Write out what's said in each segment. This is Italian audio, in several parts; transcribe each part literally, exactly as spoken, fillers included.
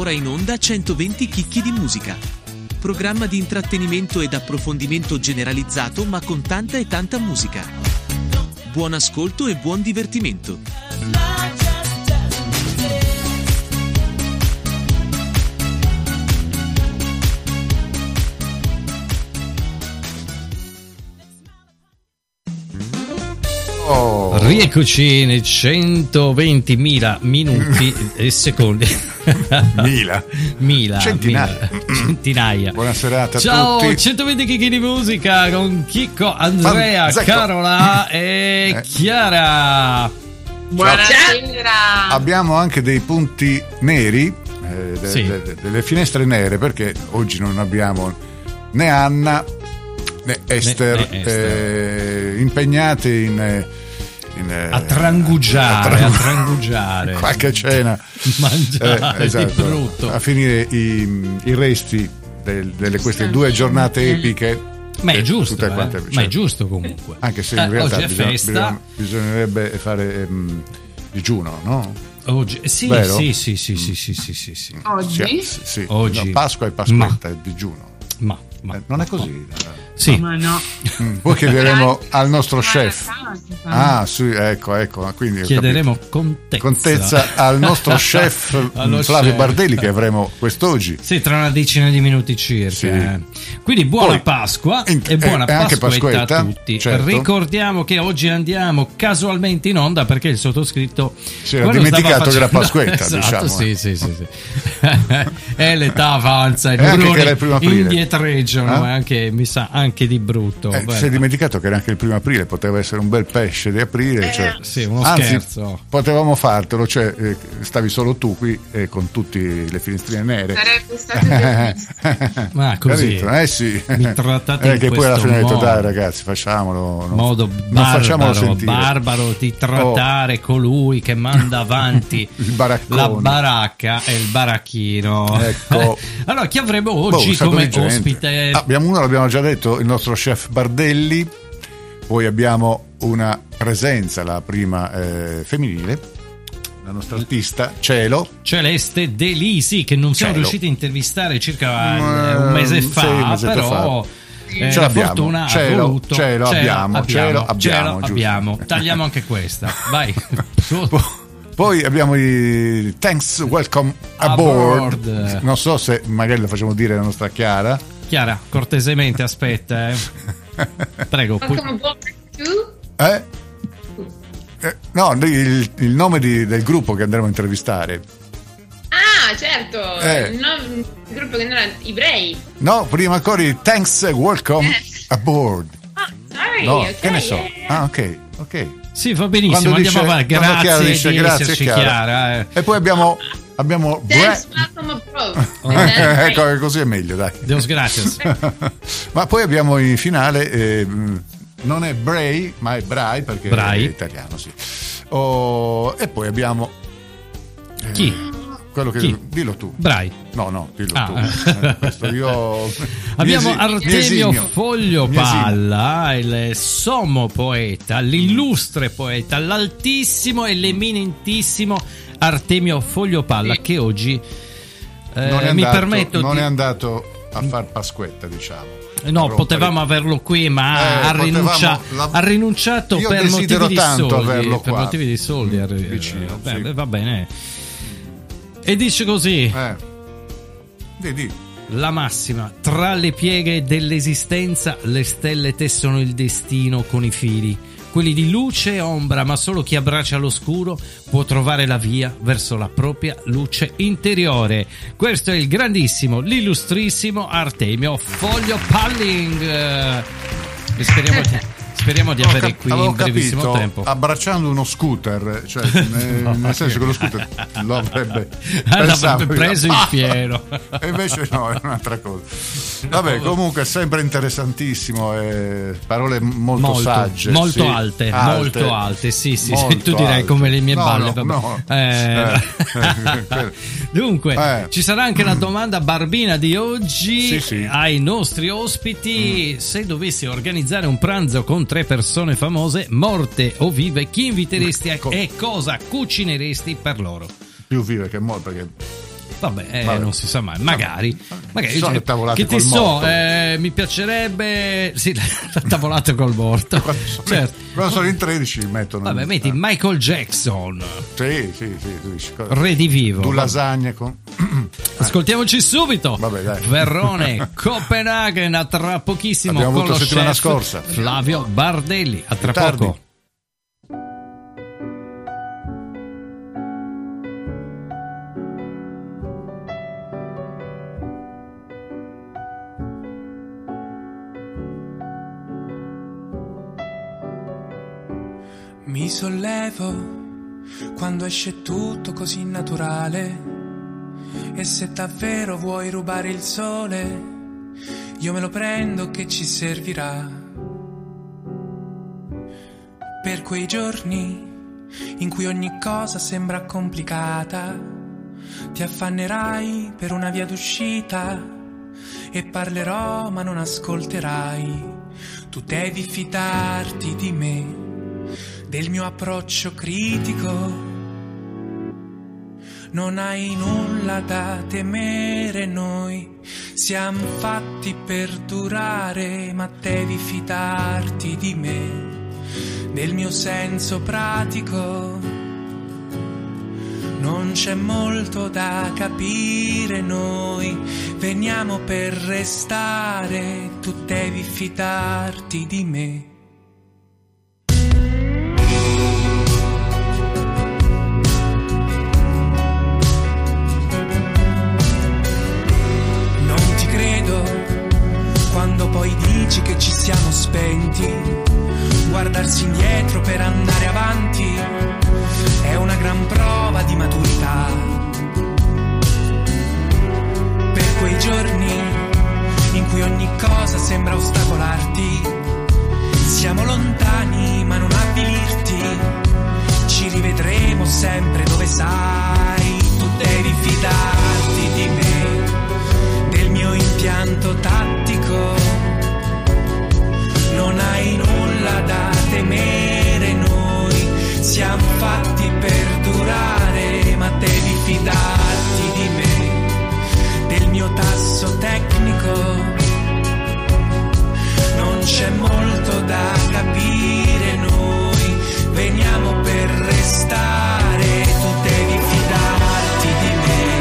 ora in onda centoventi chicchi di musica. Programma di intrattenimento ed approfondimento generalizzato, ma con tanta e tanta musica. Buon ascolto e buon divertimento. Oh. Rieccoci nei centoventimila minuti e secondi. Mila. Mila. Centinaia. Mila. Centinaia. Buona serata a Ciao, tutti. centoventi chicchi di musica con Chicco, Andrea, Manzacco. Carola e Eh. Chiara. Buonasera. Abbiamo anche dei punti neri, eh, de- Sì. de- delle finestre nere, perché oggi non abbiamo né Anna né Esther, né Esther. eh, impegnate in, eh, in eh, A trangugiare, a a trangu- trangugiare. qualche cena, Mangiare Eh, esatto, di brutto. a finire i, i resti del- delle queste due giornate epiche. Ma è Eh, giusto, tutte eh? quante, Ma è certo. giusto comunque. Anche se in Eh, realtà oggi è bisogna- festa. bisogna- bisognerebbe fare ehm, digiuno, no? Oggi, sì, Vero? sì, sì, sì, sì, sì, sì, sì, sì. Oggi? Sì, sì. Oggi. No, Pasqua e Pasquetta è digiuno. Ma, ma Eh, non è così. sì. Ma no. Mm, Poi chiederemo al nostro chef. Ah, Ah, sì, ecco, ecco. Quindi ho Chiederemo capito. contezza. Contezza al nostro chef Allo Flavio chef. Bardelli, che avremo quest'oggi. Sì, tra una decina di minuti circa. Sì. eh. Quindi buona Poi, Pasqua in- e buona e anche Pasquetta, Pasquetta, a tutti. certo. Ricordiamo che oggi andiamo casualmente in onda perché il sottoscritto Si era quando dimenticato stava che era facendo- Pasquetta, esatto, diciamo. sì, sì, sì, sì. E l'età avanza, i E anche che neuroni era il primo aprile. indietreggiano, Eh? e anche, mi sa anche di brutto. Eh, Beh, si è dimenticato che era anche il primo aprile, poteva essere un bel pesce di aprile. Cioè, sì, uno anzi, scherzo. potevamo fartelo, cioè eh, stavi solo tu qui eh, con tutte le finestrine nere. sarebbe stato bellissimo. Ma così Capito? Eh sì. mi trattate Eh, in che poi alla questo fine ho detto modo. dai ragazzi, facciamolo. Non, Modo non facciamolo barbaro, sentire. barbaro di trattare colui che manda avanti Il baraccone. la baracca e il baracchino. Ecco. Allora, chi avremo Boh, oggi un sacco come di gente. ospite? Ah, abbiamo uno, l'abbiamo già detto, il nostro chef Bardelli. Poi abbiamo una presenza, la prima eh, femminile, la nostra artista Cielo. Celeste De Lisi, che non siamo Cielo. riusciti a intervistare circa Mm, un mese sì, fa, un mesetto però fa. eh, Ce la l'abbiamo. fortuna ha Cielo, voluto. cielo, abbiamo, cielo, abbiamo, cielo, giusto. abbiamo. Tagliamo anche questa, vai. Po- Poi abbiamo i Thanks, Welcome Aboard. Aboard. Non so se magari lo facciamo dire alla nostra Chiara. Chiara, cortesemente aspetta, eh. Prego. pu- Welcome aboard to Eh? Eh, no, il, il nome di- del gruppo che andremo a intervistare. Ah, certo, Eh. il, nom- il gruppo che non era ebrei. No, prima ancora i Thanks, Welcome Eh. Aboard. Ah, sorry, No, ok, che ne so. eh. Ah, ok, ok. Sì, va benissimo, Quando andiamo dice- avanti. quando Chiara Grazie dice di grazie, esserci Chiara. Chiara. eh. E poi abbiamo abbiamo Thanks, Bra- welcome abroad. And then, ecco, che così è meglio, dai. Dios gracias. Ma poi abbiamo in finale eh, non è Bray, ma è Bray perché Bray. è italiano, sì. Oh, e poi abbiamo eh, Chi? quello che Chi? dillo tu. Brai. No, no, dillo Ah. tu. Eh, questo io Abbiamo mi esi- mi Artemio esimio. Foglio Mi esimo. Palla, il sommo poeta, l'illustre poeta, l'altissimo e l'eminentissimo Artemio Foglio Palla, che oggi eh, Non è mi andato, permetto non di... è andato a far Pasquetta, diciamo. No, A potevamo rompere. averlo qui, ma Eh, ha, rinuncia- potevamo- la- ha rinunciato Io per motivi desidero di tanto soldi. averlo Per qua. motivi di soldi, ha- Vicino, beh, sì. beh, va bene. E dice così: Eh. Di, di. la massima, tra le pieghe dell'esistenza, le stelle tessono il destino con i fili, quelli di luce e ombra, ma solo chi abbraccia l'oscuro può trovare la via verso la propria luce interiore. Questo è il grandissimo, l'illustrissimo Artemio Foglio Palling. Eh, E speriamo di, speriamo di Ho avere cap- qui avevo in brevissimo capito, tempo. abbracciando uno scooter, cioè, eh, nel senso che lo scooter lo avrebbe, Ah, pensavo l'avrebbe io. preso in Ah! pieno. E invece no, è un'altra cosa. Vabbè, comunque è sempre interessantissimo, eh, parole molto, Molto, sagge, molto sì, alte, molto alte, sì, sì, sì, molto tu direi alte. come le mie No, balle. no, vabbè. no. Eh, Eh, Dunque, Eh. ci sarà anche la domanda barbina di oggi Sì, sì. ai nostri ospiti. Se dovessi organizzare un pranzo con tre persone famose, morte o vive, chi inviteresti a- Ecco. e cosa cucineresti per loro? più vive che morte, perché Vabbè, eh, Vabbè. non si sa mai, magari, magari Ci sono cioè, le tavolate che ti col so, morto. eh, mi piacerebbe sì, la tavolata col morto. Certo. Quando sono in tredici mettono. Vabbè, metti eh. Michael Jackson, Sì, sì, sì, tu dici, cosa- re di vivo. Tu lasagne con. Ascoltiamoci subito. Vabbè, dai. Verrone, Copenaghen, a tra pochissimo Abbiamo con avuto lo settimana chef scorsa. Flavio Bardelli. A tra Più tardi. poco. Mi sollevo quando esce tutto così naturale, e se davvero vuoi rubare il sole, io me lo prendo che ci servirà. Per quei giorni in cui ogni cosa sembra complicata, ti affannerai per una via d'uscita e parlerò ma non ascolterai. Tu devi fidarti di me, del mio approccio critico. Non hai nulla da temere, noi siamo fatti per durare, ma devi fidarti di me, del mio senso pratico. Non c'è molto da capire, noi veniamo per restare, tu devi fidarti di me. Quando poi dici che ci siamo spenti, guardarsi indietro per andare avanti è una gran prova di maturità. Per quei giorni in cui ogni cosa sembra ostacolarti, siamo lontani ma non avvilirti, ci rivedremo sempre dove sai. Tu devi fidarti di me, del mio impianto tattico. Non hai nulla da temere, noi siamo fatti per durare, ma devi fidarti di me, del mio tasso tecnico. Non c'è molto da capire, noi veniamo per restare, tu devi fidarti di me.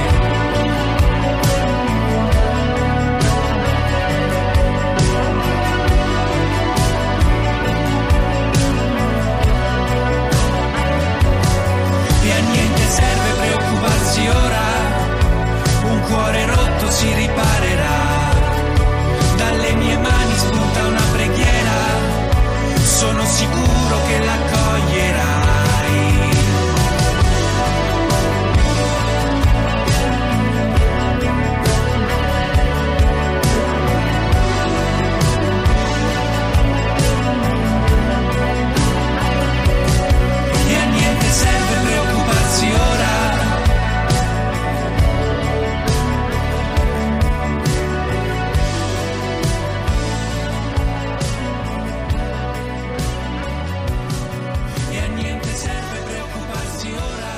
Serve preoccuparsi ora, un cuore rotto si riparerà, dalle mie mani spunta una preghiera, sono sicuro che l'accoglierai. E a niente serve preoccuparsi ora. E a niente serve preoccuparsi ora.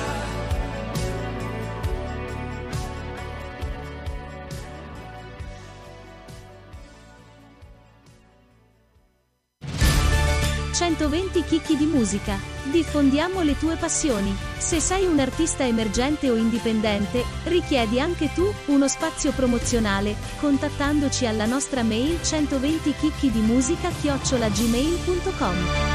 centoventi chicchi di musica. Diffondiamo le tue passioni. Se sei un artista emergente o indipendente, richiedi anche tu uno spazio promozionale, contattandoci alla nostra mail centoventi chicchi di musica chiocciola gmail punto com.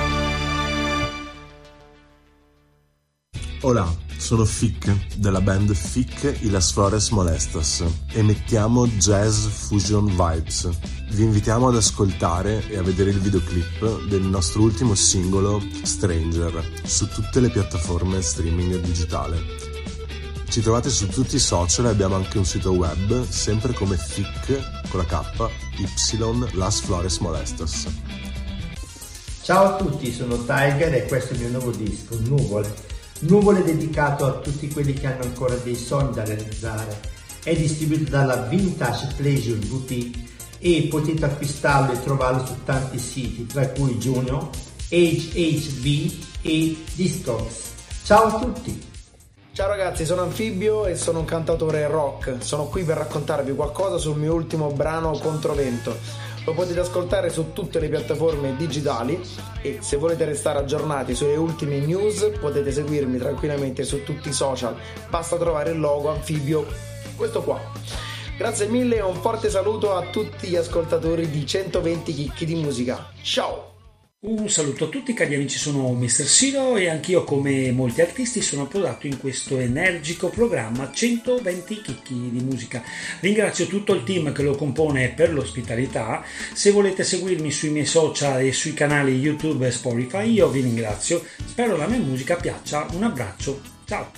Hola, sono Fic, della band Fic y las Flores Molestas, e mettiamo jazz fusion vibes. Vi invitiamo ad ascoltare e a vedere il videoclip del nostro ultimo singolo Stranger su tutte le piattaforme streaming digitale. Ci trovate su tutti i social e abbiamo anche un sito web, sempre come Fic con la K, Y, Las Flores Molestas. Ciao a tutti, sono Tiger e questo è il mio nuovo disco, Nuvole. Nuvole dedicato a tutti quelli che hanno ancora dei sogni da realizzare. È distribuito dalla Vintage Pleasure Boutique e potete acquistarlo e trovarlo su tanti siti, tra cui Juno, H H V e Discogs. Ciao a tutti! Ciao ragazzi, sono Anfibio e sono un cantautore rock. Sono qui per raccontarvi qualcosa sul mio ultimo brano Controvento. Lo potete ascoltare su tutte le piattaforme digitali e se volete restare aggiornati sulle ultime news potete seguirmi tranquillamente su tutti i social. Basta trovare il logo Anfibio, questo qua. Grazie mille e un forte saluto a tutti gli ascoltatori di centoventi chicchi di musica. Ciao! Un saluto a tutti cari amici, sono mister Siro e anch'io come molti artisti sono approdato in questo energico programma centoventi chicchi di musica. Ringrazio tutto il team che lo compone per l'ospitalità. Se volete seguirmi sui miei social e sui canali YouTube e Spotify io vi ringrazio, spero la mia musica piaccia, un abbraccio, ciao!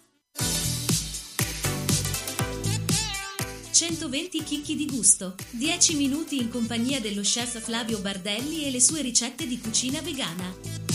centoventi chicchi di gusto, dieci minuti in compagnia dello chef Flavio Bardelli e le sue ricette di cucina vegana.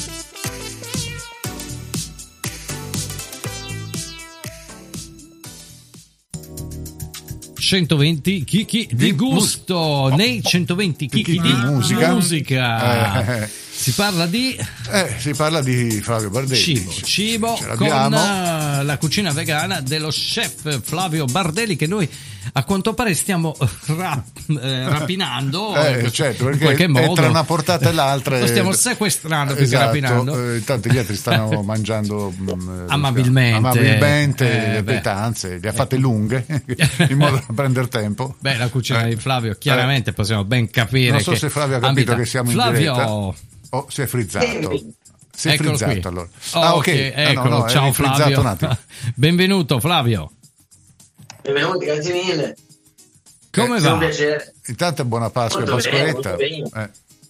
centoventi chicchi di, di gusto, mus- nei centoventi chicchi, chicchi di, di musica, musica. Eh. Si parla di eh, si parla di Flavio Bardelli. Cibo, cibo con la cucina vegana dello chef Flavio Bardelli che noi a quanto pare stiamo rap, eh, rapinando eh, certo, perché in qualche modo tra una portata e l'altra lo stiamo sequestrando più esatto, che rapinando. Eh, intanto gli altri stanno mangiando mh, amabilmente, amabilmente eh, le pietanze, le ha fatte lunghe in modo da prendere tempo. Beh, la cucina eh. di Flavio chiaramente eh. possiamo ben capire. Non so che se Flavio ha capito ambita. che siamo Flavio... in diretta o oh, si è frizzato. Si è Eccolo frizzato qui. allora. Oh, ah, ok, okay. Eccolo, no, no, ciao Flavio. Un attimo. Benvenuto Flavio. Benvenuti, grazie mille. Come eh, va? È un piacere. Intanto è buona Pasqua e Pasqualetta. Eh.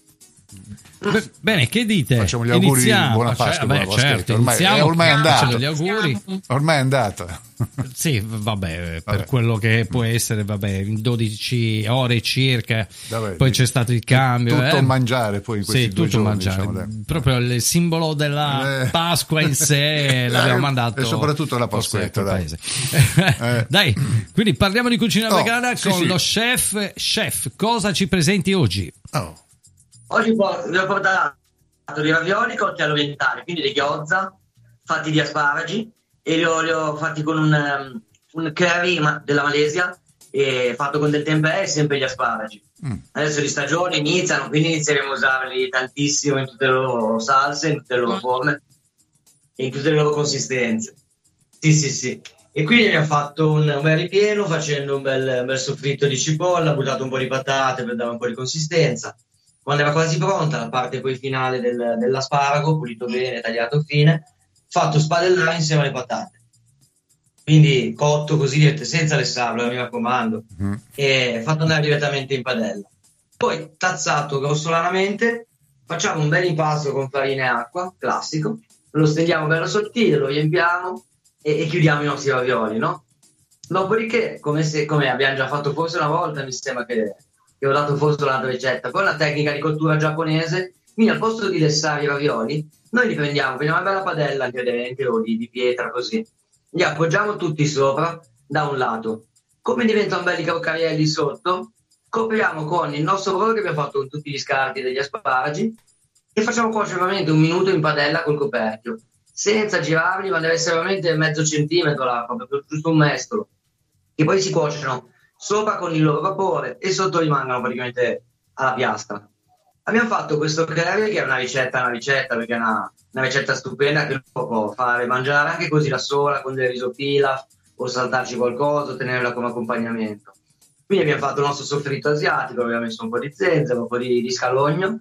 Bene, che dite? Facciamo gli auguri iniziamo. di buona Pasqua, cioè, buona beh, certo, ormai, è ormai andato. Gli auguri. Ormai è andata. Sì, vabbè, per vabbè. quello che può essere, vabbè, in dodici ore circa. Vabbè, poi c'è stato il cambio. Tutto eh? mangiare poi in questi sì, due tutto giorni, mangiare. diciamo, proprio il simbolo della eh. Pasqua in sé l'abbiamo mandato. E soprattutto la Pasquetta, dai. eh. Dai, quindi parliamo di cucina oh, vegana sì, con sì. lo chef. Chef, cosa ci presenti oggi? Oh. Oggi vi ho portato dei ravioli cotti all'orientale, quindi dei gyoza fatti di asparagi e li ho, li ho fatti con un, um, un curry della Malesia e fatto con del tempeh e sempre gli asparagi. Mm. Adesso di stagione iniziano, quindi inizieremo a usarli tantissimo in tutte le loro salse, in tutte le loro forme e in tutte le loro consistenze. Sì, sì, sì. E quindi abbiamo fatto un, un bel ripieno facendo un bel, un bel soffritto di cipolla, buttato un po' di patate per dare un po' di consistenza. Quando era quasi pronta, la parte poi finale del, dell'asparago, pulito bene, tagliato fine, fatto spadellare insieme alle patate. Quindi cotto così, senza lessarlo, mi raccomando, mm. e fatto andare direttamente in padella. Poi tazzato grossolanamente, facciamo un bel impasto con farina e acqua, classico, lo stendiamo bello sottile, lo riempiamo e, e chiudiamo i nostri ravioli, no? Dopodiché, come, se, come abbiamo già fatto forse una volta, mi sembra che... che ho dato forse l'altra ricetta, con la tecnica di cottura giapponese, quindi al posto di lessare i ravioli, noi li prendiamo, prendiamo una bella padella anche o di, di pietra così, li appoggiamo tutti sopra da un lato, come diventano belli crocarielli sotto, copriamo con il nostro brodo che abbiamo fatto con tutti gli scarti degli asparagi e facciamo cuocere veramente un minuto in padella col coperchio, senza girarli, ma deve essere veramente mezzo centimetro l'acqua, proprio giusto un mestolo, che poi si cuociono sopra con il loro vapore e sotto rimangono praticamente alla piastra. Abbiamo fatto questo curry che è una ricetta, una ricetta perché è una, una ricetta stupenda che lo può fare mangiare anche così da sola con del riso pilaf o saltarci qualcosa o tenerla come accompagnamento. Quindi abbiamo fatto il nostro soffritto asiatico, abbiamo messo un po' di zenzero, un po' di, di scalogno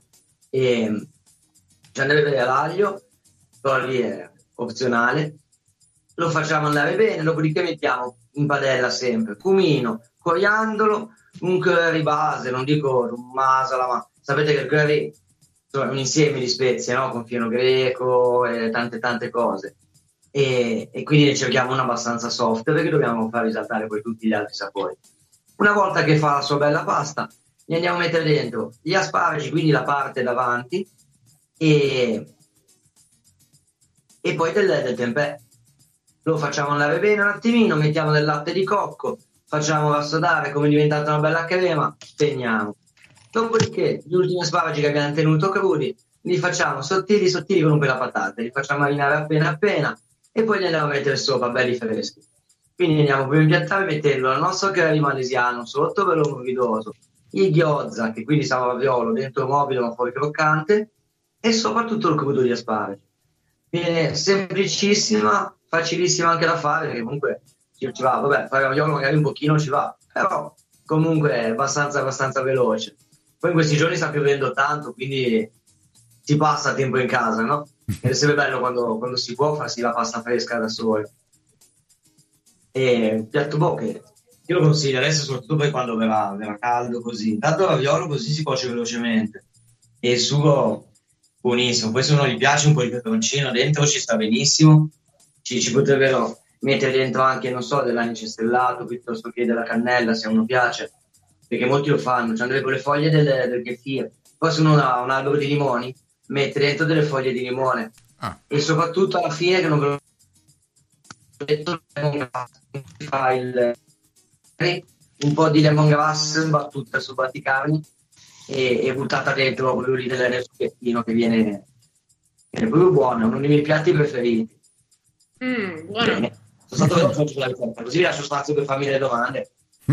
e ci andrebbe bene l'aglio, però lì è opzionale. Lo facciamo andare bene, dopodiché mettiamo in padella sempre cumino, coriandolo, un curry base, non dico un masala, ma sapete che il curry è un insieme di spezie, no? Con fieno greco e tante tante cose e, e quindi ne cerchiamo una abbastanza soft perché dobbiamo far risaltare poi tutti gli altri sapori. Una volta che fa la sua bella pasta gli andiamo a mettere dentro gli asparagi, quindi la parte davanti e, e poi del, del tempeh. Lo facciamo andare bene un attimino, mettiamo del latte di cocco, facciamo rassodare come è diventata una bella crema, spegniamo. Dopodiché gli ultimi asparagi che abbiamo tenuto crudi li facciamo sottili sottili con un po' la patata, li facciamo marinare appena appena e poi li andiamo a mettere sopra belli freschi. Quindi andiamo per impiattare e metterlo al nostro curry malesiano sotto, bello morbidoso, il gyoza, che quindi sa raviolo, dentro morbido ma fuori croccante, e soprattutto il crudo di asparagi. Viene semplicissima, facilissima anche da fare, perché comunque ci va, vabbè, fare raviolo magari un pochino ci va, però comunque è abbastanza, abbastanza veloce. Poi in questi giorni sta piovendo tanto, quindi si passa tempo in casa, no? Ed è sempre bello quando, quando si può farsi la pasta fresca da soli. E piatto boh che io lo consiglio adesso, soprattutto poi quando verrà, verrà caldo così. Intanto il raviolo così si cuoce velocemente e il sugo buonissimo. Poi se uno gli piace un po' di peperoncino dentro ci sta benissimo. Ci, ci potrebbero mettere dentro anche, non so, dell'anice stellato piuttosto che della cannella, se a uno piace, perché molti lo fanno, cioè con le foglie del, del kefir. Poi se uno ha un albero di limoni, mette dentro delle foglie di limone. Ah. E soprattutto alla fine, che non ve lo si fa il un po' di lemongrass battuta su batticarni e, e buttata dentro quello lì del, del succhettino, che viene, viene proprio buono, uno dei miei piatti preferiti. Mm, buono. Bene. Sono stato veloce sulla ricetta, così vi lascio spazio per farmi le domande.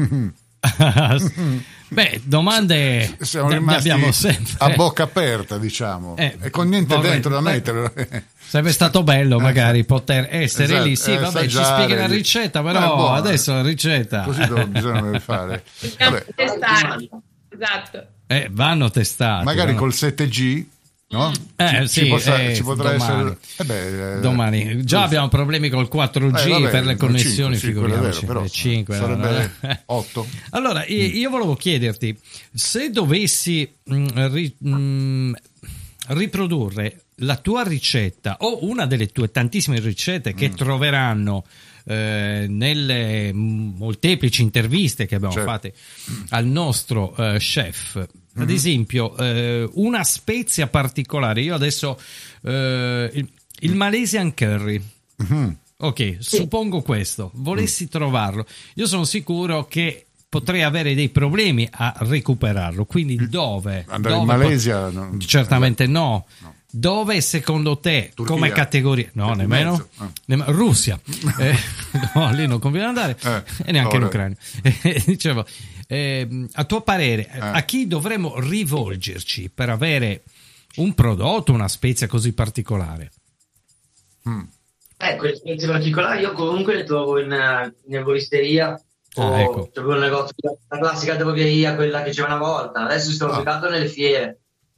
Beh, domande siamo ne rimasti abbiamo sempre a bocca aperta, diciamo, eh, e con niente vabbè, dentro da beh, mettere. sarebbe stato bello magari poter essere esatto, lì, sì, vabbè, assaggiare, ci spieghi la ricetta, però buono, adesso la ricetta così bisogna fare. Dobbiamo testare. Esatto. Eh, vanno testati. Magari no? col sette G, no? Eh, ci, sì, ci, possa, eh, ci potrà domani. essere eh beh, eh, domani. Già abbiamo problemi col quattro G eh, vabbè, per le connessioni, cinque, figuriamoci. sì, vero, però cinque, sarebbe no? otto. Allora, io, io volevo chiederti, se dovessi mh, ri, mh, riprodurre la tua ricetta o una delle tue tantissime ricette che mm. troveranno eh, nelle molteplici interviste che abbiamo certo. fatte al nostro eh, chef, mm-hmm. ad esempio eh, una spezia particolare, io adesso eh, il, il Malaysian curry, mm-hmm. ok, sì. suppongo questo, volessi mm. trovarlo, io sono sicuro che potrei avere dei problemi a recuperarlo, quindi dove? Andare dove in Malesia? pot- non... Certamente no. no. Dove secondo te, Turchia. come categoria? No, nemmeno. Ah. Nemm- Russia. eh, no, lì non conviene andare. Eh, e neanche ora. l'Ucraina. Dicevo, eh, a tuo parere, eh. a chi dovremmo rivolgerci per avere un prodotto, una spezia così particolare? Mm. Ecco, le spezie particolari io comunque le trovo in, in erboristeria. Ah, o ecco. c'è un negozio, la classica drogheria, quella che c'era una volta. Adesso si sta mercato ah. nelle fiere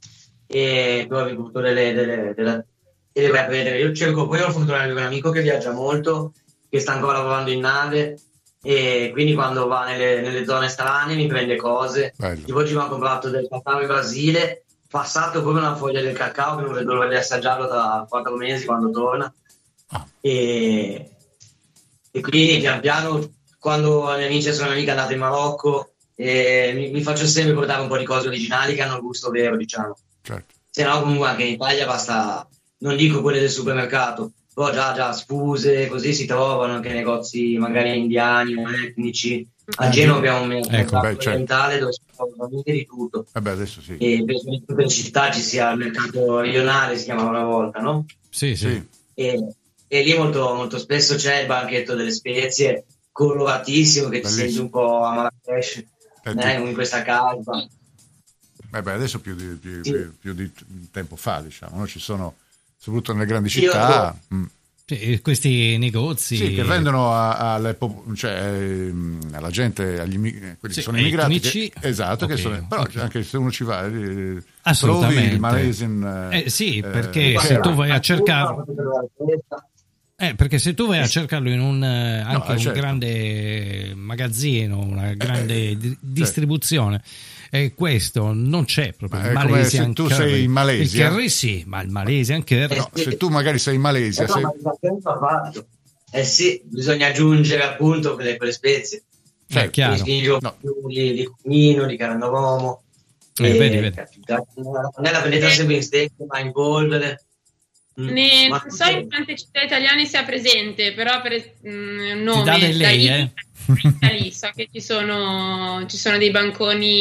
e trovi tutto delle, delle, delle, delle vai a vedere. Io cerco, poi ho la fortuna di avere un amico che viaggia molto, che sta ancora lavorando in nave, e quindi quando va nelle, nelle zone strane mi prende cose. Bello. Tipo oggi mi ha comprato del cacao in Brasile, passato come una foglia del cacao, che non vedo l'ora di assaggiarlo tra quattro mesi quando torna. Ah. E, e quindi pian piano, quando le amiche sono amiche andate in Marocco, e mi, mi faccio sempre portare un po' di cose originali che hanno il gusto vero, diciamo. Certo. Se no comunque anche in Italia basta, non dico quelle del supermercato, però già, già spuse, così si trovano anche negozi magari indiani o etnici. A Genova abbiamo un mercato ecco, beh, orientale certo. dove si trovano veramente di tutto. Eh beh, adesso sì. E per tutte le città ci sia il mercato rionale, si chiamava una volta, no? Sì, sì. sì. E, e lì molto, molto spesso c'è il banchetto delle spezie, coloratissimo, che ti senti un po' a Marrakesh, eh, in questa casa. Eh beh, adesso più di, più, sì. più, più di tempo fa, diciamo, no? Ci sono, soprattutto nelle grandi città, io, mm. sì, questi negozi sì, che vendono a, alle, cioè, alla gente, agli quelli sì, che sono immigrati, che, esatto, okay, che sono, però okay. anche se uno ci va, eh, trovi il Malaysian. Eh, sì, perché eh, se tu vai a cercarlo. Eh, perché se tu vai a cercarlo in un anche no, certo. un grande magazzino, una grande eh, di- distribuzione, e questo non c'è proprio. Ma il Malaysian se tu curry. Sei in Malesia, il curry sì, ma il Malaysian curry no, se tu magari sei in Malesia, eh, sei... no, eh sì, bisogna aggiungere appunto quelle, quelle spezie, cioè, chiaro. No. Di, di cumino, di cardamomo, eh, e, vedi, vedi. Non è la prendete sempre in steak, ma in polvere. Ne, non so in quante città italiane sia presente, però per un nome ti dà del lei, eh? Lì, so che ci sono, ci sono dei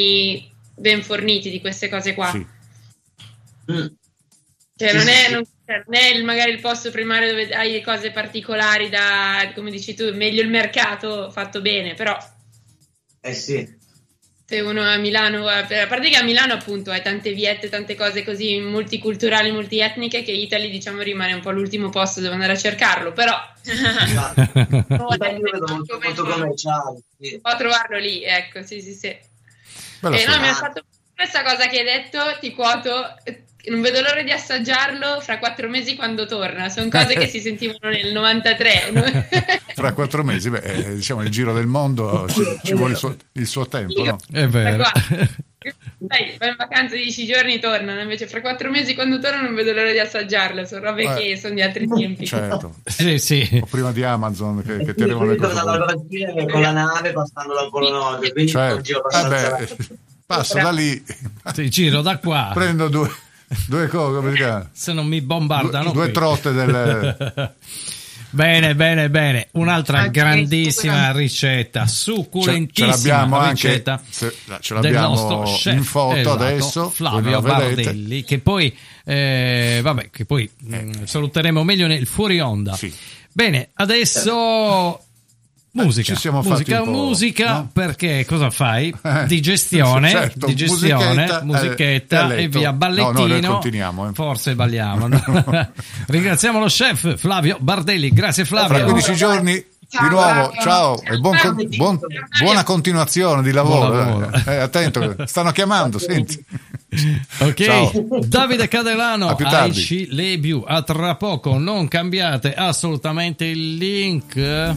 banconi ben forniti di queste cose qua. Sì. Mm. Cioè sì, non è sì. non cioè, non è il, magari il posto primario dove hai le cose particolari da, come dici tu, meglio il mercato fatto bene, però eh sì, se uno a Milano, a parte che a Milano appunto hai tante viette, tante cose così multiculturali, multietniche, che Italy diciamo rimane un po' l'ultimo posto dove andare a cercarlo, però molto, molto commerciale, sì. Può trovarlo lì, ecco, sì sì sì. E Bello, no, sì. mi ha fatto questa cosa che hai detto, ti quoto, non vedo l'ora di assaggiarlo fra quattro mesi quando torna, sono cose che si sentivano nel novantatré. Fra quattro mesi, beh, eh, diciamo il giro del mondo ci, ci vuole il suo, il suo tempo, no? È vero. Dai, vai in vacanza dieci giorni tornano, invece fra quattro mesi quando tornano non vedo l'ora di assaggiarlo, sono robe eh, che sono di altri tempi. Certo. Sì, sì. O prima di Amazon che, che ti arrivano le cose. Con la nave passando dal Polo Nord, quindi Cioè, un giro vabbè, abbastanza... passo da lì, Sì, giro da qua. prendo due, due cose, come si chiama? Se non mi bombardano. Due, due qui. trotte del... Bene, bene, bene. Un'altra Anche grandissima ricetta, Ce, ce succulentissima l'abbiamo anche ricetta se, ce del l'abbiamo nostro chef, in foto esatto, adesso, Flavio voi non la vedete. Bardelli, che poi eh, vabbè, che poi Eh. mh, saluteremo meglio nel fuori onda. Sì. Bene, adesso musica, ci siamo musica, fatti un po', musica, no? perché cosa fai? Eh, Digestione, certo, digestione, musichetta, musichetta eh, e a e letto. via, No, ballettino. no, noi continuiamo, eh. Forse balliamo. No? Ringraziamo lo chef Flavio Bardelli, grazie Flavio. Fra quindici giorni di nuovo, ciao e buon con- buon- buona continuazione di lavoro. Buon lavoro. Eh, attento, stanno chiamando, senti. Ok, Ciao. Davide Cadelano, A più tardi. Aici Lebiu, a tra poco, non cambiate assolutamente il link.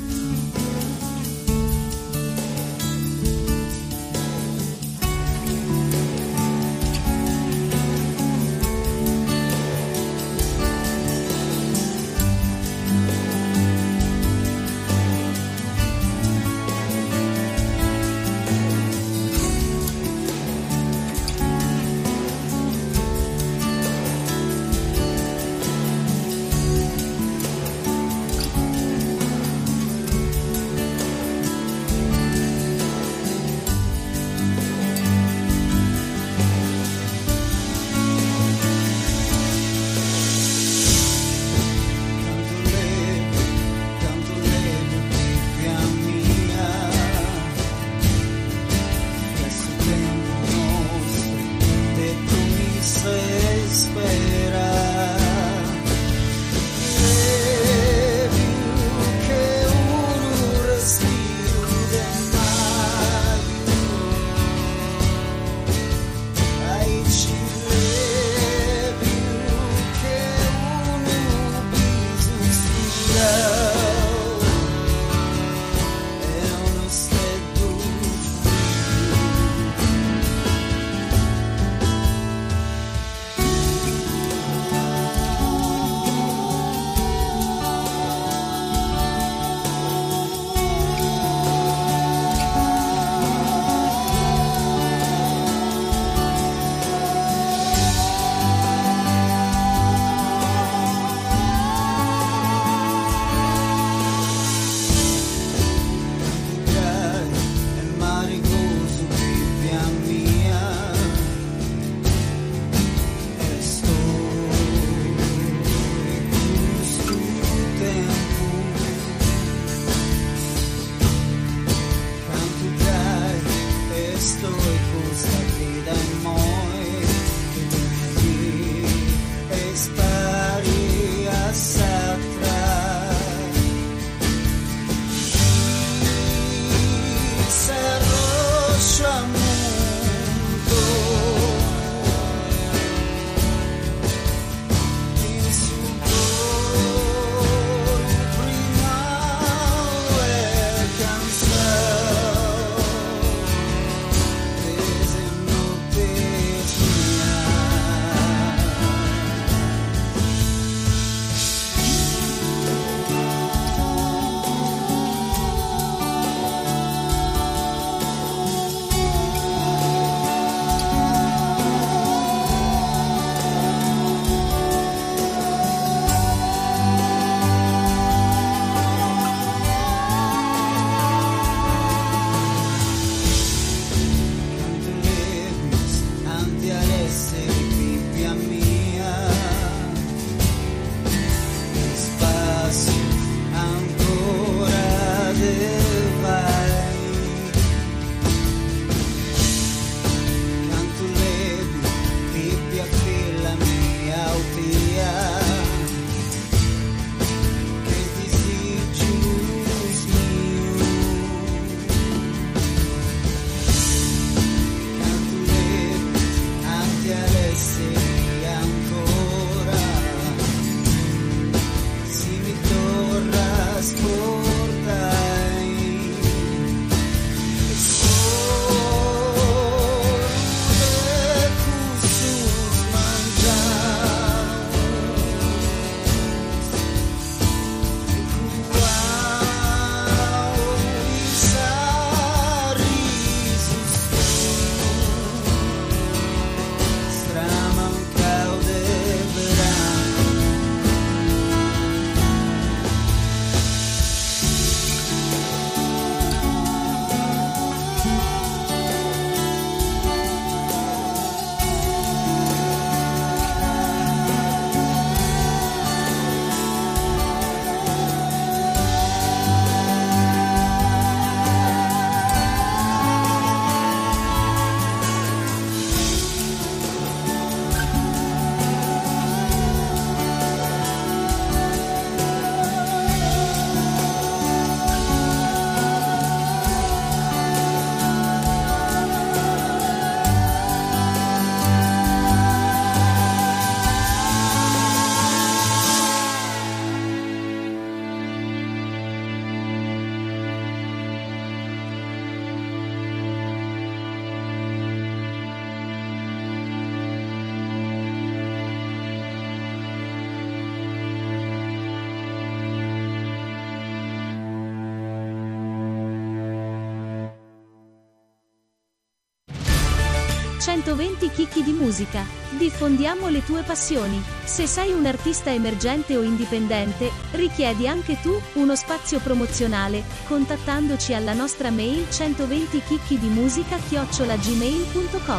centoventi chicchi di musica. Diffondiamo le tue passioni. Se sei un artista emergente o indipendente, richiedi anche tu uno spazio promozionale, contattandoci alla nostra mail centoventi chicchi di musica chiocciola gmail punto com.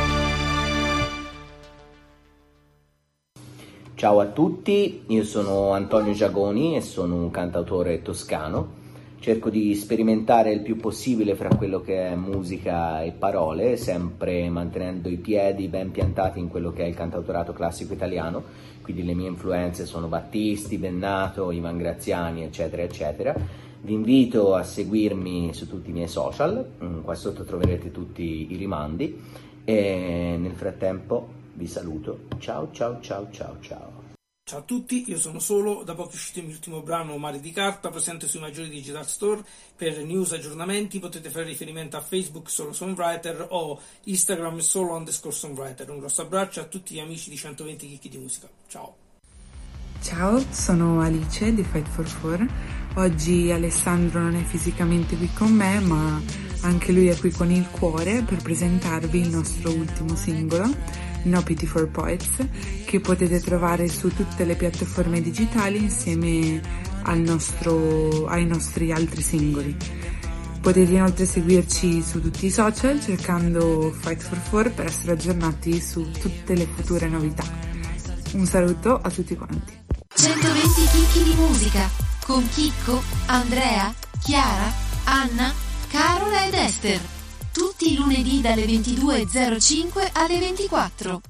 Ciao a tutti, io sono Antonio Giagoni e sono un cantautore toscano. Cerco di sperimentare il più possibile fra quello che è musica e parole, sempre mantenendo i piedi ben piantati in quello che è il cantautorato classico italiano. Quindi le mie influenze sono Battisti, Bennato, Ivan Graziani, eccetera, eccetera. Vi invito a seguirmi su tutti i miei social, qua sotto troverete tutti i rimandi e nel frattempo vi saluto. Ciao, ciao, ciao, ciao, ciao. Ciao a tutti, io sono Solo, da poco è uscito il mio ultimo brano Mare di Carta, presente sui maggiori digital store. Per news e aggiornamenti potete fare riferimento a Facebook Solo Songwriter o Instagram Solo underscore Songwriter. Un grosso abbraccio a tutti gli amici di centoventi chicchi di musica. Ciao. Ciao, sono Alice di Fight for Four. Oggi Alessandro non è fisicamente qui con me, ma anche lui è qui con il cuore per presentarvi il nostro ultimo singolo, No Pity for Poets, che potete trovare su tutte le piattaforme digitali insieme al nostro, ai nostri altri singoli. Potete inoltre seguirci su tutti i social cercando Fight for Four per essere aggiornati su tutte le future novità. Un saluto a tutti quanti. centoventi chicchi di musica con Chicco, Andrea, Chiara, Anna, Carola ed Esther. Tutti i lunedì dalle ventidue e zero cinque alle ventiquattro.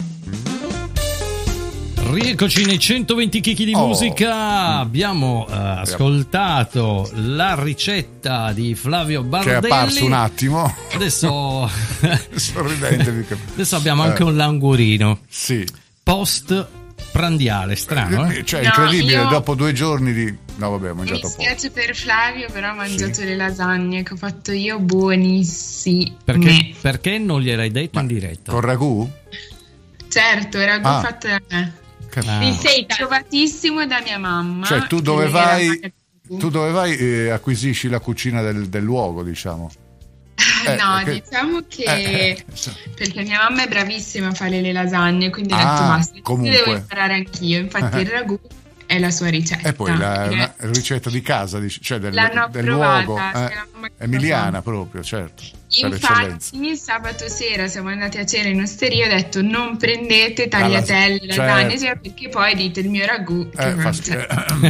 Rieccoci nei centoventi chicchi di Oh. musica. Abbiamo uh, ascoltato la ricetta di Flavio Bardelli, che è apparso un attimo adesso sorridente. Adesso abbiamo anche eh. un languorino. Sì. Post prandiale, strano, eh? Cioè, No, incredibile, io- dopo due giorni di... No, vabbè, ho Mi mangiato poco. dispiace per Flavio, però ho mangiato le lasagne che ho fatto io, buonissime. Perché, perché non gliel'hai detto in diretta? Con ragù? Certo, era Ah. fatto da me. Ah. Il sei trovatissimo da mia mamma. Cioè, tu che dove lei vai, era- tu dove vai eh, acquisisci la cucina del, del luogo, diciamo. Eh, no, perché- diciamo che Eh, perché mia mamma è bravissima a fare le lasagne, quindi ho Ah, detto basta, comunque. devo imparare anch'io. Infatti il ragù è la sua ricetta. E poi la, Ed è- una ricetta di casa, dici- cioè del, L'hanno del approvata, luogo, se eh, la mamma che emiliana lo proprio, certo, per eccellenza. Infatti, sabato sera siamo andati a cena in osteria. Ho detto: non prendete tagliatelle, Certo. lasagne, cioè, perché poi dite il mio ragù. che Eh, non fa c'è.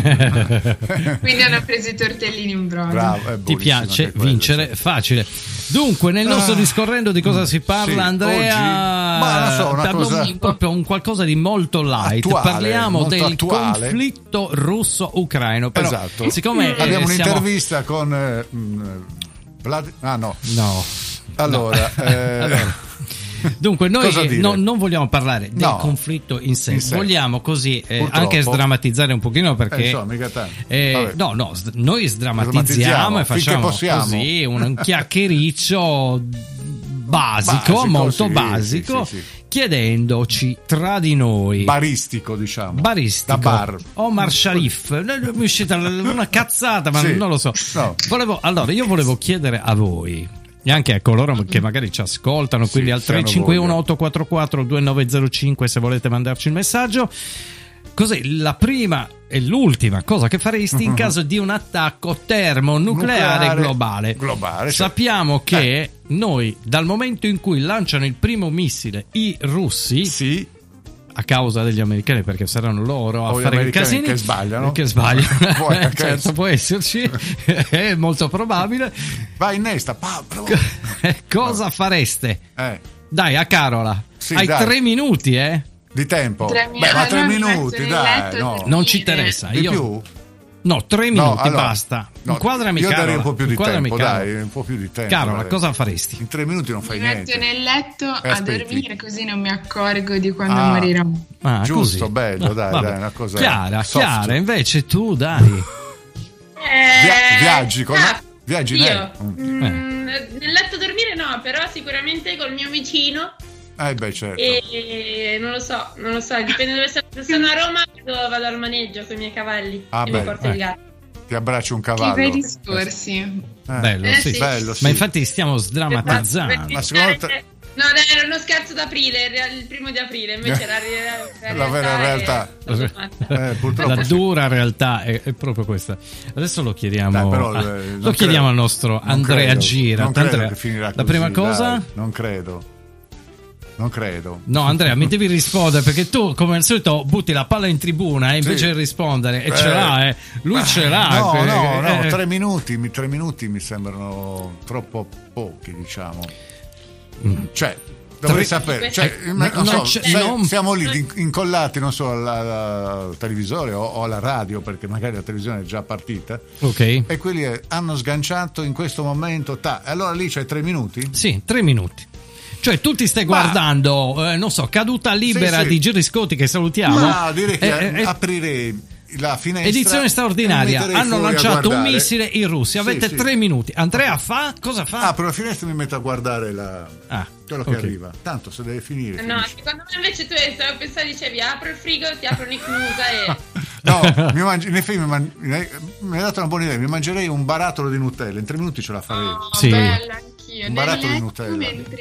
schifo. Quindi hanno preso i tortellini in brodo. Bravo, è Ti buonissimo piace anche quello, vincere sì. facile. Dunque, nel nostro Ah. discorrendo di cosa si parla, Sì, Andrea? oggi- ma non so, una abbiamo cosa- proprio un qualcosa di molto light. Attuale, Parliamo molto del attuale. conflitto russo-ucraino. Però, Esatto. siccome eh, abbiamo siamo- un'intervista con eh, mh, Vlad... Ah no. No. Allora, No. eh, Allora. Dunque, noi cosa dire? no- non vogliamo parlare del No. conflitto in sé, In sé. vogliamo così eh, Purtroppo. anche sdrammatizzare un pochino perché Eh, insomma, mica tanto. eh, Vabbè. no, no, s- noi sdrammatizziamo Sdrammatizziamo, e facciamo finché possiamo. così un chiacchiericcio basico, Basico, molto sì, basico, sì, sì, sì. chiedendoci tra di noi baristico, diciamo. baristico Da bar. Omar Sharif, mi è uscita una cazzata, ma Sì. non lo so. No. Volevo, allora, io volevo chiedere a voi e anche a coloro che magari ci ascoltano, quindi al se hanno tre cinque uno voglia. otto quattro quattro due nove zero cinque se volete mandarci il messaggio. Cos'è la prima e l'ultima cosa che faresti in caso di un attacco termonucleare Nucleare globale? globale, cioè- Sappiamo che noi, dal momento in cui lanciano il primo missile i russi, Sì. a causa degli americani, perché saranno loro a O gli fare i americani casini che sbagliano. che sbagliano. Può- Eh, certo, può esserci, è molto probabile. Vai, innesta. Pa, bravo. Cosa fareste? Eh, Dai, a Carola, Sì, hai dai. tre minuti, eh? di tempo. Tre mi- Beh, ma ah, tre no, mi minuti, metto nel dai. letto No. per Non ci finire. interessa. Di Io... più? No, tre No, minuti, allora, basta. no, Inquadrami, io Carola. darei un po' più di Inquadrami, tempo, Carola. dai, un po' più di tempo. Carola, dai. cosa faresti? In tre minuti non fai Mi niente. metto nel letto a aspetti. dormire, così non mi accorgo di quando Ah. morirò. Ah, Giusto, così. bello, dai, Vabbè. dai, una cosa Chiara, soft. Chiara, invece tu, dai. Via- viaggi con ah, viaggi io? nel- mm. Eh. Mm, nel letto dormire no, però sicuramente col mio vicino. Eh beh, certo. E non lo so, non lo so, dipende dove sono. Se sono a Roma vado, vado al maneggio con i miei cavalli Ah, e beh, mi porto eh. il gatto. Ti abbracci un Che cavallo. bei discorsi. Eh. Bello, Eh, sì. sì. Bello, sì. Ma infatti stiamo sdrammatizzando. Ma secondo te No, dai, era uno scherzo d'aprile, era il primo di aprile, invece la, la, la vera realtà. Eh, purtroppo la dura realtà è, è proprio questa. Adesso lo chiediamo, dai, però, a, eh, lo chiediamo al nostro Andrea credo, Gira. Non Andrea, che finirà la prima così, cosa? Dai, non credo. Non credo. No, Andrea, mi devi rispondere, perché tu, come al solito, butti la palla in tribuna e invece di rispondere, e eh, ce l'ha, eh. Lui eh, ce l'ha. No, perché, no, no, eh. tre minuti, tre minuti mi sembrano troppo pochi, diciamo. Mm. Cioè, dovrei sapere, cioè, non non so, sai, non... siamo lì incollati non solo al televisore o, o alla radio, perché magari la televisione è già partita, ok, e quelli hanno sganciato in questo momento, ta, allora lì c'hai tre minuti? Sì, tre minuti. Cioè tu ti stai Ma... guardando, eh, non so, Caduta Libera sì, sì. di Giriscotti, che salutiamo. Ma direi che eh, eh, aprirei la finestra. Edizione straordinaria. Hanno lanciato un missile in Russia. Avete sì, tre sì. minuti. Andrea fa? Cosa fa? Apro la finestra e mi metto a guardare la... ah, quello okay. che arriva. Tanto se deve finire. No, finisce. Secondo me invece tu stavo pensando, dicevi apro il frigo, ti apro l'icnusa e... No, mi mangi... nei film man... mi hai dato una buona idea. Mi mangerei un barattolo di Nutella. In tre minuti ce la farei. Oh, sì. Bella. Io un barattolo di Nutella mentre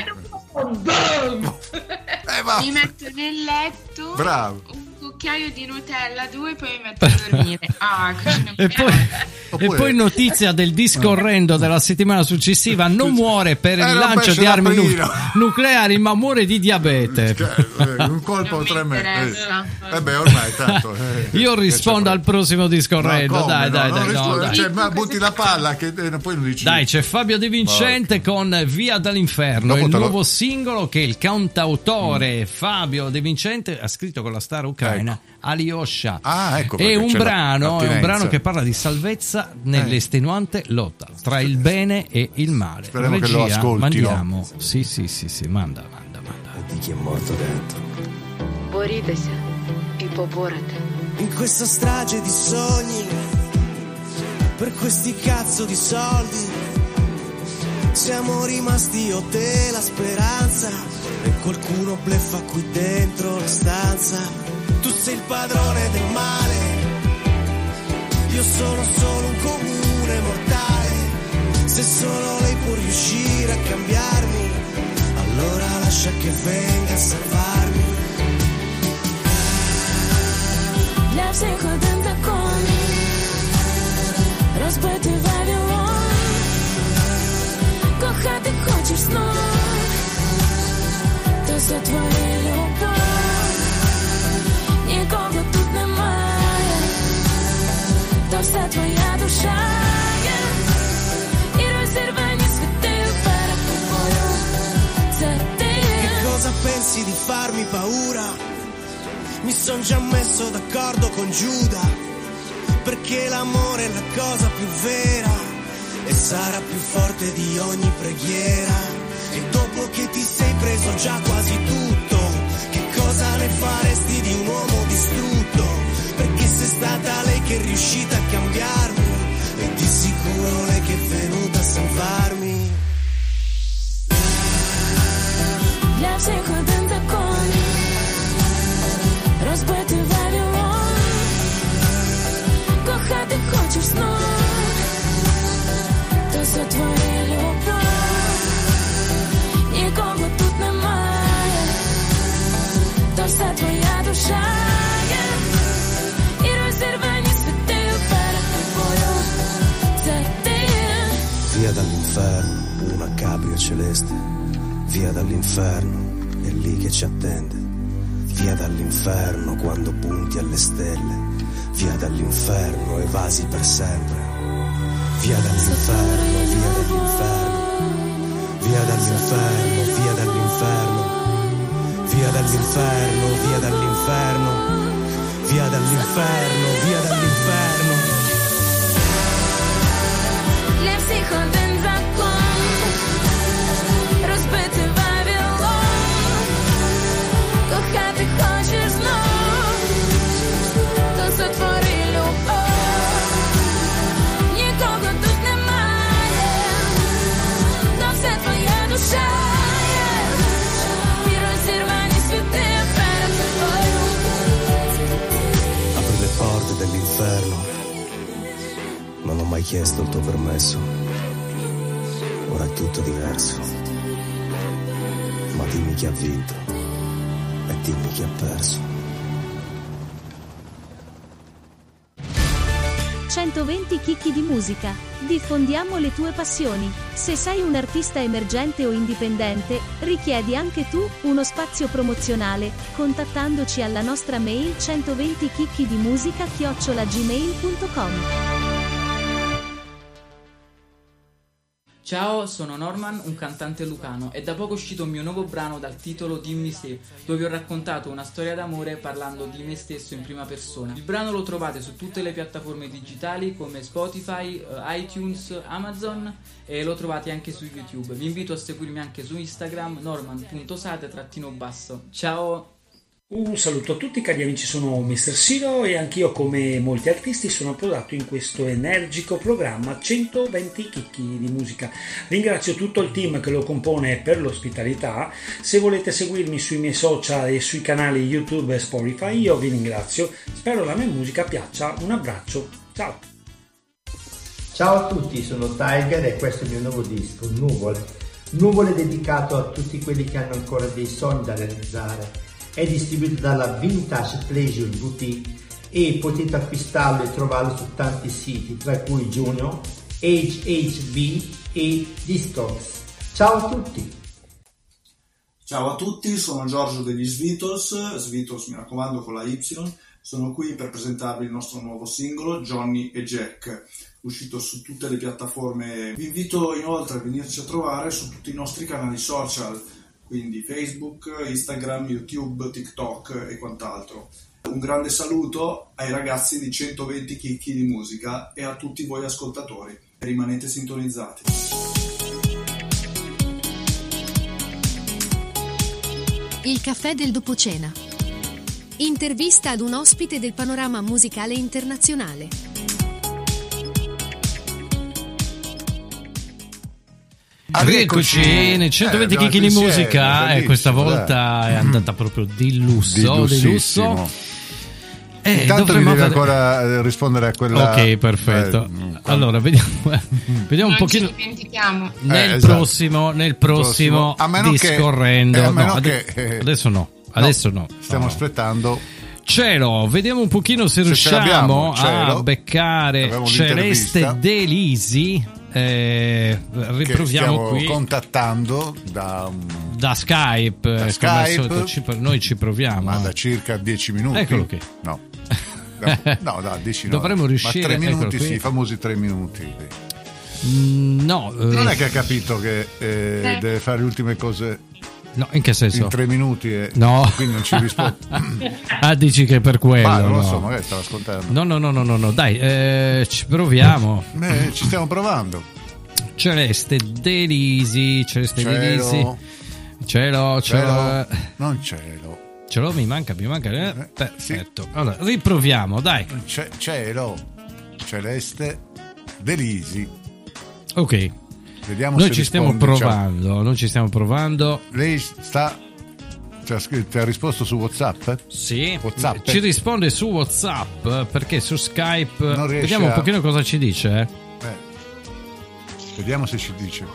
eh, mi metto nel letto, bravo, un cucchiaio di Nutella, due, e poi mi metto a dormire. Ah, e, poi, e poi notizia del disco orrendo della settimana successiva: non muore per il lancio di armi nu- nucleari, ma muore di diabete. Cioè, un colpo tremendo. Eh beh, ormai tanto. Eh, Io rispondo al prossimo disco orrendo. No, dai, no, dai, dai, no, dai. Cioè, ma butti la palla che eh, poi non dici. Dai, c'è Fabio De Vincente con Via dall'inferno, dopo il nuovo lo... singolo che il cantautore mm. Fabio De Vincente ha scritto con la star ucraina, ecco. Alyosha. Ah, ecco, è un brano, è un brano che parla di salvezza nell'estenuante eh. lotta tra il bene e il male. Speriamo Regia, che lo ascoltino. Mandiamo. Sì, sì, sì, sì, manda, manda, manda. E di chi è morto dentro. Борітеся і поборете. In questa strage di sogni, per questi cazzo di soldi, siamo rimasti io te la speranza, e qualcuno bleffa qui dentro la stanza. Tu sei il padrone del male, io sono solo un comune mortale. Se solo lei può riuscire a cambiarmi, allora lascia che venga a salvarmi. Для всех один закон, розбитий Вавилон. Кохати хочеш знов, то сотвори любов. Нікого тут немає, то все твоя душа є. І розірвані світи перед тобою, це ти. Che cosa pensi di farmi paura? Mi son già messo d'accordo con Giuda, perché l'amore è la cosa più vera e sarà più forte di ogni preghiera. E dopo che ti sei preso già quasi tutto, che cosa ne faresti di un uomo distrutto? Perché sei stata lei che è riuscita a cambiarmi, e di sicuro lei che è venuta a salvarmi. Для всех один закон, розбитий Вавилон. Кохати хочеш знов, то сотвори любов. Нікого тут немає, то все твоя душа є. І розірвані світи перед тобою, це ти. Via dall'inferno, una caprio celeste. Via dall'inferno, è lì che ci attende. Via dall'inferno quando punti alle stelle. Via dall'inferno, evasi per sempre. Via dall'inferno, via dall'inferno. Via dall'inferno, via dall'inferno. Via dall'inferno, via dall'inferno. Via dall'inferno, via dall'inferno. Для всіх один закон, розбитий Вавилон. Кохати хочеш знов, то сотвори любов. Нікого тут немає, то все твоя душа є. І розірвані світи перед тобою. Apri le porte dell'inferno, non ho mai chiesto il tuo permesso, ora è tutto diverso. ma dimmi chi ha vinto e dimmi chi ha perso. centoventi chicchi di musica. Diffondiamo le tue passioni. Se sei un artista emergente o indipendente, richiedi anche tu uno spazio promozionale, contattandoci alla nostra mail centoventi chicchi di musica chiocciola gmail punto com. Ciao, sono Norman, un cantante lucano, e da poco è uscito un mio nuovo brano dal titolo Dimmi se, dove ho raccontato una storia d'amore parlando di me stesso in prima persona. Il brano lo trovate su tutte le piattaforme digitali come Spotify, iTunes, Amazon, e lo trovate anche su YouTube. Vi invito a seguirmi anche su Instagram, norman punto sate trattino basso. Ciao! Un saluto a tutti cari amici, sono mister Siro e anch'io come molti artisti sono approdato in questo energico programma centoventi chicchi di musica. Ringrazio tutto il team che lo compone per l'ospitalità. Se volete seguirmi sui miei social e sui canali YouTube e Spotify, io vi ringrazio. Spero la mia musica piaccia. Un abbraccio, ciao! Ciao a tutti, sono Tiger e questo è il mio nuovo disco, Nuvole. Nuvole dedicato a tutti quelli che hanno ancora dei sogni da realizzare. È distribuito dalla Vintage Pleasure Boutique e potete acquistarlo e trovarlo su tanti siti, tra cui Juno, H H B e Discogs. Ciao a tutti! Ciao a tutti, sono Giorgio degli Svitols, Svitols mi raccomando con la Y, sono qui per presentarvi il nostro nuovo singolo Johnny e Jack, uscito su tutte le piattaforme. Vi invito inoltre a venirci a trovare su tutti i nostri canali social, quindi Facebook, Instagram, YouTube, TikTok e quant'altro. Un grande saluto ai ragazzi di centoventi chicchi di musica e a tutti voi ascoltatori. Rimanete sintonizzati. Il caffè del dopocena. Intervista ad un ospite del panorama musicale internazionale. Eccoci nei centoventi eh, chicchi di musica e questa volta dai. È andata proprio di lusso, di lusso. Eh, Intanto mi devi fare... ancora rispondere a quella. Ok, perfetto. Eh, allora vediamo, vediamo un pochino. Ci dimentichiamo. Nel eh, esatto. prossimo, nel prossimo, a meno discorrendo. Che, eh, a meno no, che, ade- adesso no, adesso no. Stiamo no. aspettando. Cielo, vediamo un pochino se, se riusciamo a beccare Celeste Delisi. Eh, riproviamo qui contattando da, da Skype, da Skype ci, noi ci proviamo ma da circa dieci minuti. Eccolo qui. No, da, no, da dieci no. Dovremmo riuscire. Ma tre minuti, sì, i famosi tre minuti. Mm, no, non eh, è che ha capito che eh, eh. deve fare le ultime cose. No, in che senso? In tre minuti e no. Quindi non ci rispondo. Ah, dici che è per quello? Ma non lo no. so, magari stavo ascoltando. No, no, no, no, no, no. Dai, eh, ci proviamo. Beh, ci stiamo provando. Celeste Delisi, Celeste Cielo. Delisi. Cielo, cielo. cielo. Non cielo. Ce l'ho, mi manca, mi manca. Eh, eh, perfetto. Sì. Allora, riproviamo, dai. C- cielo. Celeste Delisi. Ok. Vediamo noi se ci stiamo risponde, provando, ciao. noi ci stiamo provando. Lei sta ti ha, scritto, ti ha risposto su WhatsApp? Sì, WhatsApp. Ci risponde su WhatsApp perché su Skype non vediamo a... un pochino cosa ci dice. Eh. Vediamo se ci dice.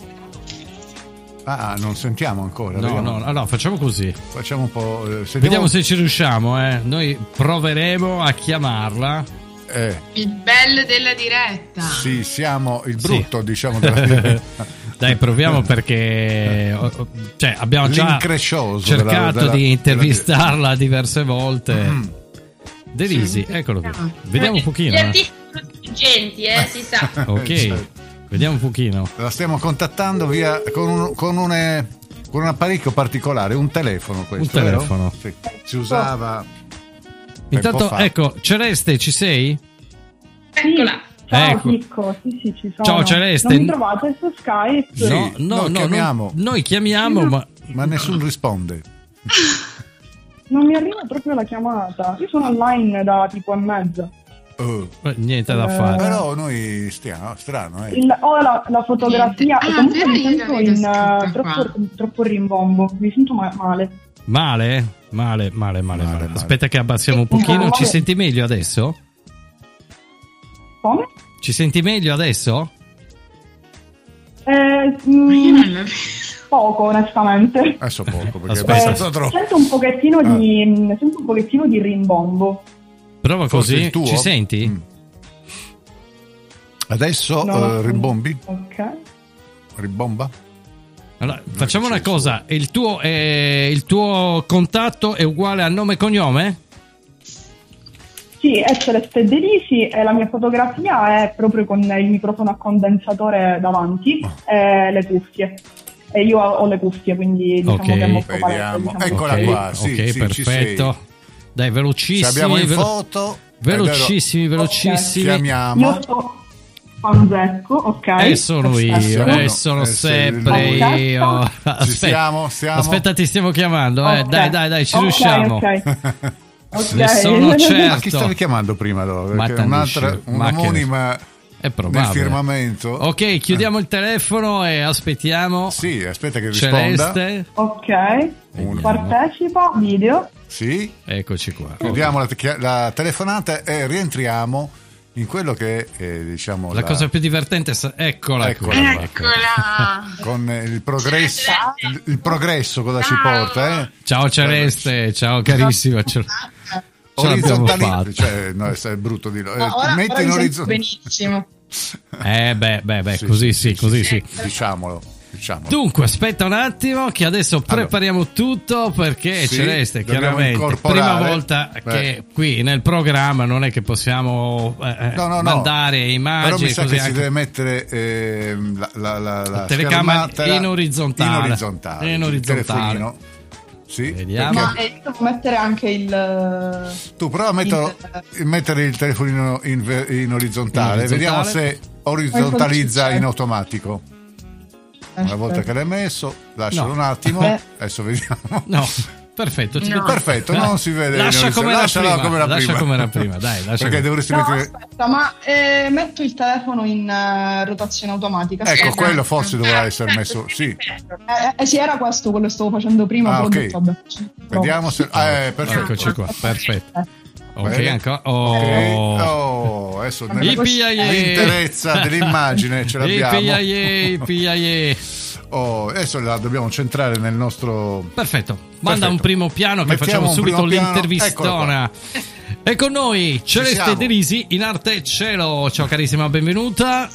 Ah, non sentiamo ancora. No, vediamo. no, allora facciamo così. Facciamo un po'. Eh, sentiamo... Vediamo se ci riusciamo, eh. Noi proveremo a chiamarla. Eh. Il bello della diretta. Sì, siamo il brutto, sì. diciamo, della diretta. Dai, proviamo perché cioè, abbiamo già cercato della, della, di intervistarla della... diverse volte. Mm. Delisi, sì, eccolo qui. Vediamo un pochino. Gli artisti sono intelligenti, eh, si sa. Ok, certo. Vediamo un pochino. La stiamo contattando via con un, con, une, con un apparecchio particolare, un telefono questo. Un telefono. Sì. Si usava. Intanto, ecco, Celeste, ci sei? Eccola. Ciao ecco. Chicco, sì sì ci sono. Ciao Celeste. Non mi trovate su Skype? Sì, no, no, noi no, chiamiamo. No, noi chiamiamo, no. ma... ma nessuno risponde. Non mi arriva proprio la chiamata. Io sono online da tipo e mezza. Uh. Niente da fare. Eh, Però noi stiamo, strano. Eh. Il, ho la, la fotografia ah, e comunque vero, mi sento in uh, troppo, troppo rimbombo. Mi sento ma- male. Male? Male, male, male, male, male. Aspetta che abbassiamo un pochino. Ci senti meglio adesso? Come? Ci senti meglio adesso? Eh, mm, Poco, onestamente. Adesso poco, perché Aspetta. è passato troppo. Sento un pochettino Ah. di sento un pochettino di rimbombo. Prova Forse così, il tuo? ci senti? Mm. Adesso No. eh, rimbombi? Ok. Ribomba? Allora, facciamo una cosa, il tuo, eh, il tuo contatto è uguale a nome e cognome? Sì, è Celeste Derisi e la mia fotografia è proprio con il microfono a condensatore davanti e le cuffie. E io ho le cuffie, quindi diciamo Ok. che è molto palese. Vediamo. Diciamo. Eccola Ok, qua, sì, ok, sì, ci perfetto. sei. Dai, Ci velocissimi. abbiamo in velo- foto. velocissimi, Ed ero- velocissimi. Chiamiamo. Io sono Fanzecco, ok. E sono io, Siamo- e sono eh, sei sempre lui. io. Ci Aspetta, siamo, siamo. aspetta, ti stiamo chiamando. Eh. Ok. Dai, dai, dai, ci Ok, riusciamo. ok. Ok. Ne sono Ma chi certo. stavi chiamando prima allora? Ma Perché un'altra, t'annisci- ma che ne- un'omonima È nel probabile. firmamento. Ok, chiudiamo il telefono e aspettiamo. Sì, aspetta che risponda. Celeste. Ok. Un- Partecipa, video. Sì, Eccoci qua. chiudiamo la, te- la telefonata e rientriamo in quello che è, eh, diciamo, La cosa più divertente è... Eccola, Eccola qui. qua. Eccola! con il progresso, il, il progresso cosa ci porta, eh? Ciao Celeste, ciao carissima. Ce, ce l'abbiamo Orizzontali- fatta. cioè, no, è brutto dirlo. Eh, No, ora, metti ora in mi sento orizzonte. benissimo. Eh beh, beh, beh, Sì, così sì, sì, sì, così sì, sì. Diciamolo, diciamolo. Dunque, aspetta un attimo che adesso prepariamo tutto perché Sì, Celeste, dobbiamo chiaramente, incorporare. prima volta Beh. che qui nel programma non è che possiamo eh, No, no, no. mandare Però immagini mi sa così che si anche- deve mettere ehm, la, la, la, la telecamera schermata in orizzontale. in orizzontale, In il orizzontale. telefonino. Sì, Vediamo. perché- Ma eh, io devo mettere anche il. Tu prova a metterlo- mettere il telefonino in, ver- in orizzontale, In orizzontale. vediamo se orizzontalizza Poi in c'è. automatico. Una volta che l'hai messo, lascialo No. un attimo, Beh. adesso vediamo. No, perfetto. ti- No. Perfetto, non si vede. Lascia in come era lasciala prima, come era lascia prima. come era prima, dai, lascia Perché come- dovresti No, mettere. aspetta, ma eh, metto il telefono in eh, rotazione automatica. Ecco, aspetta. quello forse dovrà essere messo. Sì, Eh, eh, sì, era questo quello che stavo facendo prima. Ah, però ho ok. detto, vabbè, ci provo. vediamo se. Ah, eh, perfetto. Eccoci qua, perfetto. Ok, Bene. ancora. Ok. Oh. Oh, adesso nella- I P I A. l'interezza dell'immagine ce l'abbiamo. I P I A, I P I A. Oh, adesso la dobbiamo centrare nel nostro. Perfetto, manda Perfetto. un primo piano che Mettiamo facciamo un subito primo piano. l'intervistona. E con noi Celeste siamo. Derisi in arte cielo. Ciao carissima, benvenuta.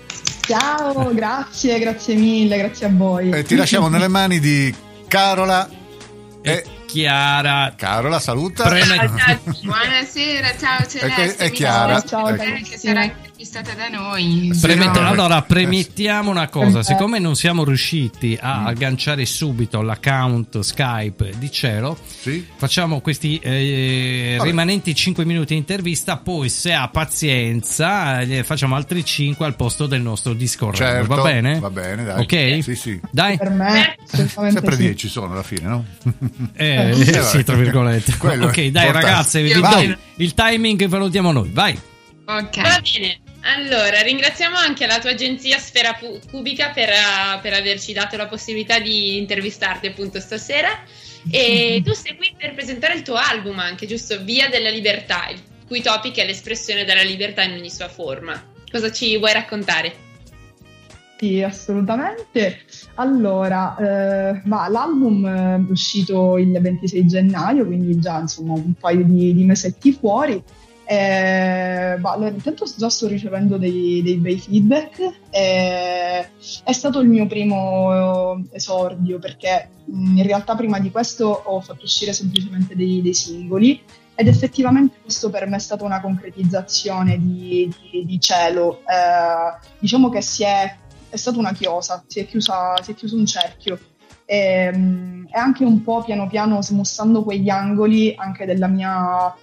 Ciao, grazie, grazie mille, grazie a voi. E ti lasciamo nelle mani di Carola e Chiara. Carola, saluta. Preme- Buonasera, ciao Celeste. è mi Chiara. fa Ciao, piacere carissima. che sarà intervistata da noi. Sì, Premette- no, allora, eh, premettiamo una cosa: Eh. siccome non siamo riusciti a agganciare subito l'account Skype di Cielo, Sì. facciamo questi eh, Vabbè. rimanenti cinque minuti di intervista. Poi, se ha pazienza, eh, facciamo altri cinque al posto del nostro Discord. Certo, Va bene? va bene, dai. Ok? Sì, sì. Dai. Per me, assolutamente Sempre sì. dieci sono alla fine, no? Eh, Eh, sì, vabbè. tra virgolette. Quello Ok, è dai, importante. ragazze, vi Vai. do il timing ve lo diamo noi. Vai. Ok. Va bene, allora ringraziamo anche la tua agenzia Sfera Pu- Cubica per, uh, per averci dato la possibilità di intervistarti appunto stasera. E tu sei qui per presentare il tuo album anche, giusto? Via della Libertà, il cui topic è l'espressione della libertà in ogni sua forma. Cosa ci vuoi raccontare? Sì, assolutamente. Allora, eh, ma l'album eh, è uscito il ventisei gennaio, quindi già insomma un paio di, di mesetti fuori. Eh, ma, allora, intanto già sto ricevendo dei, dei bei feedback. Eh, è stato il mio primo eh, esordio perché mh, in realtà prima di questo ho fatto uscire semplicemente dei, dei singoli. Ed effettivamente questo per me è stata una concretizzazione di, di, di Cielo. Eh, diciamo che si è, è stata una chiosa, si è, chiusa, si è chiuso un cerchio. E, mm, e anche un po' piano piano smussando quegli angoli anche della mia,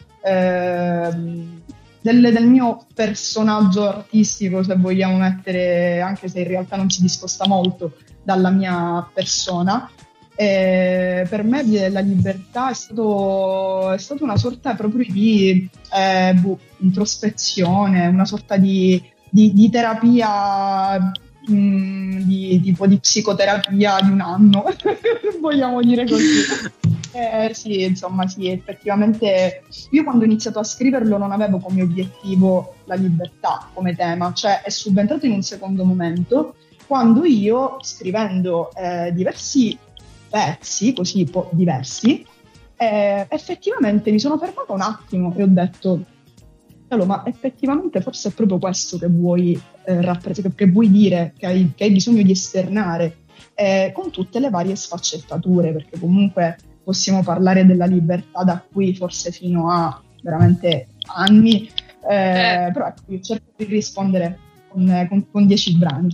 ehm, del, del mio personaggio artistico, se vogliamo mettere, anche se in realtà non si discosta molto dalla mia persona. E per me la libertà è stato, è stata una sorta proprio di eh, boh, introspezione, una sorta di, di, di terapia, mh, di, tipo di psicoterapia di un anno, vogliamo dire così. Eh, sì, insomma, sì, effettivamente io quando ho iniziato a scriverlo non avevo come obiettivo la libertà come tema, cioè è subentrato in un secondo momento. quando io, scrivendo eh, diversi pezzi, così po- diversi, eh, effettivamente mi sono fermata un attimo e ho detto, ma effettivamente forse è proprio questo che vuoi, eh, rappres- che vuoi dire, che hai, che hai bisogno di esternare, eh, con tutte le varie sfaccettature, perché comunque possiamo parlare della libertà da qui forse fino a veramente anni, eh, eh. però ecco, io cerco di rispondere con, con, con dieci brani.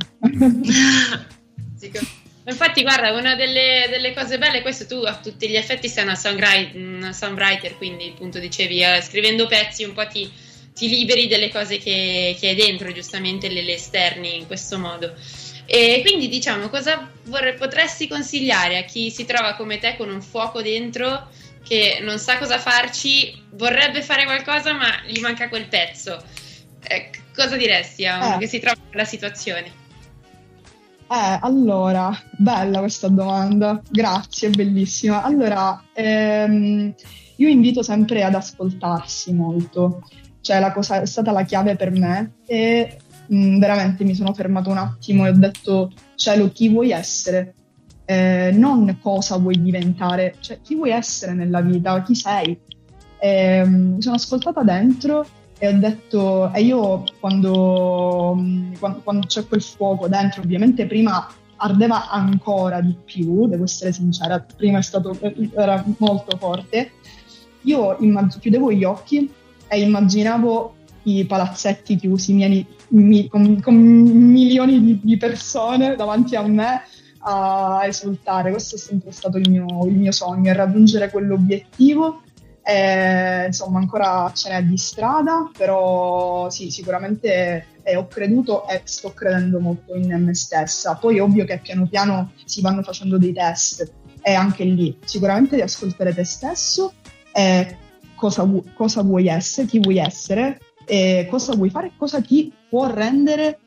Infatti guarda, una delle, delle cose belle, questo tu a tutti gli effetti sei una, songwriter, una songwriter, quindi appunto dicevi, eh, scrivendo pezzi un po' ti, ti liberi delle cose che, che hai dentro, giustamente le, le esterni in questo modo. E quindi diciamo, cosa vorrei, potresti consigliare a chi si trova come te con un fuoco dentro, che non sa cosa farci, vorrebbe fare qualcosa ma gli manca quel pezzo? Eh, cosa diresti a uno eh. che si trova in quella situazione? Eh, allora, bella questa domanda, grazie, bellissima. Allora, ehm, io invito sempre ad ascoltarsi molto, cioè la cosa è stata la chiave per me e mh, veramente mi sono fermato un attimo e ho detto, cielo, chi vuoi essere? Eh, non cosa vuoi diventare, cioè chi vuoi essere nella vita, chi sei? Eh, mi sono ascoltata dentro e ho detto, e io quando, quando, quando c'è quel fuoco dentro, ovviamente prima ardeva ancora di più, devo essere sincera, prima è stato, era molto forte, io immag- chiudevo gli occhi e immaginavo i palazzetti chiusi miei, mi, con, con milioni di, di persone davanti a me a esultare. Questo è sempre stato il mio, il mio sogno, raggiungere quell'obiettivo. Eh, insomma, ancora ce n'è di strada, però sì, sicuramente eh, ho creduto e sto credendo molto in me stessa. Poi è ovvio che piano piano si vanno facendo dei test e anche lì sicuramente di ascoltare te stesso, eh, cosa, vu- cosa vuoi essere, chi vuoi essere, eh, cosa vuoi fare, cosa ti può rendere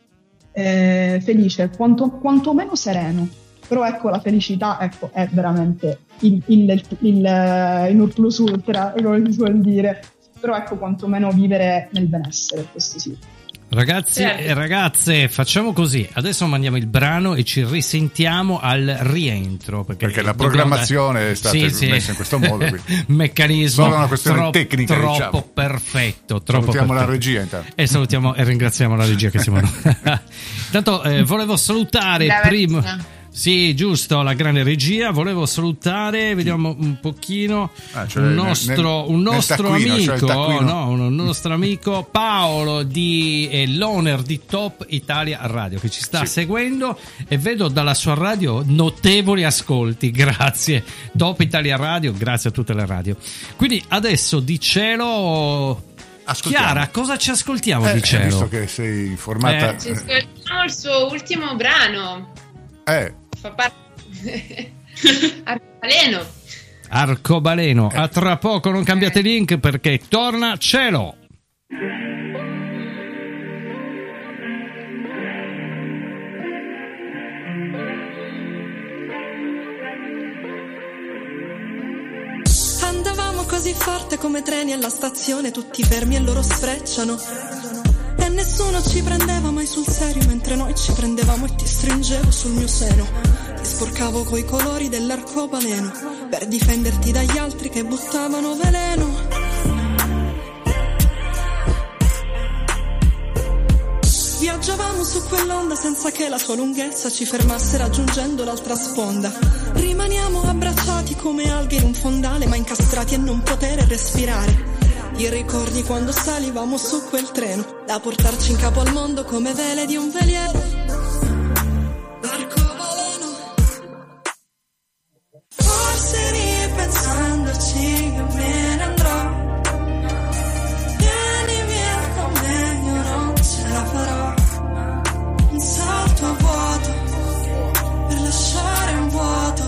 eh, felice, quanto, quanto meno sereno. Però ecco, la felicità, ecco, è veramente il, il, il, il, il non plus ultra, come si suol dire. Però ecco, quantomeno vivere nel benessere, questo sì. Ragazzi certo. e ragazze, facciamo così, adesso mandiamo il brano e ci risentiamo al rientro, perché, perché la programmazione da... è stata sì, messa sì. in questo modo, meccanismo solo una questione troppo, tecnica, troppo diciamo. perfetto, troppo salutiamo perfetto. La regia intanto e salutiamo e ringraziamo la regia che siamo noi. Intanto eh, volevo salutare prima sì, giusto, la grande regia. Volevo salutare, vediamo un pochino, ah, cioè un nostro, nel, un nostro taccuino, amico, cioè no, un nostro amico Paolo di è l'owner di Top Italia Radio che ci sta sì. seguendo e vedo dalla sua radio notevoli ascolti. Grazie Top Italia Radio, grazie a tutte le radio. Quindi adesso di cielo, Chiara, cosa ci ascoltiamo eh, di cielo? Visto che sei informata, eh. ci ascoltiamo il suo ultimo brano. Eh. Fa parte Arcobaleno. Arcobaleno. A tra poco, non cambiate link perché torna cielo. Andavamo così forte come treni alla stazione, tutti fermi e loro sfrecciano. E nessuno ci prendeva mai sul serio, mentre noi ci prendevamo e ti stringevo sul mio seno. Ti sporcavo coi colori dell'arcobaleno per difenderti dagli altri che buttavano veleno. Viaggiavamo su quell'onda senza che la sua lunghezza ci fermasse raggiungendo l'altra sponda. Rimaniamo abbracciati come alghe in un fondale, ma incastrati a non poter respirare. Ti ricordi quando salivamo su quel treno da portarci in capo al mondo come vele di un veliero? L'arcobaleno. Forse ripensandoci io me ne andrò. Vieni via con me, io non ce la farò. Un salto a vuoto per lasciare un vuoto.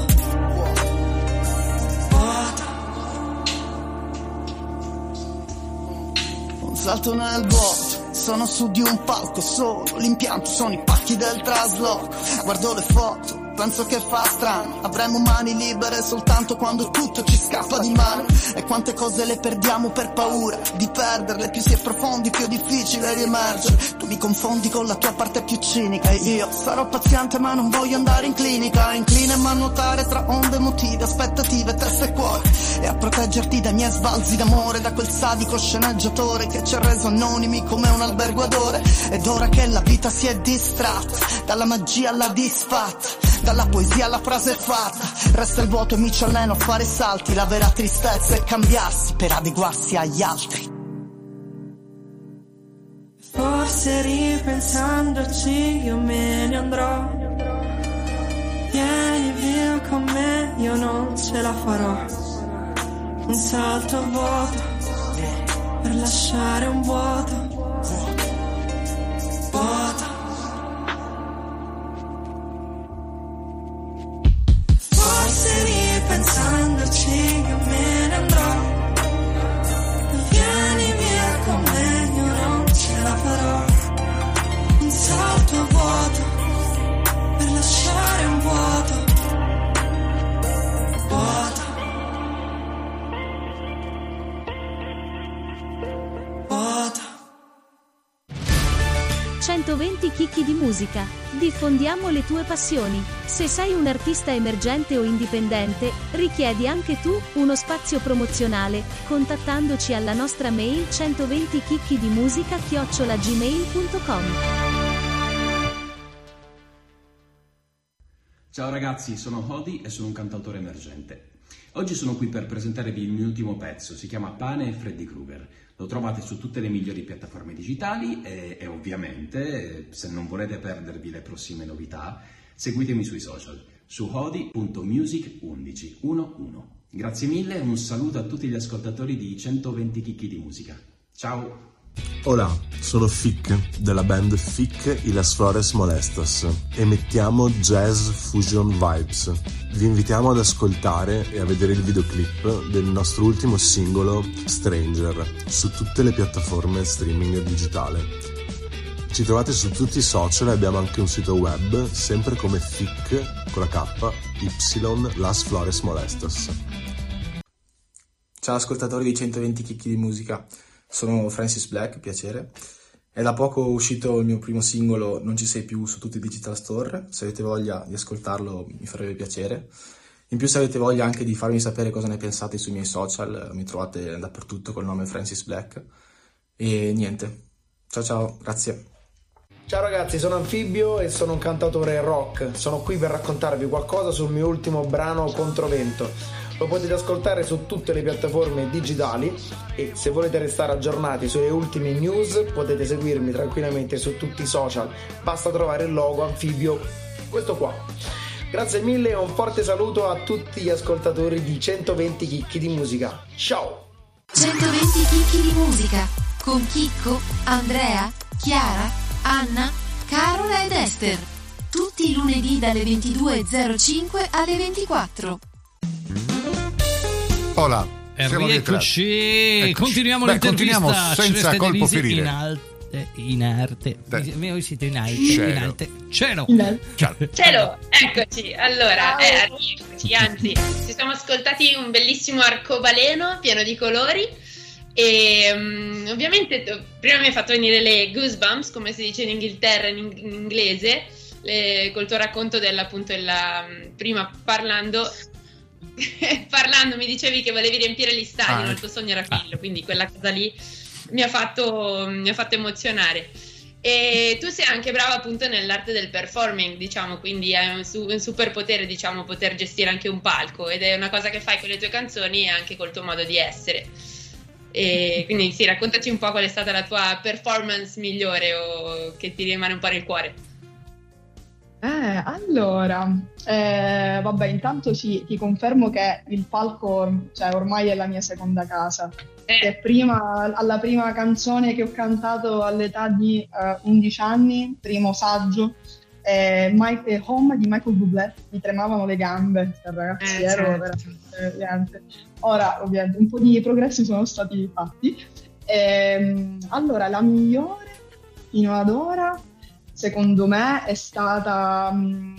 Salto nel vuoto, sono su di un palco solo, l'impianto sono i pacchi del trasloco. Guardo le foto, penso che fa strano. Avremo mani libere soltanto quando tutto ci scappa di mano. E quante cose le perdiamo per paura di perderle. Più si è profondi più è difficile riemergere. Tu mi confondi con la tua parte più cinica. E io sarò paziente ma non voglio andare in clinica. Incline a nuotare tra onde emotive, aspettative, testa e cuore, e a proteggerti dai miei sbalzi d'amore, da quel sadico sceneggiatore che ci ha reso anonimi come un alberguatore. Ed ora che la vita si è distratta, dalla magia alla disfatta, dalla poesia alla frase fatta, resta il vuoto e mi ci alleno a fare salti. La vera tristezza è cambiarsi per adeguarsi agli altri. Forse ripensandoci io me ne andrò. Vieni via con me, io non ce la farò. Un salto vuoto per lasciare un vuoto. Vuoto. Forse ripensandoci io me ne andrò. Vieni via con me, io non ce la farò. Un salto vuoto per lasciare un vuoto. Vuoto. Vuoto. centoventi chicchi di musica. Diffondiamo le tue passioni. Se sei un artista emergente o indipendente, richiedi anche tu uno spazio promozionale, contattandoci alla nostra mail centoventi chicchi di musica chiocciola gmail punto com. Ciao ragazzi, sono Hodi e sono un cantautore emergente. Oggi sono qui per presentarvi il mio ultimo pezzo, si chiama Pane e Freddy Krueger. Lo trovate su tutte le migliori piattaforme digitali e, e ovviamente, se non volete perdervi le prossime novità, seguitemi sui social, su hodi punto music undici undici. Grazie mille e un saluto a tutti gli ascoltatori di centoventi chicchi di musica. Ciao! Hola, sono Fic della band Fic y las Flores Molestas. Emettiamo jazz fusion vibes. Vi invitiamo ad ascoltare e a vedere il videoclip del nostro ultimo singolo Stranger su tutte le piattaforme streaming digitale. Ci trovate su tutti i social e abbiamo anche un sito web, sempre come Fic con la K Y Las Flores Molestas. Ciao ascoltatori di centoventi chicchi di musica. Sono Francis Black, piacere. È da poco uscito il mio primo singolo Non ci sei più su tutti i digital store. Se avete voglia di ascoltarlo mi farebbe piacere. In più, se avete voglia anche di farmi sapere cosa ne pensate sui miei social, mi trovate dappertutto col nome Francis Black. E niente, ciao ciao, grazie. Ciao ragazzi, sono Anfibio e sono un cantautore rock. Sono qui per raccontarvi qualcosa sul mio ultimo brano Controvento. Lo potete ascoltare su tutte le piattaforme digitali e se volete restare aggiornati sulle ultime news potete seguirmi tranquillamente su tutti i social. Basta trovare il logo Anfibio, questo qua. Grazie mille e un forte saluto a tutti gli ascoltatori di centoventi chicchi di musica. Ciao! centoventi chicchi di musica con Chicco, Andrea, Chiara, Anna, Carola ed Esther. Tutti i lunedì dalle ventidue e zero cinque alle ventiquattro. Hola, rieccoci, continuiamo Beh, l'intervista. Continuiamo senza colpo ferire. In arte, in arte. Voi siete in arte, Cielo. in arte. Cielo. Ciao. Cielo, eccoci. Allora, eh, arrivederci, anzi, ci siamo ascoltati un bellissimo arcobaleno pieno di colori e um, ovviamente t- prima mi hai fatto venire le goosebumps, come si dice in Inghilterra in, in inglese, le, col tuo racconto dell'appunto la, prima parlando parlando mi dicevi che volevi riempire gli stadi, ah, no? Il tuo sogno era quello, quindi quella cosa lì mi ha fatto mi ha fatto emozionare. E tu sei anche brava appunto nell'arte del performing, diciamo, quindi hai un, su- un superpotere, diciamo, poter gestire anche un palco, ed è una cosa che fai con le tue canzoni e anche col tuo modo di essere. E quindi sì, raccontaci un po' qual è stata la tua performance migliore o che ti rimane un po' nel cuore. Eh, allora, eh, vabbè, intanto sì, ti confermo che il palco, cioè, ormai è la mia seconda casa. Eh. Che prima, alla prima canzone che ho cantato all'età di uh, undici anni, primo saggio, eh, My, eh, Home di Michael Bublé, mi tremavano le gambe, cioè, ragazzi, eh, ero certo. veramente niente. Ora, ovviamente, un po' di progressi sono stati fatti. Ehm, allora, la migliore fino ad ora, secondo me, è stata um,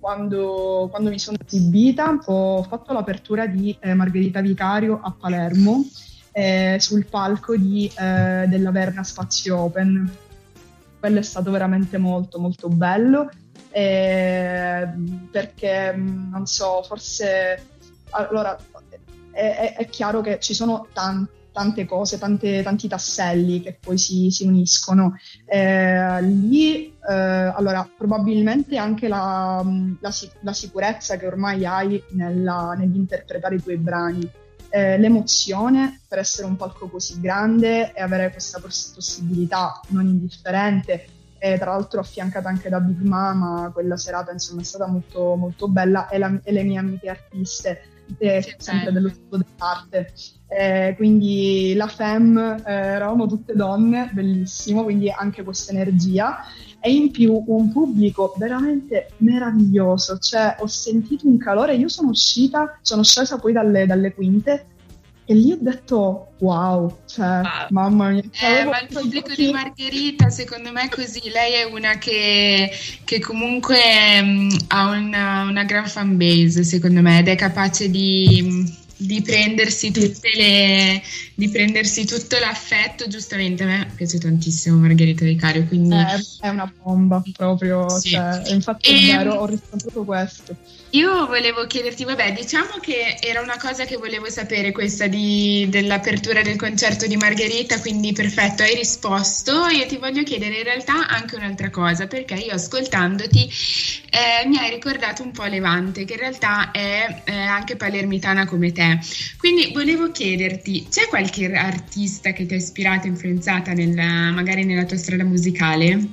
quando, quando mi sono esibita ho fatto l'apertura di eh, Margherita Vicario a Palermo eh, sul palco di, eh, della Verna Spazio Open. Quello è stato veramente molto molto bello eh, perché non so, forse allora è, è chiaro che ci sono tanti tante cose, tante, tanti tasselli che poi si, si uniscono. Eh, lì, eh, allora, probabilmente anche la, la, la sicurezza che ormai hai nella, nell'interpretare i tuoi brani, eh, l'emozione per essere un palco così grande e avere questa poss- possibilità non indifferente, e tra l'altro affiancata anche da Big Mama, quella serata insomma è stata molto, molto bella, e, la, e le mie amiche artiste, eh, sempre dello studio dell'arte. Eh, quindi la Fem, eh, eravamo tutte donne, bellissimo, quindi anche questa energia, e in più un pubblico veramente meraviglioso, cioè ho sentito un calore, io sono uscita, sono scesa poi dalle, dalle quinte e lì ho detto wow, cioè wow. Mamma mia. Eh, ma il pubblico di Margherita secondo me è così, lei è una che, che comunque mh, ha una, una gran fan base secondo me, ed è capace di... di prendersi tutte le di prendersi tutto l'affetto. Giustamente a me piace tantissimo Margherita Vicario, quindi eh, è una bomba proprio, sì. Cioè, infatti e... è vero, ho riscontrato questo. Io volevo chiederti, vabbè, diciamo che era una cosa che volevo sapere, questa di, dell'apertura del concerto di Margherita, quindi perfetto, hai risposto. Io ti voglio chiedere in realtà anche un'altra cosa, perché io ascoltandoti eh, mi hai ricordato un po' Levante, che in realtà è eh, anche palermitana come te. Quindi volevo chiederti, c'è qualche artista che ti ha ispirato, influenzata nella, magari nella tua strada musicale?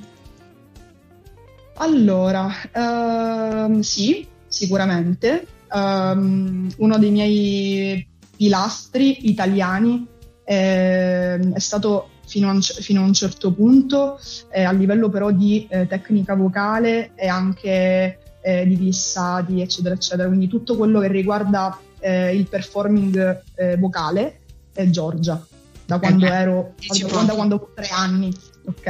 Allora, uh, sì, sicuramente. Um, uno dei miei pilastri italiani eh, è stato fino a un, fino a un certo punto, eh, a livello però di eh, tecnica vocale e anche eh, di glissati, eccetera, eccetera. Quindi tutto quello che riguarda eh, il performing eh, vocale è Giorgia, da quando eh, ero, da, da quando avevo tre anni, ok.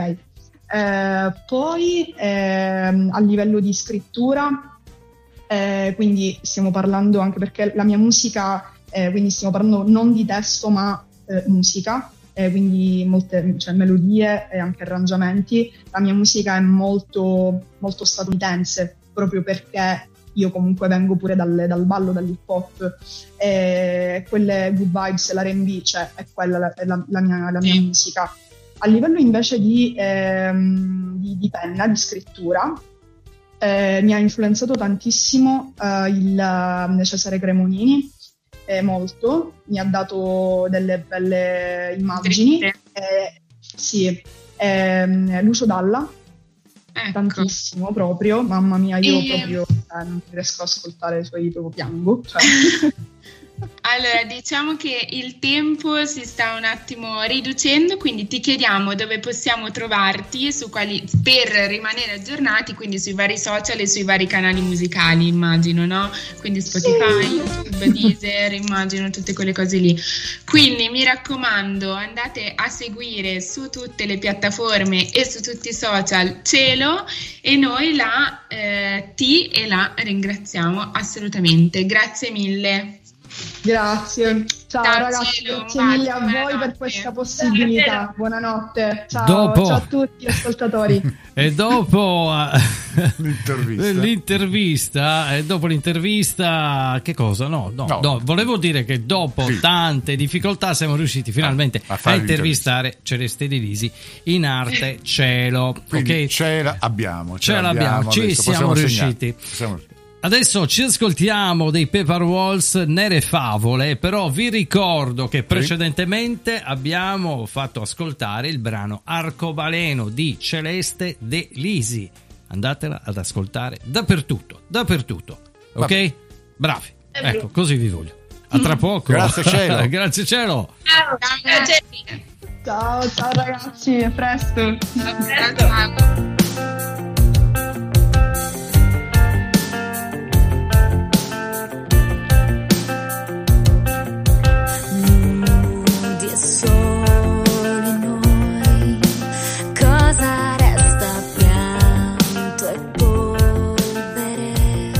Eh, poi eh, a livello di scrittura, eh, quindi stiamo parlando anche perché la mia musica, eh, quindi stiamo parlando non di testo ma eh, musica, eh, quindi molte, cioè, melodie e anche arrangiamenti. La mia musica è molto, molto statunitense, proprio perché io comunque vengo pure dal, dal ballo, dall'hip hop, e quelle good vibes, l'R and B, cioè è quella la, la, la, mia, la mia musica. A livello invece di, ehm, di, di penna, di scrittura, eh, mi ha influenzato tantissimo eh, il Cesare Cremonini, eh, molto, mi ha dato delle belle immagini. Eh, sì, eh, Lucio Dalla, ecco. Tantissimo proprio, mamma mia, io e... proprio eh, non riesco ad ascoltare i suoi, proprio piango. Cioè. Allora, diciamo che il tempo si sta un attimo riducendo, quindi ti chiediamo dove possiamo trovarti, su quali, per rimanere aggiornati, quindi sui vari social e sui vari canali musicali, immagino, no? Quindi Spotify, sì. YouTube, Deezer, immagino tutte quelle cose lì. Quindi mi raccomando, andate a seguire su tutte le piattaforme e su tutti i social Cielo, e noi la eh, ti e la ringraziamo assolutamente. Grazie mille. Grazie, ciao, ciao ragazzi, cielo, grazie mille a voi buonanotte. Per questa possibilità. Buonanotte, ciao, dopo... ciao a tutti gli ascoltatori. E dopo l'intervista, l'intervista e dopo l'intervista che cosa? No, no, no. no volevo dire che dopo sì. tante difficoltà siamo riusciti finalmente a, a, a intervistare Celeste Delisi in arte Cielo. Quindi okay? ce l'abbiamo, ce, ce l'abbiamo, ci siamo riusciti. Possiamo... Adesso ci ascoltiamo dei Pepper Walls, Nere Favole, però vi ricordo che precedentemente abbiamo fatto ascoltare il brano Arcobaleno di Celeste Delisi. Andatela ad ascoltare dappertutto, dappertutto, ok? Vabbè. Bravi, ecco, così vi voglio. A tra poco. Grazie Cielo. Grazie Cielo. Ciao, ciao, ciao, ciao ragazzi, a presto. A presto. Cosa resta? Pianto e polvere.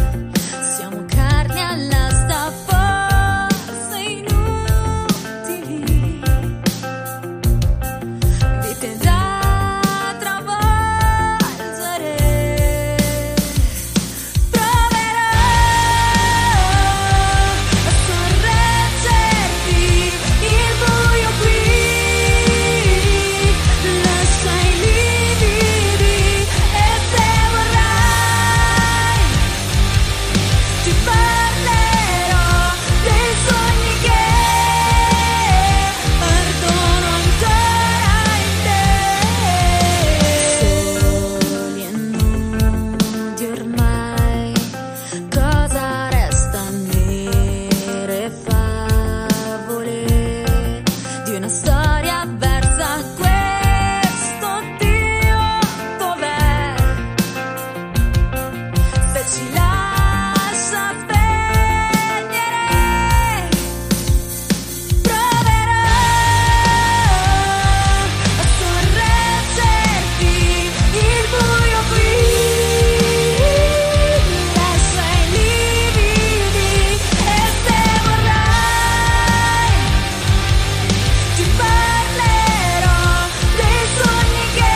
storia versa questo Dio dov'è? Se ci lascia spegnere, proverò a sorreggerti il buio qui, lascia i lividi e se vorrai ti parlerò dei sogni che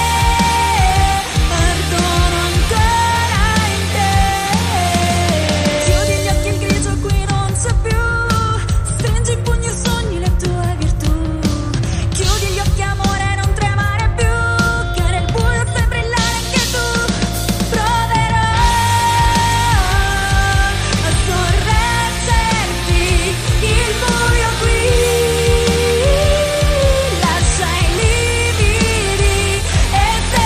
ardono ancora in te. Chiudi gli occhi, il grigio qui non c'è più, stringi i pugni, sogni le tue virtù. Chiudi gli occhi amore, non tremare più, che nel buio fai brillare anche tu. Proverò a sorreggerti il buio qui, lascia i lividi e se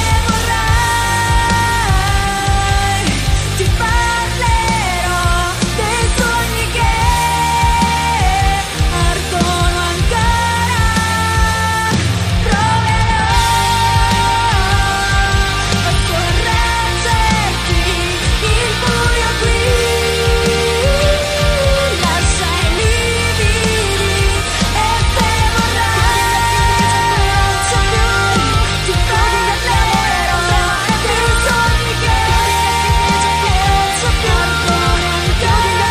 vorrai ti parlerò dei sogni che ardono ancora. Proverò a sorreggerti il buio qui, lascia i lividi e se vorrai non c'è più, ti parlerò dei sogni che non c'è più, ardono ancora.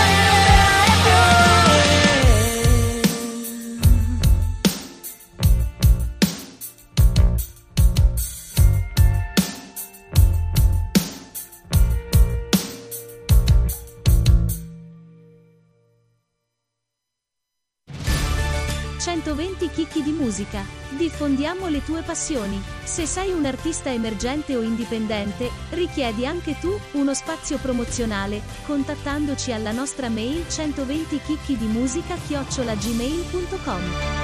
centoventi chicchi di musica. Diffondiamo le tue passioni. Se sei un artista emergente o indipendente, richiedi anche tu uno spazio promozionale, contattandoci alla nostra mail centoventi chicchi di musica chiocciola gmail punto com.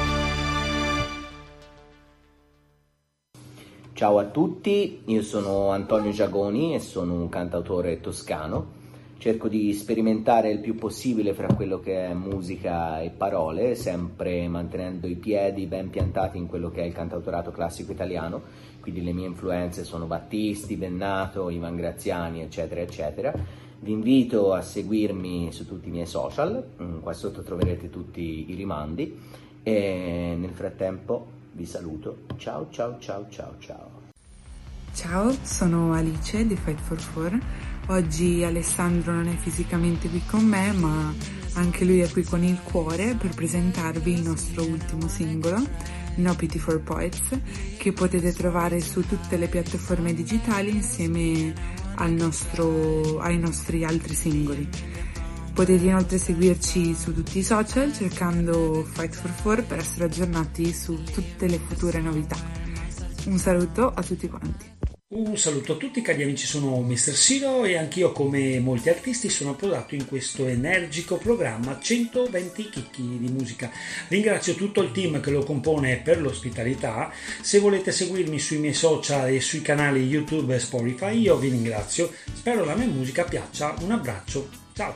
Ciao a tutti, io sono Antonio Giagoni e sono un cantautore toscano. Cerco di sperimentare il più possibile fra quello che è musica e parole, sempre mantenendo i piedi ben piantati in quello che è il cantautorato classico italiano, quindi le mie influenze sono Battisti, Bennato, Ivan Graziani, eccetera, eccetera. Vi invito a seguirmi su tutti i miei social, qua sotto troverete tutti i rimandi e nel frattempo vi saluto. Ciao, ciao, ciao, ciao, ciao. Ciao, sono Alice di Fight for Four. Oggi Alessandro non è fisicamente qui con me, ma anche lui è qui con il cuore per presentarvi il nostro ultimo singolo, No Pity for Poets, che potete trovare su tutte le piattaforme digitali insieme al nostro, ai nostri altri singoli. Potete inoltre seguirci su tutti i social cercando Fight for Four per essere aggiornati su tutte le future novità. Un saluto a tutti quanti. Un saluto a tutti cari amici, sono mister Siro e anch'io come molti artisti sono approdato in questo energico programma centoventi chicchi di musica. Ringrazio tutto il team che lo compone per l'ospitalità. Se volete seguirmi sui miei social e sui canali YouTube e Spotify io vi ringrazio, spero la mia musica piaccia, un abbraccio, ciao!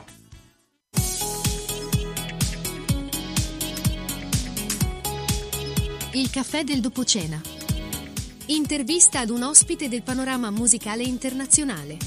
Il caffè del dopocena. Intervista ad un ospite del panorama musicale internazionale.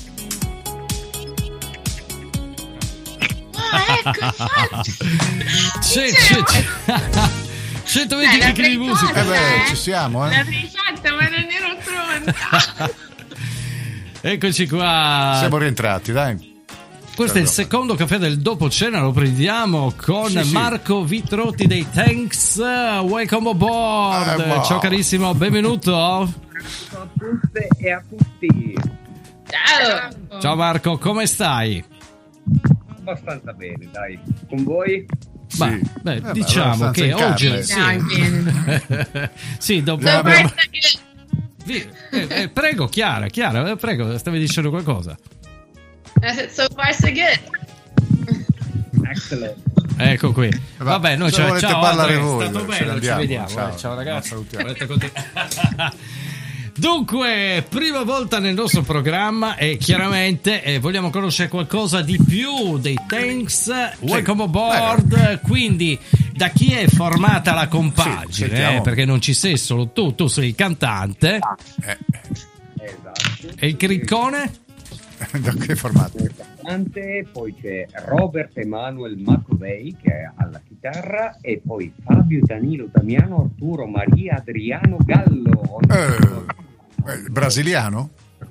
Ah, ecco, infatti. C'è, c'è, c'è. centoventi chicchi di musica. Eh beh, ci siamo, eh. L'avrei fatta, ma non ero pronta. Eccoci qua. Siamo rientrati, dai. Questo è il secondo caffè del dopo cena, lo prendiamo con sì, sì. Marco Vitrotti dei Tanks. Welcome aboard. Eh, wow. Ciao carissimo, benvenuto. Ciao a tutte e a tutti. Ciao. Ciao Marco, come stai? Abbastanza bene, dai. Con voi? Bah, sì. beh, eh, diciamo beh, che oggi sì. sì, dopo abbiamo... che... eh, eh, prego Chiara, Chiara, prego, stavi dicendo qualcosa? Uh, so far so good. Excellent. Ecco qui. Vabbè, noi ciao, ciao, parlare Andrea, voi, è stato bello, ci vediamo. Ciao, ciao ragazzi. Dunque, prima volta nel nostro programma e chiaramente eh, vogliamo conoscere qualcosa di più dei Tanks. Welcome aboard. Quindi da chi è formata la compagine, sì, eh, perché non ci sei solo tu, tu sei il cantante. Eh. Esatto. E il criccone? Da che è formato? Poi c'è Robert Emanuel McVeigh che è alla chitarra, e poi Fabio, Danilo, Damiano, Arturo, Maria, Adriano, Gallo. Eh, eh, brasiliano?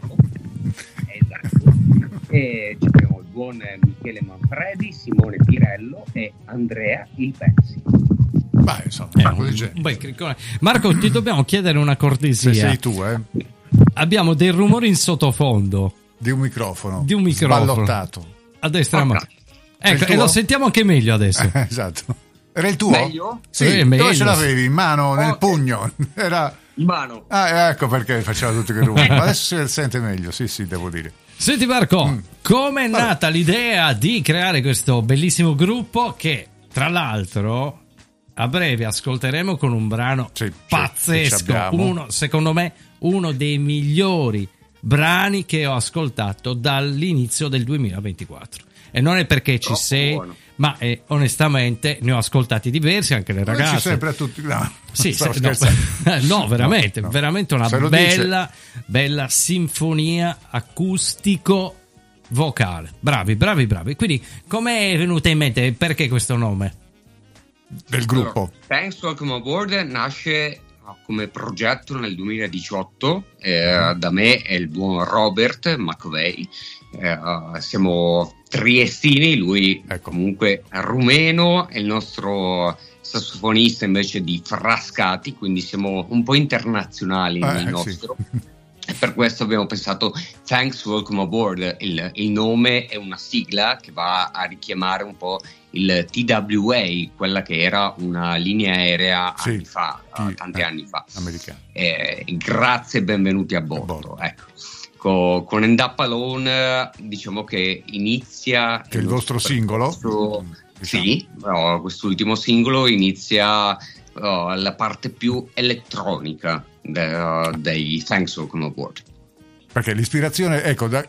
Esatto. E abbiamo il buon Michele Manfredi, Simone Pirello e Andrea il Pezzi. Beh, insomma, eh, un, un bel criccone. Marco, ti dobbiamo chiedere una cortesia. Se sei tu, eh. Abbiamo dei rumori in sottofondo. Di un microfono. Di un microfono. Sballottato. A destra, ma... Ecco, e lo sentiamo anche meglio adesso. Eh, esatto. Era il tuo? Meglio? Sì, eh, dove meglio. ce l'avevi? In mano, nel Okay. pugno? Era... In mano. Ah, ecco perché faceva tutti quei rumori. Ma adesso si sente meglio, sì, sì, devo dire. Senti Marco, Mm. come è Vabbè. nata l'idea di creare questo bellissimo gruppo che, tra l'altro, a breve ascolteremo con un brano Sì, sì, pazzesco, ci abbiamo. uno, secondo me, uno dei migliori brani che ho ascoltato dall'inizio del duemilaventiquattro. E non è perché ci Troppo sei, buono. ma eh, onestamente ne ho ascoltati diversi, anche le Non ci ragazze. sempre a tutti. No, Sì, stavo se- no, scherzando. no, veramente, No, no. veramente una Se lo bella, bella sinfonia acustico vocale. Bravi, bravi, bravi. Quindi, com'è venuta in mente? Perché questo nome? Del gruppo. Allora, Thanks Welcome Aboard nasce come progetto nel duemiladiciotto eh, da me e il buon Robert McVeigh. Eh, siamo triestini, lui è comunque rumeno e il nostro sassofonista invece di Frascati, quindi siamo un po' internazionali Eh, nel sì. nostro. E per questo abbiamo pensato Thanks Welcome Aboard, il, il nome è una sigla che va a richiamare un po' il T W A, quella che era una linea aerea Sì, anni fa, sì, tanti eh, anni fa. Americano. Eh, grazie e benvenuti a bordo. Ecco. Co- con End Up Alone diciamo che inizia Che è il vostro singolo? percorso- Diciamo. Sì, oh, quest'ultimo singolo inizia oh, la parte più elettronica de- dei Thanks Welcome Aboard. Perché l'ispirazione, ecco, da,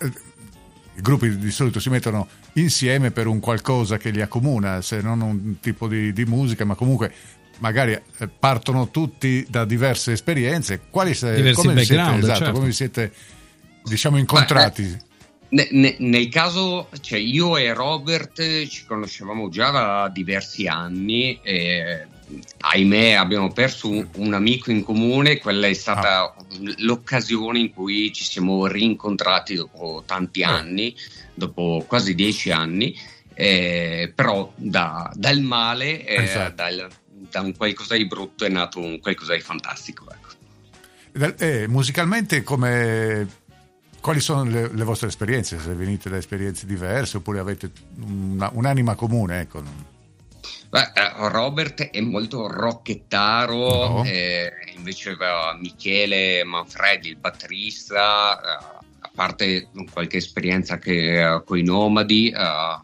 i gruppi di solito si mettono insieme per un qualcosa che li accomuna, se non un tipo di, di musica, ma comunque magari eh, partono tutti da diverse esperienze. Quali se, Diversi come siete, background, esatto, certo. come vi siete, diciamo, incontrati? Ne- ne- nel caso, cioè io e Robert ci conoscevamo già da diversi anni e ahimè abbiamo perso un, un amico in comune. Quella è stata Ah. l'occasione in cui ci siamo rincontrati dopo tanti anni, dopo quasi dieci anni, eh, però da- dal male, eh, Esatto. dal- da un qualcosa di brutto è nato un qualcosa di fantastico, ecco. Eh, musicalmente come... Quali sono le, le vostre esperienze? Se venite da esperienze diverse oppure avete una, un'anima comune, ecco. Beh, eh, Robert è molto rockettaro, No. eh, invece eh, Michele Manfredi, il batterista, eh, a parte qualche esperienza che con i Nomadi, eh, ha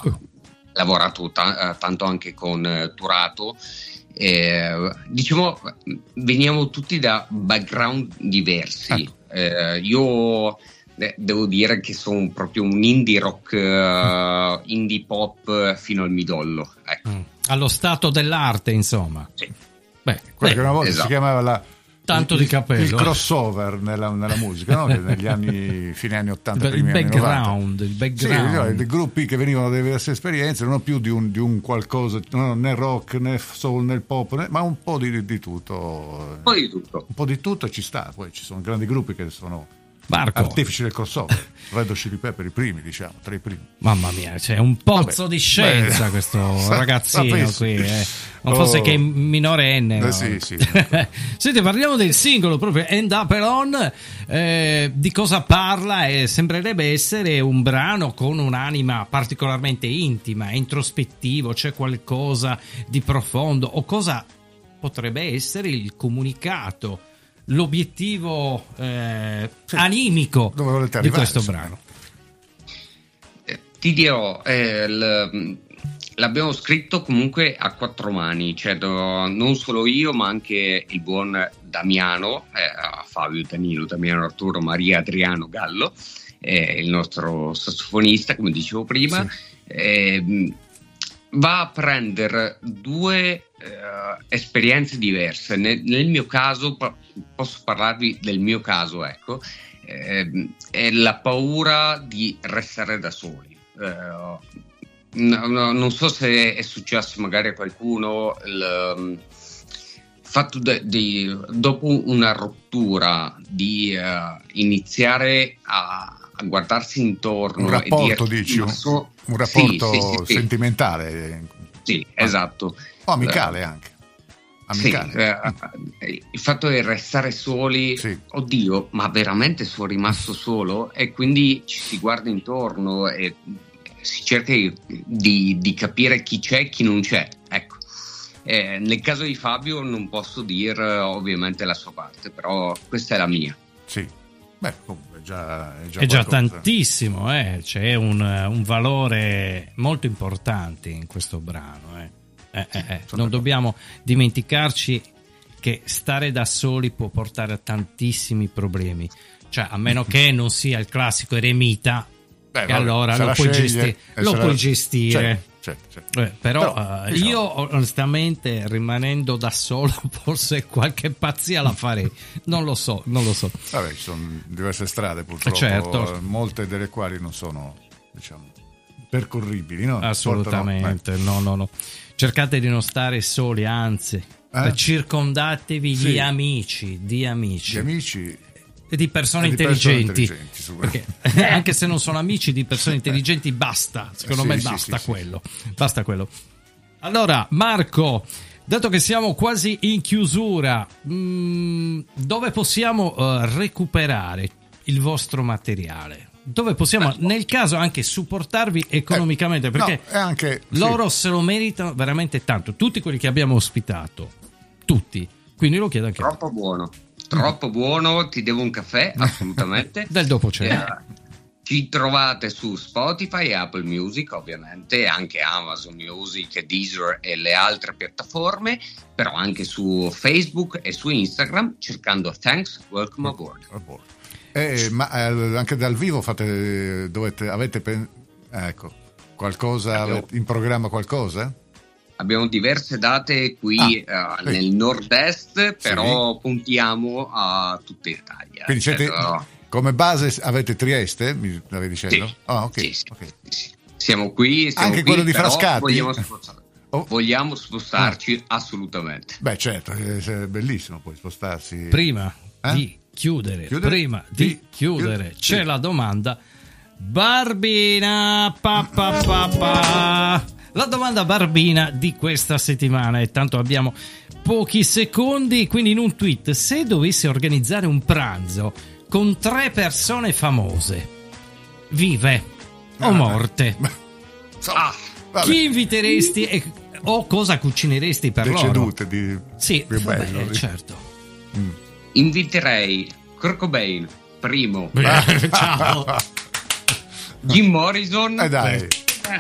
lavorato ta- eh, tanto anche con eh, Turato. Eh, diciamo, veniamo tutti da background diversi. Eh, io eh, devo dire che sono proprio un indie rock, eh, indie pop fino al midollo. Ecco. Mm. Allo stato dell'arte, insomma. Sì. Beh, Quello beh, che una volta esatto. si chiamava la, Tanto il, di capello. il crossover nella, nella musica, no? Che negli anni, fine anni ottanta, il primi anni novanta. background, il Sì, background. no, dei gruppi che venivano da diverse esperienze, non più di un, di un qualcosa, no, né rock né soul né pop, né- ma un po' di, di tutto. Un po' di tutto. Un po' di tutto ci sta. Poi ci sono grandi gruppi che sono Marco. artefici del crossover. Red Hot Chili Pepper, i primi, diciamo, tra i primi. Mamma mia, c'è un pozzo Vabbè, di scienza beh, questo sa- ragazzino sapessi. qui, eh. Non fosse Oh. che minorenne. Eh, no? sì, sì. Senti, parliamo del singolo proprio End Up Alone. Eh, di cosa parla? Eh, sembrerebbe essere un brano con un'anima particolarmente intima, introspettivo, c'è qualcosa di profondo, o cosa potrebbe essere il comunicato, l'obiettivo eh, animico Dove volete di arrivare, questo insomma? brano? Ti dirò, eh, l- l'abbiamo scritto comunque a quattro mani, cioè do- non solo io ma anche il buon Damiano, eh, Fabio, Danilo, Damiano, Arturo, Maria, Adriano, Gallo, eh, il nostro sassofonista come dicevo prima. Sì. Eh, va a prendere due uh, esperienze diverse. Nel, nel mio caso, posso parlarvi del mio caso, ecco, eh, è la paura di restare da soli. Uh, no, no, non so se è successo magari a qualcuno il um, fatto de, de, dopo una rottura di uh, iniziare a, a guardarsi intorno, un rapporto, e dire, dici, so, un rapporto sì, sì, sì, sentimentale, sì, ah. esatto, o amicale uh, anche amicale. Sì, uh, il fatto di restare soli, sì. Oddio, ma veramente sono rimasto solo, e quindi ci si guarda intorno e si cerca di, di capire chi c'è e chi non c'è, ecco. Eh, nel caso di Fabio non posso dire ovviamente la sua parte, però questa è la mia. Sì, beh, comunque già, è già, è già tantissimo, eh? C'è un, un valore molto importante in questo brano. Eh. Eh, eh, eh. Non dobbiamo dimenticarci che stare da soli può portare a tantissimi problemi, cioè a meno che non sia il classico eremita. Beh, e vabbè, allora lo puoi, gesti- lo puoi la... gestire. Certo, certo, certo. Eh, però, però uh, diciamo. Io onestamente, rimanendo da solo, forse qualche pazzia la farei. Non lo so, non lo so. Vabbè, ci sono diverse strade purtroppo, certo. Molte delle quali non sono, diciamo, percorribili, no? Assolutamente, Portano... no, no, no. Cercate di non stare soli, anzi, eh? circondatevi sì. di amici, di amici. Di amici... e di persone e intelligenti, di persone intelligenti perché anche se non sono amici di persone intelligenti basta, secondo sì, me sì, basta sì, quello sì. basta quello. Allora Marco, dato che siamo quasi in chiusura, mh, dove possiamo uh, recuperare il vostro materiale? Dove possiamo, eh, nel caso, anche supportarvi economicamente, eh, perché no, anche, loro sì. se lo meritano veramente tanto, tutti quelli che abbiamo ospitato, tutti, quindi lo chiedo anche troppo buono. Troppo buono, ti devo un caffè, assolutamente. Del dopo c'è. Eh, ci trovate su Spotify e Apple Music, ovviamente, anche Amazon Music, Deezer e le altre piattaforme, però anche su Facebook e su Instagram, cercando Thanks, Welcome Aboard. Eh, ma eh, anche dal vivo fate, dovete, avete pen- ecco, qualcosa, Abbiamo... avete in programma qualcosa? Abbiamo diverse date qui ah, uh, nel nord-est, però sì. puntiamo a tutta Italia. Quindi siete, però... come base avete Trieste, mi stavi dicendo? Sì. Ah, ok. Sì, sì, okay. sì. Siamo qui, siamo anche qui, quello di Frascati? Vogliamo, spost- oh. vogliamo spostarci ah. assolutamente. Beh, certo, è bellissimo poi spostarsi. Prima eh? di chiudere, chiudere, prima di, di chiudere, chiudere, c'è sì. la domanda Barbina, pa, pa, pa, pa. La domanda barbina di questa settimana, e tanto abbiamo pochi secondi, quindi in un tweet: se dovessi organizzare un pranzo con tre persone famose, vive o morte, ah, chi inviteresti e, o cosa cucineresti per decedute loro? Di, sì, più vabbè, bello, certo. Mm. Inviterei Kurt Cobain, primo. Ciao. Jim Morrison. Eh dai. Eh.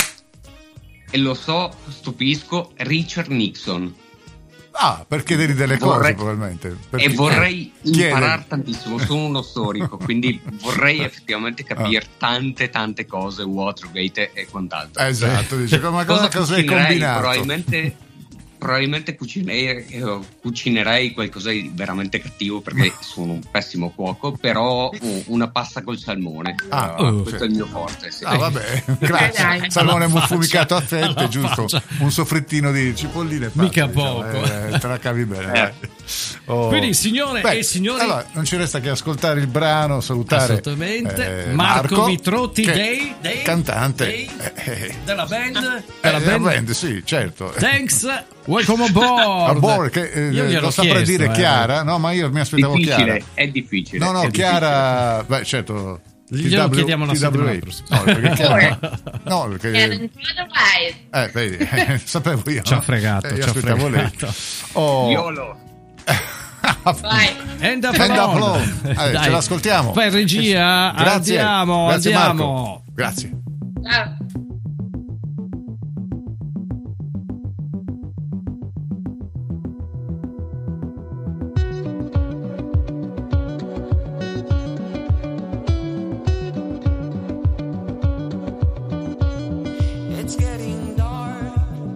E lo so, stupisco, Richard Nixon. Ah, per chiedere delle vorrei, cose probabilmente. Perché, e vorrei eh, imparare tantissimo, sono uno storico, quindi vorrei effettivamente capire ah. tante tante cose, Watergate e quant'altro. Esatto, dice, ma cosa, cosa hai combinato? Probabilmente, probabilmente cucinerei, eh, cucinerei qualcosa di veramente cattivo, perché sono un pessimo cuoco, però oh, una pasta col salmone, ah, uh, oh, questo sì. è il mio forte. Sì. Ah, vabbè, grazie. Salmone fumicato a fette, giusto? Un soffrittino di cipolline e pasta, mica diciamo, poco. Eh, te la cavi bene. Eh. Oh. Quindi, signore Beh, e signori, allora, non ci resta che ascoltare il brano, salutare assolutamente eh, Marco, Marco Vitrotti, dei, dei cantante dei, eh, della band, eh, della band. band, sì, certo. Thanks, welcome aboard. aboard che, eh, io lo saprei chiesto, dire eh. Chiara, no, ma io mi aspettavo difficile, Chiara. È difficile. No, no, è Chiara, beh, certo. Glielo chiediamo la settimana prossima. No, perché Chiara, no, perché eh, vedi, eh, sapevo io. Ci ha fregato, eh, io ci ha fregato. Lei. Oh. Iolo. Vai. End up End up alone. Eh, ce l'ascoltiamo. Fai regia, grazie. andiamo, grazie andiamo. Marco. Grazie. Ciao. It's getting dark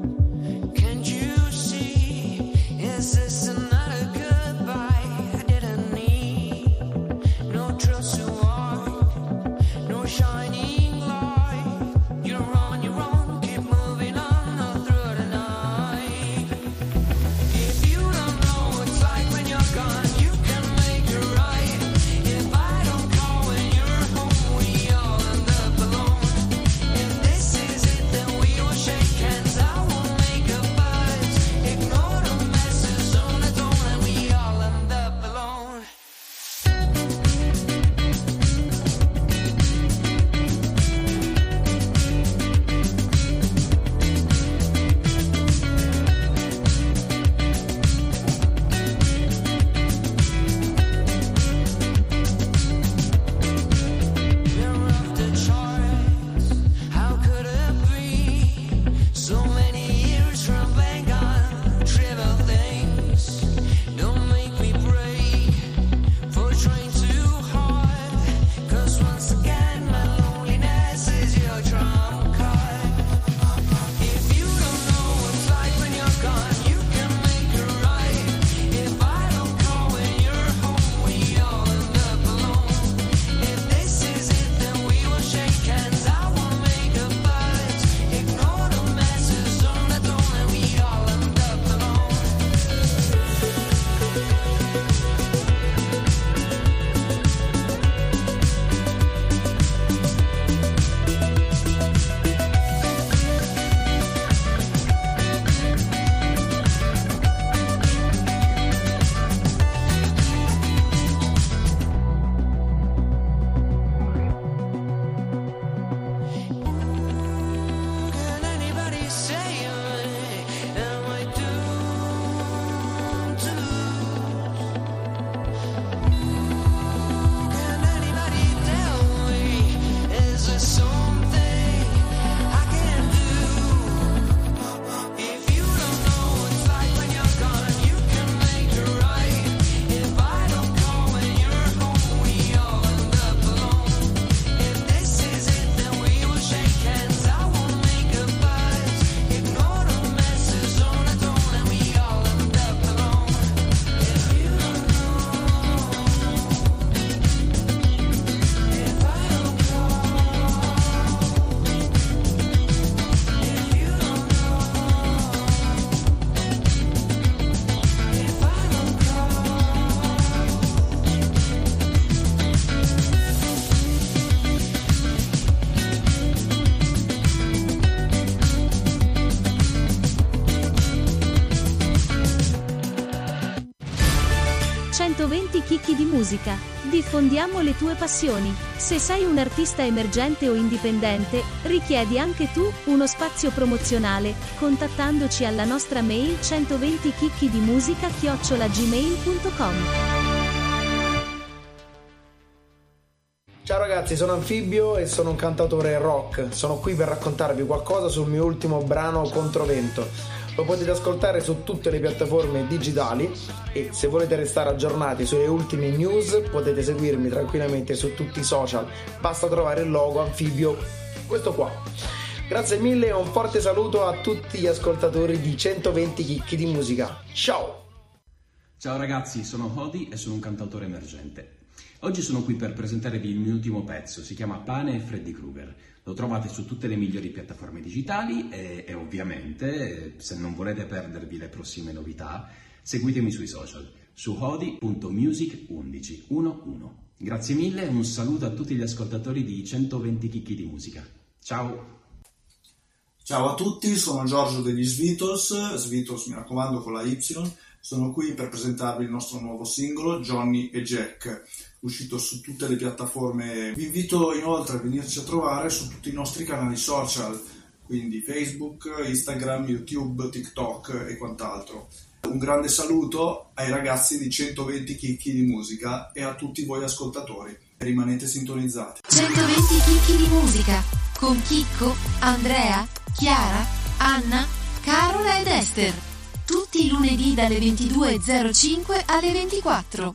centoventi chicchi di musica. Diffondiamo le tue passioni. Se sei un artista emergente o indipendente, richiedi anche tu uno spazio promozionale, contattandoci alla nostra mail centoventi chicchi di musica chiocciola gmail punto com. Ciao ragazzi, sono Anfibio e sono un cantautore rock. Sono qui per raccontarvi qualcosa sul mio ultimo brano Controvento. Lo potete ascoltare su tutte le piattaforme digitali e se volete restare aggiornati sulle ultime news potete seguirmi tranquillamente su tutti i social. Basta trovare il logo Anfibio, questo qua. Grazie mille e un forte saluto a tutti gli ascoltatori di centoventi chicchi di musica. Ciao! Ciao ragazzi, sono Hodi e sono un cantautore emergente. Oggi sono qui per presentarvi il mio ultimo pezzo, si chiama Pane e Freddy Krueger. Lo trovate su tutte le migliori piattaforme digitali e, e ovviamente, se non volete perdervi le prossime novità, seguitemi sui social, su hodi punto music undici undici. Grazie mille e un saluto a tutti gli ascoltatori di centoventi chicchi di musica. Ciao! Ciao a tutti, sono Giorgio degli Svitals, Svitals mi raccomando con la Y, sono qui per presentarvi il nostro nuovo singolo Johnny e Jack, uscito su tutte le piattaforme. Vi invito inoltre a venirci a trovare su tutti i nostri canali social, quindi Facebook, Instagram, YouTube, TikTok e quant'altro. Un grande saluto ai ragazzi di centoventi chicchi di musica e a tutti voi ascoltatori. Rimanete sintonizzati. centoventi chicchi di musica con Chicco, Andrea, Chiara, Anna, Carola ed Esther. Tutti i lunedì dalle ventidue e zero cinque alle ventiquattro.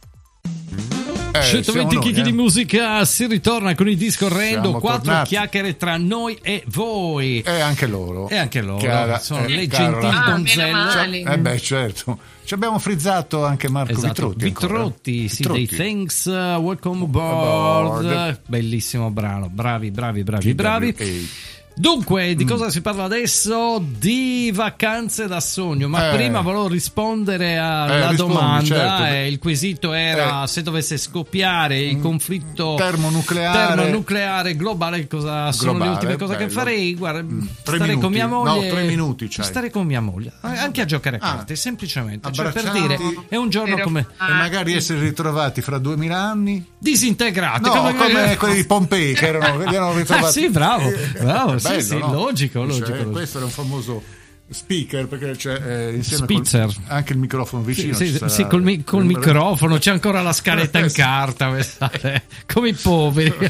Eh, centoventi chicchi eh. di musica, si ritorna con il discorrendo, Siamo quattro tornati. chiacchiere tra noi e voi. E anche loro. E anche loro. Chiara, sono eh, le Carola. gentili Ah, donzelle. Eh beh, certo. Ci abbiamo frizzato anche Marco Esatto, Vitrutti. Vitrutti, sì, Vitrutti. dei Thanks, uh, Welcome Aboard. Aboard. Bellissimo brano, bravi, bravi, bravi, G W A. bravi. Dunque, di Mm. cosa si parla adesso? Di vacanze da sogno, ma Eh. prima volevo rispondere alla Eh, rispondi, domanda. certo. eh, il quesito era Eh. se dovesse scoppiare il conflitto termonucleare termonucleare globale, cosa sono Globale, le ultime cose bello. che farei? Guarda, Tre stare minuti. con mia moglie. No, tre minuti c'hai. Stare con mia moglie, anche a giocare a Ah. carte, semplicemente. Cioè, per Abbracciati. dire, è un giorno come E magari essere ritrovati fra duemila anni. disintegrati. No, come quelli di Pompei che erano, che li erano ritrovati. Ah, sì, bravo, bravo, sì, Bello, sì, no? logico, Cioè, logico, logico. questo era un famoso speaker perché c'è eh, insieme Spitzer. col, anche il microfono vicino. Sì, ci sì, sarà- sì, col, mi- col microfono c'è ancora la scaletta in carta, pensate, come i poveri.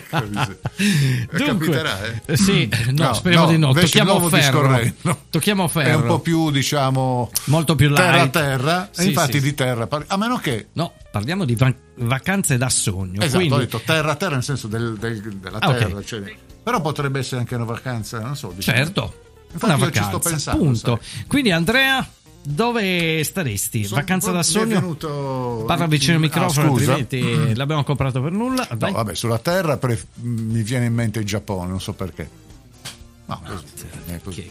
Capiterà, eh? Sì, no, No, speriamo no, di no. invece Tocchiamo il nuovo ferro. discorrendo. Tocchiamo ferro. È un po' più, diciamo, molto più terra a light. terra. Sì, e infatti sì, di sì. terra, parli- a meno che No, parliamo di va- vacanze da sogno. esatto, quindi... ho detto terra a terra nel senso del- del- della Ah, ok. terra, cioè, però potrebbe essere anche una vacanza, non so. diciamo. Certo, Infatti una io ci vacanza, sto pensando, appunto. Quindi Andrea, dove staresti? Sono- Vacanza da mi è sogno? venuto- Parla vicino al Ah, microfono, scusa. altrimenti l'abbiamo comprato per nulla. No, Vai. vabbè, sulla terra pre- mi viene in mente il Giappone, non so perché. No, così, eh, così.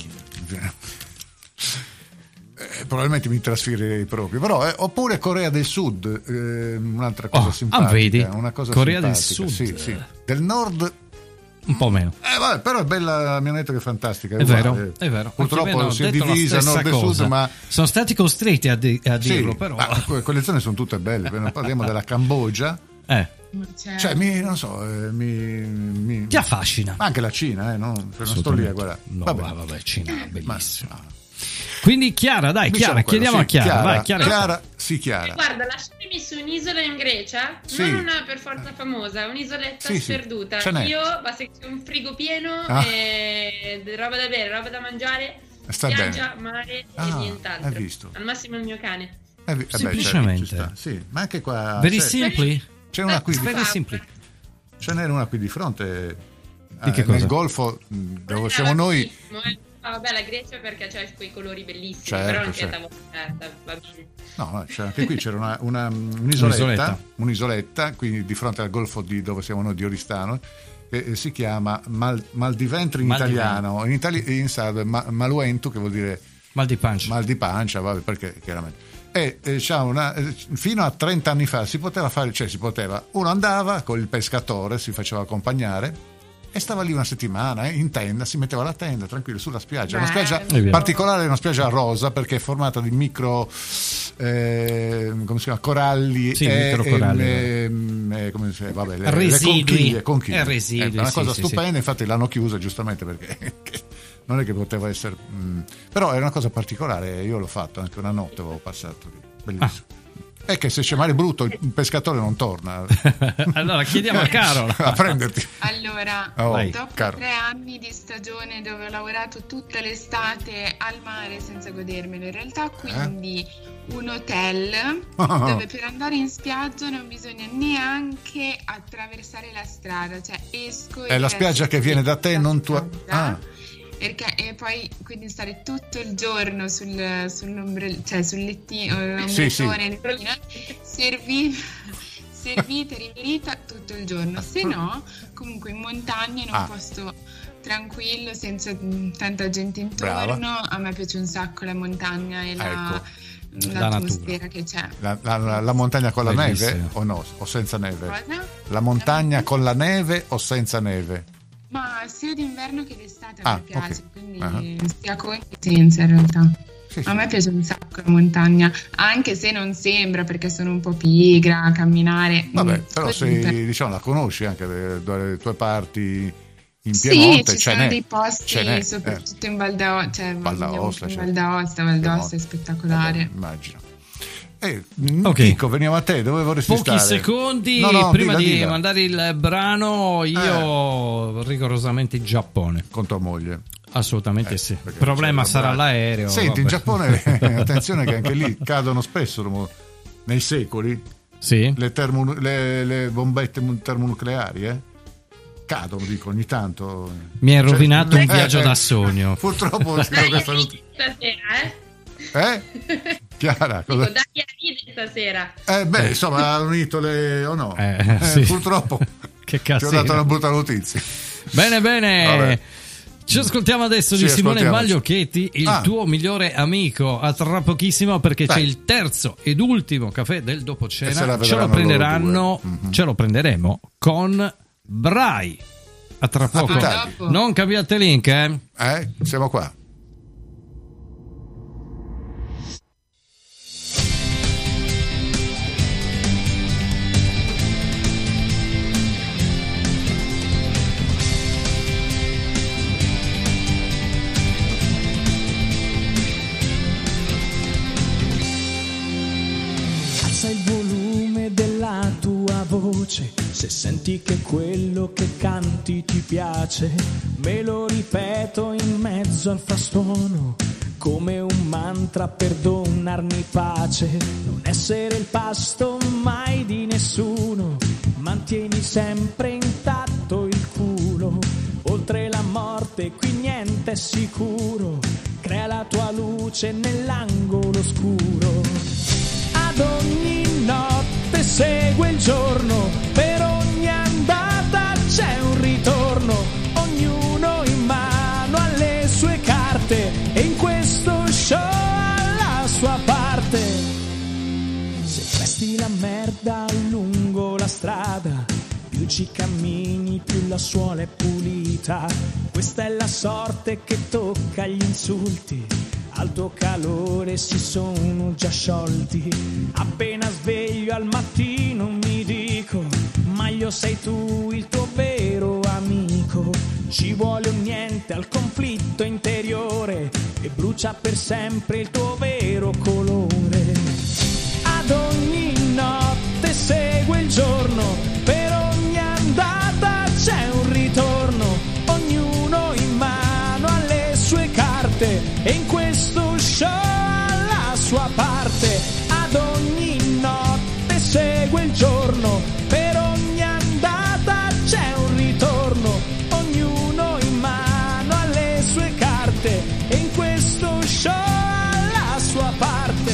Eh, probabilmente mi trasferirei proprio, però eh, oppure Corea del Sud, eh, un'altra cosa Oh, simpatica. ah, vedi? Una cosa Corea del simpatica, Sud. sì, sì. Del Nord. Un po' meno. Eh, vabbè, però è bella, mi hanno detto che è fantastica. È uguale. vero, è vero. Purtroppo Anche a me si è hanno detto la divisa stessa nord e cosa. sud, ma sono stati costretti a, di- a sì, dirlo, però. ma que- quelle zone sono tutte belle. Non parliamo della Cambogia. Eh. Cioè, mi, non so, eh, mi, mi- Ti affascina. Ma anche la Cina, eh, no? Non sto lì a guardare. No, Vabbè. vabbè, vabbè, Cina, Ma- bellissimo. Quindi Chiara, dai, Diciamo Chiara, quello, chiediamo sì, a Chiara, Chiara, vai, Chiara. Chiara, sì, Chiara. Guarda, lasciatemi su un'isola in Grecia, Sì. non una per forza famosa, un'isoletta Sì, sì, sperduta. ce n'è. Io basta che c'è un frigo pieno, Ah. e roba da bere, roba da mangiare, Sta spiaggia, mare Ah, e nient'altro. hai visto. Al massimo il mio cane. Eh, vi- eh beh, Semplicemente. certo, ci sta. Sì, ma anche qua Very c'è, simply. c'è una qui di Very simply. ce n'era una qui di fronte Di che eh, cosa? nel golfo mh, dove siamo noi. Ah, vabbè, la Grecia perché c'ha quei colori bellissimi, Certo, però non certo. è tavolata, va bene. No, no, c'è anche qui c'era una, una, un'isoletta, Un'isoletta. un'isoletta, quindi di fronte al golfo di dove siamo noi di Oristano, che eh, si chiama Mal, Maldiventro in Maldiventro. italiano, in, itali- in sardo è ma, Maluento, che vuol dire Mal di pancia. mal di pancia, vabbè, perché chiaramente. E eh, c'ha una, eh, fino a trenta anni fa si poteva fare, cioè si poteva, uno andava con il pescatore, si faceva accompagnare e stava lì una settimana eh, in tenda, si metteva la tenda tranquillo sulla spiaggia. Una Beh. spiaggia particolare, una spiaggia rosa perché è formata di micro eh, come si chiama, coralli sì, e, microcoralli e, e, come si, vabbè, le, residui, le conchiglie, conchiglie. Eh, residui, è una sì, cosa sì, stupenda, sì. Infatti l'hanno chiusa giustamente perché non è che poteva essere mh, però è una cosa particolare, io l'ho fatto anche una notte, avevo passato lì, bellissimo. Ah. È che se c'è mare brutto il pescatore non torna. Allora chiediamo a Carola a prenderti. Allora, oh, dopo Caro. tre anni di stagione dove ho lavorato tutta l'estate al mare senza godermelo, in realtà quindi eh? un hotel oh. dove per andare in spiaggia non bisogna neanche attraversare la strada, cioè esco è la spiaggia che viene da te, non tua. Ah. Perché, e poi quindi stare tutto il giorno sul, sull'ombrellone, cioè sul lettino, sì, sì. servi, servita e riverita tutto il giorno, se no comunque in montagna in un ah. posto tranquillo senza tanta gente intorno. Brava. A me piace un sacco la montagna e la, ecco. l'atmosfera la che c'è. La, la, la, la montagna con la Bellissimo. neve o no? O senza neve? Cosa? La montagna con la neve o senza neve? Ma sia d'inverno che d'estate ah, a me piace, okay. quindi uh-huh. sia con che senza in realtà. Sì, sì. A me piace un sacco la montagna, anche se non sembra perché sono un po' pigra a camminare. Vabbè, mm, però se diciamo la conosci anche le, le tue parti in sì, Piemonte, ci ce sono n'è, dei posti ce n'è, soprattutto eh. in Val d'Aosta, cioè Val d'Aosta, in cioè. Val d'Aosta, Val d'Aosta è spettacolare. Vabbè, immagino. Eh, okay. Chico, veniamo a te, dove vorresti pochi stare? secondi no, no, prima dica, di dica. mandare il brano io eh. rigorosamente Giappone con tua moglie. Assolutamente eh, sì. Il problema sarà bravo. l'aereo. Senti, vabbè. In Giappone attenzione che anche lì cadono spesso nei secoli sì. le, termo, le, le bombette termonucleari eh? Cadono, dico, ogni tanto. Mi è rovinato cioè, un viaggio eh, da sogno. Purtroppo ti do questa not- stasera eh Eh? Chiara, cosa? Dico, dai a ridere stasera. Eh beh, insomma, ha unito le o no? Eh, eh, sì. Purtroppo che cazzo. Ti ho dato una brutta notizia. Bene, bene. Vabbè. Ci ascoltiamo adesso sì, di Simone Magliocchetti, il ah. tuo migliore amico. A tra pochissimo perché Beh. c'è il terzo ed ultimo caffè del dopo cena. Ce lo prenderanno, mm-hmm. ce lo prenderemo con Brai. A tra poco. A non cambiate link, eh? Eh, siamo qua. Voce, se senti che quello che canti ti piace, me lo ripeto in mezzo al frastuono, come un mantra per donarmi pace. Non essere il pasto mai di nessuno, mantieni sempre intatto il culo. Oltre la morte qui niente è sicuro, crea la tua luce nell'angolo scuro. Ad ogni notte segue il giorno, per ogni andata c'è un ritorno, ognuno in mano ha le sue carte e in questo show ha la sua parte. Se resti la merda lungo la strada, più ci cammini più la suola è pulita. Questa è la sorte che tocca gli insulti, al tuo calore si sono già sciolti. Appena sveglio al mattino mi dico, Maglio sei tu il tuo vero amico. Ci vuole un niente al conflitto interiore e brucia per sempre il tuo vero colore. Ad ogni notte segue il giorno, per ogni andata c'è un ritorno, ognuno in mano ha le sue carte e in questo show ha la sua parte. Ad ogni notte segue il giorno, per ogni andata c'è un ritorno, ognuno in mano ha le sue carte e in questo show ha la sua parte.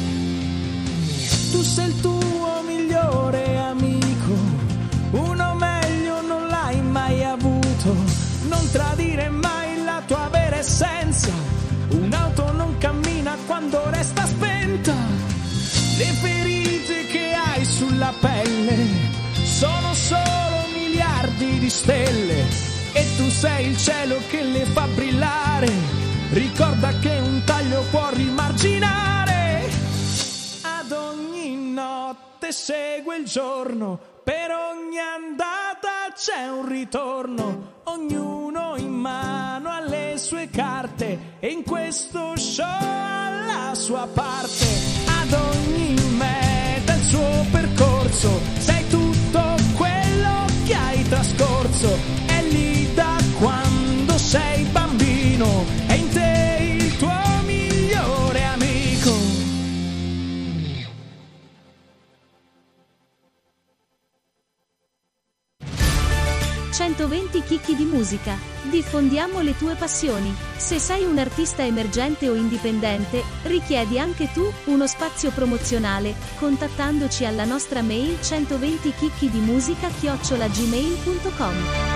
Tu sei il tuo migliore amico, uno meglio non l'hai mai avuto. Non tradire mai la tua vera essenza, un'auto non cammina quando resta spenta. Le ferite che hai sulla pelle sono solo miliardi di stelle tu sei il cielo che le fa brillare, ricorda che un taglio può rimarginare. Ad ogni notte segue il giorno, per ogni andata c'è un ritorno, ognuno in mano ha le sue carte e in questo show ha la sua parte. Ad ogni meta il suo percorso, sei tutto quello che hai trascorso, è lì da quando sei bambino, è in te il tuo migliore amico. centoventi chicchi di musica. Diffondiamo le tue passioni. Se sei un artista emergente o indipendente, richiedi anche tu uno spazio promozionale, contattandoci alla nostra mail centoventi chicchi di musica chiocciola gmail punto com.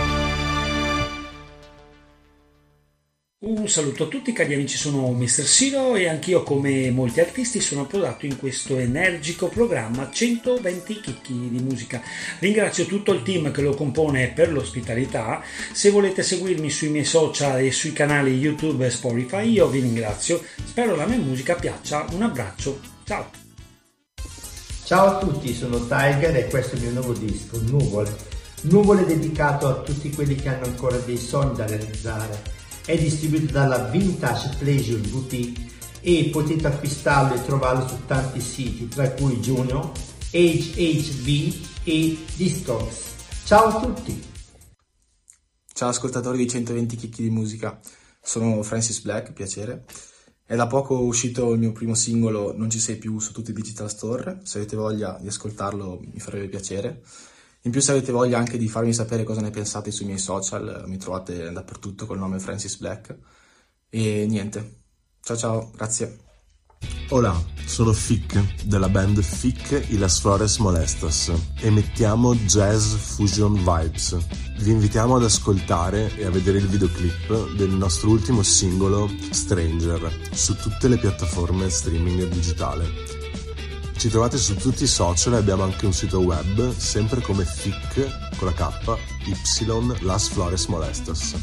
Un saluto a tutti cari amici, sono mister Siro e anch'io come molti artisti sono approdato in questo energico programma centoventi chicchi di musica. Ringrazio tutto il team che lo compone per l'ospitalità. Se volete seguirmi sui miei social e sui canali YouTube e Spotify io vi ringrazio, spero la mia musica piaccia, un abbraccio, ciao! Ciao a tutti, sono Tiger e questo è il mio nuovo disco, Nuvole. Nuvole dedicato a tutti quelli che hanno ancora dei sogni da realizzare. È distribuito dalla Vintage Pleasure Boutique e potete acquistarlo e trovarlo su tanti siti, tra cui Juno, H H V e Discogs. Ciao a tutti! Ciao ascoltatori di centoventi chicchi di musica, sono Francis Black, piacere. È da poco uscito il mio primo singolo Non ci sei più su tutti i digital store, se avete voglia di ascoltarlo mi farebbe piacere. In più se avete voglia anche di farmi sapere cosa ne pensate sui miei social, mi trovate dappertutto col nome Francis Black. E niente, ciao ciao, grazie. Hola, sono Fic della band Fic y las Flores Molestas. Emettiamo jazz fusion vibes. Vi invitiamo ad ascoltare e a vedere il videoclip del nostro ultimo singolo Stranger su tutte le piattaforme streaming digitale. Ci trovate su tutti i social e abbiamo anche un sito web, sempre come Fic con la K, Y, Las Flores Molestas.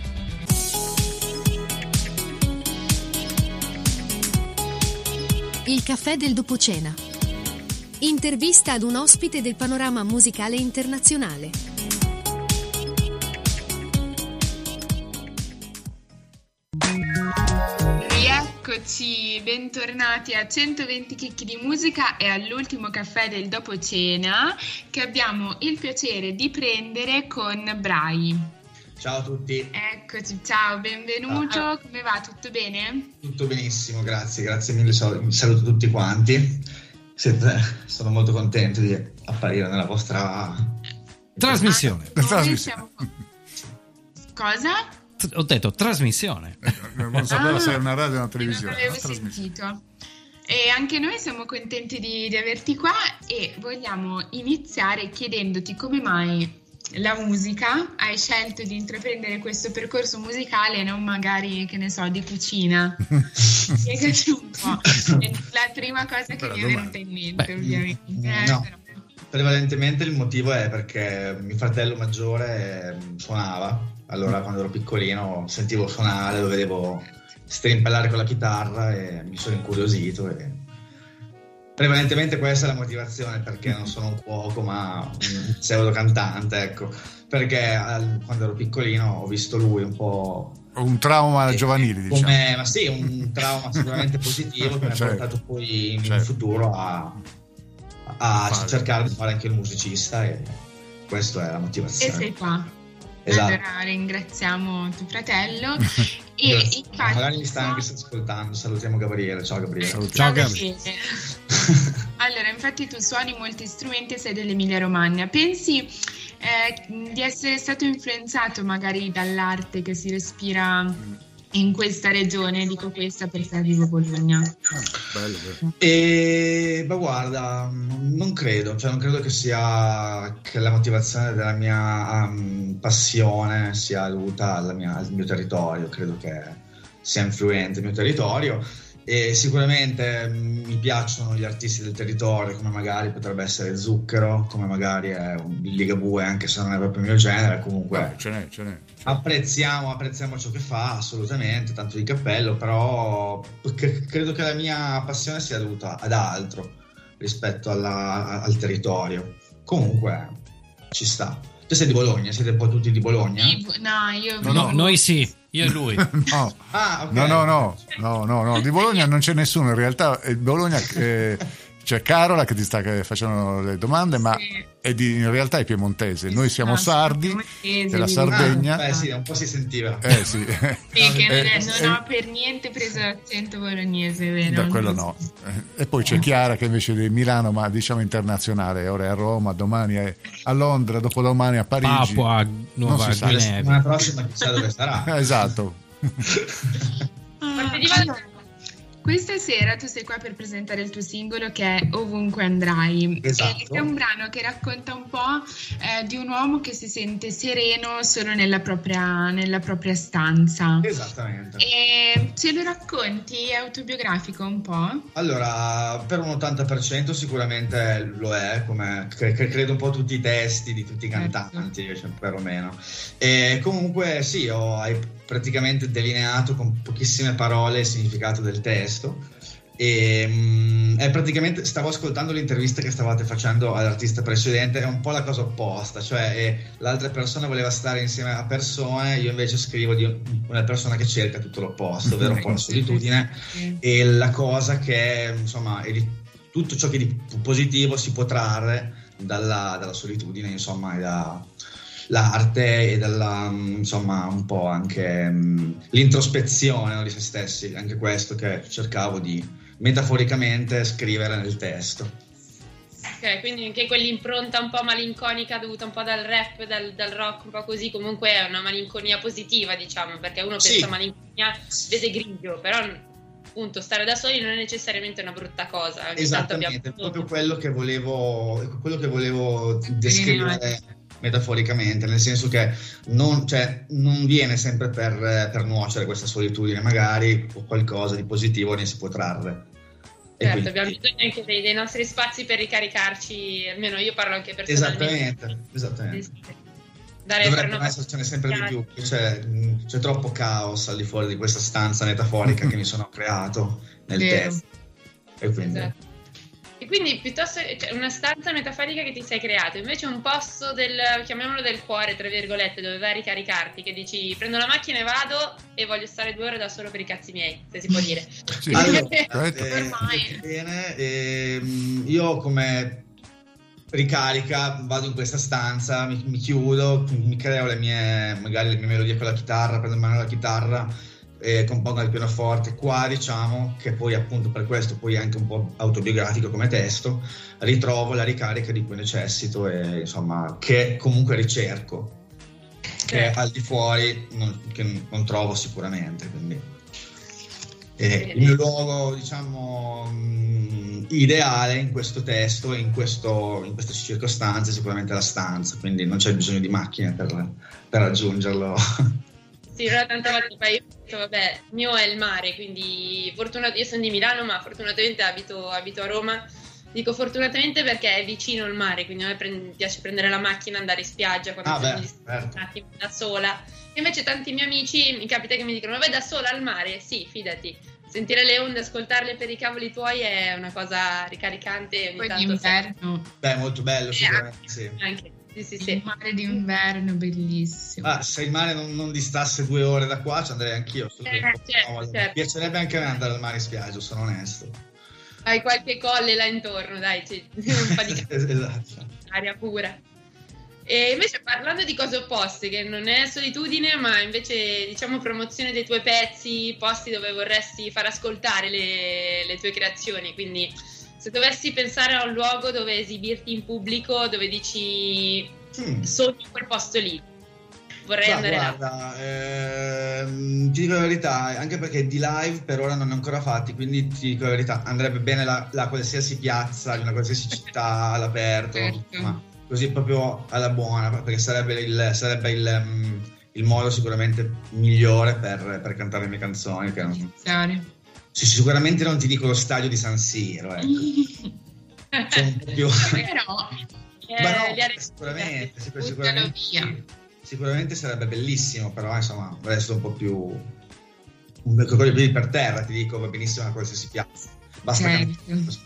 Il caffè del dopocena. Intervista ad un ospite del panorama musicale internazionale. Eccoci, bentornati a centoventi chicchi di musica e all'ultimo caffè del dopo cena che abbiamo il piacere di prendere con Brai. Ciao a tutti. Eccoci, ciao, benvenuto. Ah. Come va? Tutto bene? Tutto benissimo, grazie, grazie mille, saluto tutti quanti. Siete, sono molto contento di apparire nella vostra trasmissione. Ah, trasmissione. Siamo... Cosa? Ho detto trasmissione. Non sapevo ah, se era una radio o una televisione. Non avevo sentito. E anche noi siamo contenti di, di averti qua e vogliamo iniziare chiedendoti come mai la musica hai scelto di intraprendere questo percorso musicale e non magari, che ne so, di cucina. Spiegaci un po'. È la prima cosa che mi è venuta in mente. Beh, ovviamente. Eh, no. Però. Prevalentemente il motivo è perché mio fratello maggiore suonava. Allora quando ero piccolino sentivo suonare, lo vedevo strimpellare con la chitarra e mi sono incuriosito e prevalentemente questa è la motivazione, perché non sono un cuoco ma un pseudo cantante, ecco, perché quando ero piccolino ho visto lui un po' un trauma eh, giovanile, diciamo. Come, ma sì, un trauma sicuramente positivo che mi ha certo. portato poi in certo. futuro a, a vale. cercare di fare anche il musicista e questa è la motivazione. E sei qua. Esatto. Allora ringraziamo tuo fratello e infatti, magari mi sta anche ascoltando, salutiamo Gabriele. Ciao Gabriele. Ciao, ciao Gabriele. Allora, infatti tu suoni molti strumenti e sei dell'Emilia Romagna. Pensi eh, di essere stato influenzato magari dall'arte che si respira in questa regione? Dico questa perché vivo a Bologna. Ah, bello, bello. E ma guarda, non credo, cioè non credo che sia che la motivazione della mia um, passione sia dovuta alla mia, al mio territorio. Credo che sia influente il mio territorio E sicuramente mi piacciono gli artisti del territorio, come magari potrebbe essere Zucchero, come magari è un Ligabue, anche se non è proprio il mio genere. Comunque no, ce n'è, ce n'è. Apprezziamo, apprezziamo ciò che fa, assolutamente, tanto di cappello, però c- credo che la mia passione sia dovuta ad altro rispetto alla, al territorio. Comunque ci sta. Tu sei di Bologna? Siete un po' tutti di Bologna? No, io no, no, noi sì, io e lui. no. Ah, okay. no, no, no, no, no, no, di Bologna non c'è nessuno. In realtà Bologna eh, c'è Carola che ti sta facendo le domande, ma sì. è di, in realtà è piemontese. Noi siamo ah, sardi, della Sardegna. Ah, beh, sì, un po' si sentiva. Eh sì. Sì, che non, è, non ho per niente preso l'accento bolognese, vero? Da quello no. E poi c'è Chiara che invece è di Milano, ma diciamo internazionale. Ora è a Roma, domani è a Londra, dopodomani a Parigi. Papua Nuova Guinea. La prossima chissà dove sarà. Esatto. Allora, questa sera tu sei qua per presentare il tuo singolo che è Ovunque Andrai. Esatto. È un brano che racconta un po' eh, di un uomo che si sente sereno solo nella propria, nella propria stanza. Esattamente. E ce lo racconti? È autobiografico un po'? Allora, per un ottanta per cento sicuramente lo è, come credo un po' tutti i testi di tutti i cantanti, certo. Cioè, perlomeno. E comunque sì, ho praticamente delineato con pochissime parole il significato del testo e mh, è praticamente, stavo ascoltando l'intervista che stavate facendo all'artista precedente, è un po' la cosa opposta, cioè eh, l'altra persona voleva stare insieme a persone, io invece scrivo di una persona che cerca tutto l'opposto, ovvero un po' la solitudine e la cosa che insomma è di tutto ciò che di positivo si può trarre dalla, dalla solitudine, insomma, e da l'arte e dalla, insomma, un po' anche um, l'introspezione, no, di se stessi, anche questo che cercavo di metaforicamente scrivere nel testo. Ok, quindi anche quell'impronta un po' malinconica dovuta un po' dal rap, dal, dal rock, un po' così, comunque è una malinconia positiva, diciamo, perché uno pensa sì. malinconia, vede grigio, però appunto stare da soli non è necessariamente una brutta cosa. Ogni esattamente, è proprio quello che volevo, quello che volevo descrivere metaforicamente, nel senso che non, cioè, non viene sempre per, per nuocere questa solitudine, magari qualcosa di positivo ne si può trarre. Certo, quindi abbiamo bisogno anche dei, dei nostri spazi per ricaricarci, almeno io parlo anche personalmente. Esattamente, esattamente. Dare dovrebbe essercene sempre di più, c'è, c'è troppo caos al di fuori di questa stanza metaforica che mi sono creato nel Vero. testo. E quindi... Esatto. E quindi piuttosto cioè, una stanza metaforica che ti sei creato, invece un posto del, chiamiamolo del cuore, tra virgolette, dove vai a ricaricarti, che dici prendo la macchina e vado e voglio stare due ore da solo per i cazzi miei, se si può dire. Sì, allora, eh, eh, bene, eh, io come ricarica vado in questa stanza, mi, mi chiudo, mi creo le mie, magari le mie melodie con la chitarra, prendo in mano la chitarra, e compongo il pianoforte. Qua diciamo che poi appunto per questo poi è anche un po' autobiografico come testo, ritrovo la ricarica di cui necessito e insomma che comunque ricerco, che al di fuori non, che non trovo sicuramente, quindi eh, il mio luogo diciamo mh, ideale in questo testo e in, questo, in queste circostanze è sicuramente la stanza, quindi non c'è bisogno di macchine per, per raggiungerlo. Sì, però tante volte poi io ho detto, vabbè, il mio è il mare, quindi fortunat- io sono di Milano, ma fortunatamente abito, abito a Roma. Dico fortunatamente perché è vicino il mare, quindi a me pre- piace prendere la macchina, andare in spiaggia quando ah, sono beh, di- certo. un attimo da sola. E invece tanti miei amici mi capita che mi dicono, vai da sola al mare? Sì, fidati. Sentire le onde, ascoltarle per i cavoli tuoi è una cosa ricaricante. Ogni poi tanto d'inverno. Beh, molto bello, Eh, sicuramente, sì. Anche. Sì, sì, Il sì. mare d'inverno, bellissimo. Ah, se il mare non, non distasse due ore da qua ci andrei anch'io. Eh, certo, No, certo. Mi piacerebbe anche a me andare al mare in spiaggia, sono onesto. Hai qualche colle là intorno, dai, c'è un po' di Esatto. aria pura. E invece parlando di cose opposte, che non è solitudine, ma invece diciamo promozione dei tuoi pezzi, posti dove vorresti far ascoltare le, le tue creazioni, quindi se dovessi pensare a un luogo dove esibirti in pubblico, dove dici Mm. sogno quel posto lì, vorrei Ma andare là. guarda, ehm, ti dico la verità, anche perché di live per ora non ne ho ancora fatti, quindi ti dico la verità, andrebbe bene la, la qualsiasi piazza di una qualsiasi città all'aperto, Certo. ma così proprio alla buona, perché sarebbe il, sarebbe il, um, il modo sicuramente migliore per, per cantare le mie canzoni. Che non... Iniziare. Sì, sicuramente non ti dico lo stadio di San Siro, ecco. C'è un po' più... Però, eh, Ma no, gli are- sicuramente, sicur- buttalo sicuramente, via. sicuramente sarebbe bellissimo, però insomma adesso un po' più un con i piedi per terra, ti dico, va benissimo a qualsiasi piazza, basta Certo. cambiare.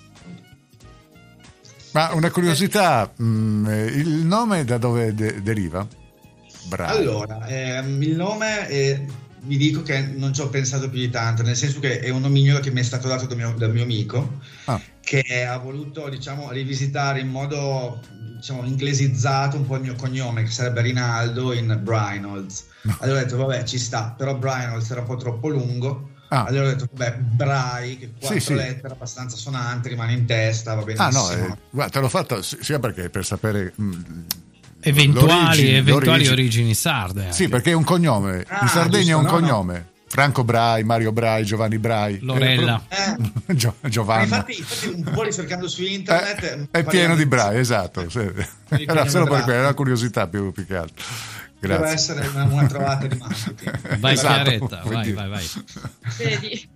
Ma una curiosità, mh, il nome da dove de- deriva? Bravo. Allora, ehm, il nome è, vi dico che non ci ho pensato più di tanto, nel senso che è un nomignolo che mi è stato dato dal mio, dal mio amico, Ah. che ha voluto, diciamo, rivisitare in modo, diciamo, inglesizzato un po' il mio cognome, che sarebbe Rinaldo in Brynolds. Allora ho detto, vabbè, ci sta, però Brynolds era un po' troppo lungo. Ah. Allora ho detto, vabbè, Brai, che quattro Sì, sì. lettere, abbastanza sonante, rimane in testa, va benissimo. Ah no, eh, guarda, te l'ho fatto s- sia perché per sapere mh, Eventuali, l'origine- eventuali l'origine. origini sarde. anche. Sì, perché è un cognome. Ah, in Sardegna è un giusto, no, cognome. Franco Brai, Mario Brai, Giovanni Brai. Lorella. Eh, Gio- ma Giovanna. infatti, infatti un po' ricercando su internet Eh, è pieno di Brai, esatto. Sì. Era solo per quella, era una curiosità più, più che altro. deve Grazie. essere una, una trovata di marketing. Vai Esatto, Chiaretta, vai, quindi- vai, vai. Vedi?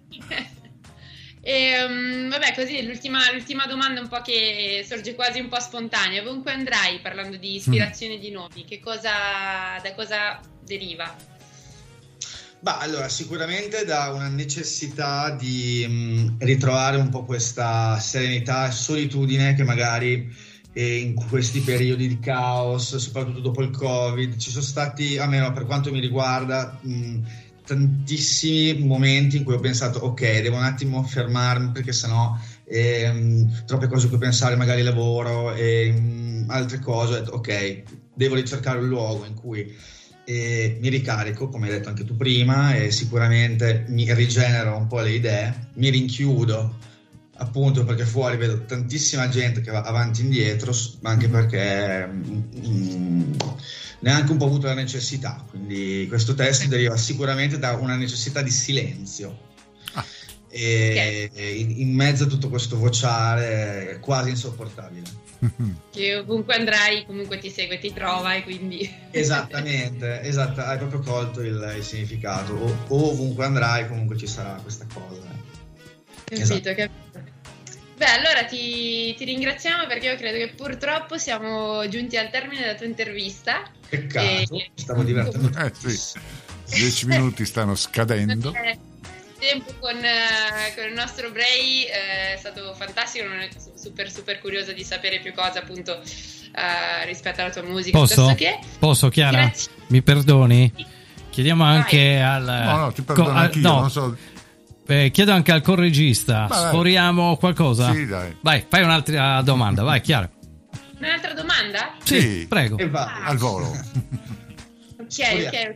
E, um, vabbè, così l'ultima, l'ultima domanda un po' che sorge quasi un po' spontanea. Ovunque andrai, parlando di ispirazione di nomi, che cosa, da cosa deriva? Bah, allora, sicuramente da una necessità di mh, ritrovare un po' questa serenità e solitudine che magari eh, in questi periodi di caos, soprattutto dopo il Covid, ci sono stati, almeno per quanto mi riguarda, mh, tantissimi momenti in cui ho pensato, ok, devo un attimo fermarmi perché sennò ehm, troppe cose a cui pensare, magari lavoro e mh, altre cose. Ho detto, ok, devo ricercare un luogo in cui e mi ricarico, come hai detto anche tu prima, e sicuramente mi rigenero un po' le idee, mi rinchiudo appunto perché fuori vedo tantissima gente che va avanti e indietro, ma anche perché mm, neanche un po' avuto la necessità, quindi questo testo deriva sicuramente da una necessità di silenzio. Ah. E in, in mezzo a tutto questo vociare quasi insopportabile. Che ovunque andrai comunque ti segue, ti trova e quindi... Esattamente, esatto, hai proprio colto il, il significato. O, o ovunque andrai comunque ci sarà questa cosa. Capito, Esatto. capito. Beh, allora ti, ti ringraziamo perché io credo che purtroppo siamo giunti al termine della tua intervista. Peccato, E- stavo divertendo. Eh, sì. Dieci minuti stanno scadendo. Eh, tempo con, eh, con il nostro Bray eh, è stato fantastico, non è super super curiosa di sapere più cose appunto eh, rispetto alla tua musica. Posso? piuttosto che Posso, Chiara? Grazie. Mi perdoni? Chiediamo anche Vai. al... No, no, ti perdono co- anch'io, no, non so. eh, chiedo anche al corregista, Vai, vai. sforiamo qualcosa? Sì, dai. Vai, fai un'altra domanda, vai Chiara. Un'altra domanda? Sì, Sì. prego. E va. Al volo. Ok, ok.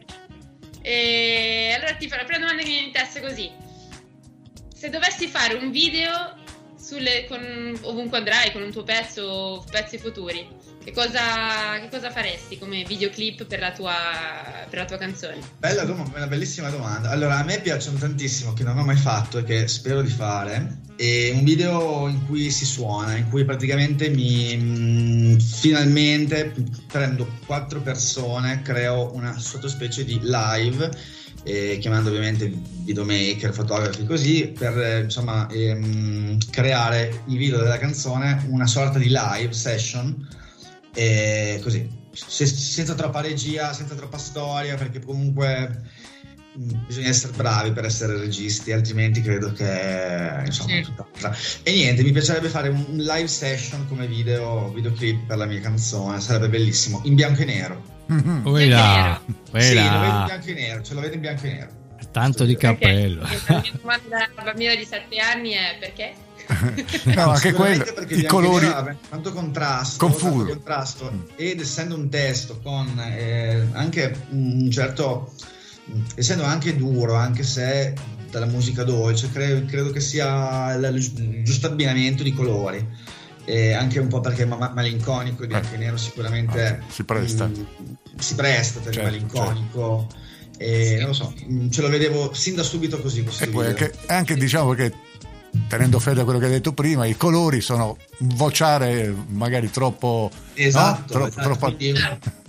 E allora ti fa la prima domanda che mi viene in testa così. Se dovessi fare un video sulle, con, ovunque andrai con un tuo pezzo o pezzi futuri, che cosa, che cosa faresti come videoclip per la tua, per la tua canzone? Bella domanda, una bellissima domanda. Allora, a me piacciono tantissimo, che non ho mai fatto e che spero di fare, è un video in cui si suona, in cui praticamente mi mh, finalmente prendo quattro persone, creo una sottospecie di live, eh, chiamando ovviamente videomaker, fotografi così, per eh, insomma ehm, creare i video della canzone, una sorta di live session, e così, se- senza troppa regia, senza troppa storia, perché comunque mh, bisogna essere bravi per essere registi, altrimenti credo che insomma Sì. tutt'altra. E niente, mi piacerebbe fare un un live session come video videoclip per la mia canzone, sarebbe bellissimo, in bianco e nero. Uela, Sì, lo vedo in uela. bianco e nero, ce lo vedo in bianco e nero. Tanto di cappello. Perché la mia domanda alla bambina di sette anni è perché? No, anche quello, Sicuramente perché i bianco e colori. nero aveva tanto contrasto, Confuso. tanto contrasto, ed essendo un testo con eh, anche un certo, essendo anche duro, anche se dalla musica dolce, cre- credo che sia il giusto abbinamento di colori, e anche un po' perché ma- ma- malinconico e bianco e nero sicuramente Si presta. mh, si presta per il Certo, malinconico, e non lo so, mh, ce lo vedevo sin da subito così questo E poi video. anche, anche diciamo che, tenendo fede a quello che hai detto prima, i colori sono vociare magari troppo, Esatto, no? Tro- esatto. troppo Quindi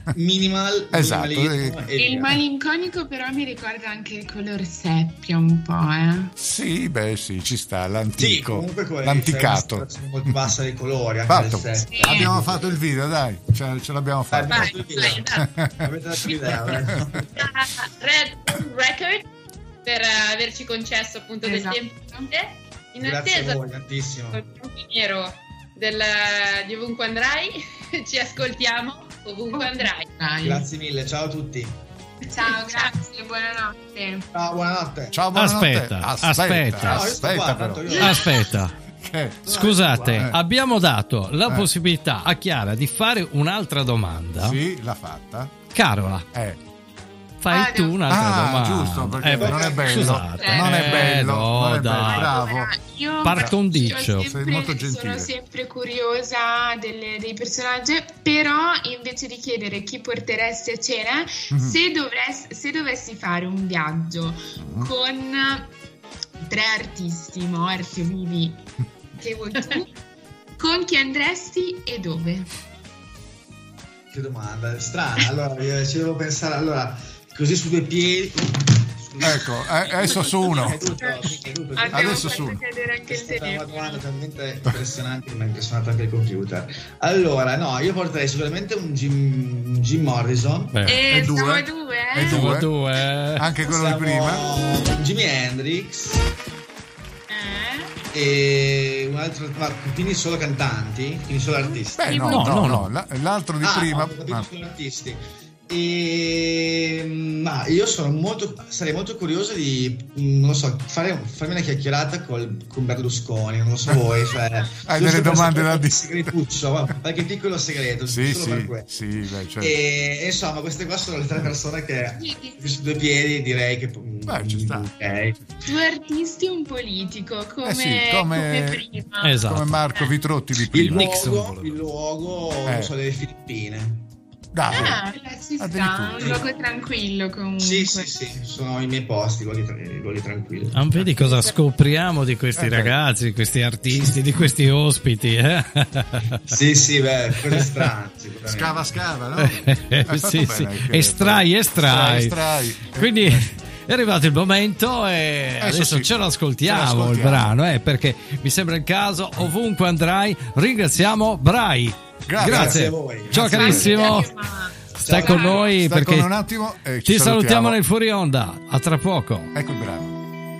minimal, esatto. minimalismo e il malinconico però mi ricorda anche il color seppia un po', eh. Sì, beh sì, ci sta l'antico, sì, comunque l'anticato. C'è molto bassa dei colori anche fatto. del seppia. Sì. Abbiamo fatto il video, dai, ce, ce l'abbiamo fatto. Vai, vai, vai. Avete dato l'idea, Red Record per averci concesso appunto esatto. del tempo in grazie attesa a voi, tantissimo. Del, del, di ovunque andrai. Ci ascoltiamo ovunque andrai. Grazie mille, ciao a tutti. Ciao, grazie, buonanotte. Ciao, buonanotte. Ciao, buonanotte. Aspetta, aspetta, aspetta, aspetta, qua, io... aspetta. Che? Scusate, eh. abbiamo dato la eh. possibilità a Chiara di fare un'altra domanda. Sì, l'ha fatta. Carola. Eh. Fai ah, tu un'altra ah, domanda. giusto, perché eh, non è bello. Scusate. Non è bello, no, non è bello. dai. Bravo. Io Par condicio. sempre, sei molto gentile. Sono sempre curiosa delle, dei personaggi, però invece di chiedere chi porteresti a cena, mm-hmm. se, dovresti, se dovessi fare un viaggio mm-hmm. con tre artisti morti o vivi che vuoi tu, con chi andresti e dove? Che domanda strana. Allora io ci devo pensare. Allora, così su due piedi. Ecco, adesso su uno. È tutto, è tutto. Adesso su uno. È una domanda talmente impressionante che mi ha impressionato anche il computer. Allora, no, io porterei sicuramente un Jim, un Jim Morrison. E, e due. due. E due. due. Anche quello Siamo di prima. Jimi Hendrix. E un altro, ma quindi solo cantanti, quindi solo artisti. Beh, no, no, no, no, no. L'altro di ah, prima. No, ah. solo artisti. E ma io sono molto sarei molto curioso di non lo so fare farmi una chiacchierata col, con Berlusconi, non lo so voi, cioè hai delle domande da dire, segretuccio, qualche piccolo segreto sì, solo sì, per questo. Sì, beh, certo. E insomma queste qua sono le tre persone che su due piedi direi che beh, ci sta. Okay. Due artisti e un politico come, eh sì, come, come prima esatto. come Marco Vitrotti di prima. Il luogo, il luogo eh. non so, delle Filippine. Dai, ah, ci sta, un luogo tranquillo comunque. Sì, sì, sì, sono i miei posti, luoghi, tra- luoghi tranquilli. Ah, vedi cosa scopriamo di questi eh, ragazzi, di questi artisti, di questi ospiti, eh? Sì, sì, beh, cose strane. Scava, scava, no? Eh, sì, sì. Estrai, estrai, estrai. Quindi è arrivato il momento e adesso, adesso sì, ce, l'ascoltiamo, ce l'ascoltiamo il brano, eh, perché mi sembra il caso. Ovunque andrai, ringraziamo Brai. Grazie. Grazie a voi. Ciao Grazie carissimo. Stai con noi Stai perché con un attimo e ti ci salutiamo nel fuori onda. A tra poco. Ecco il brano.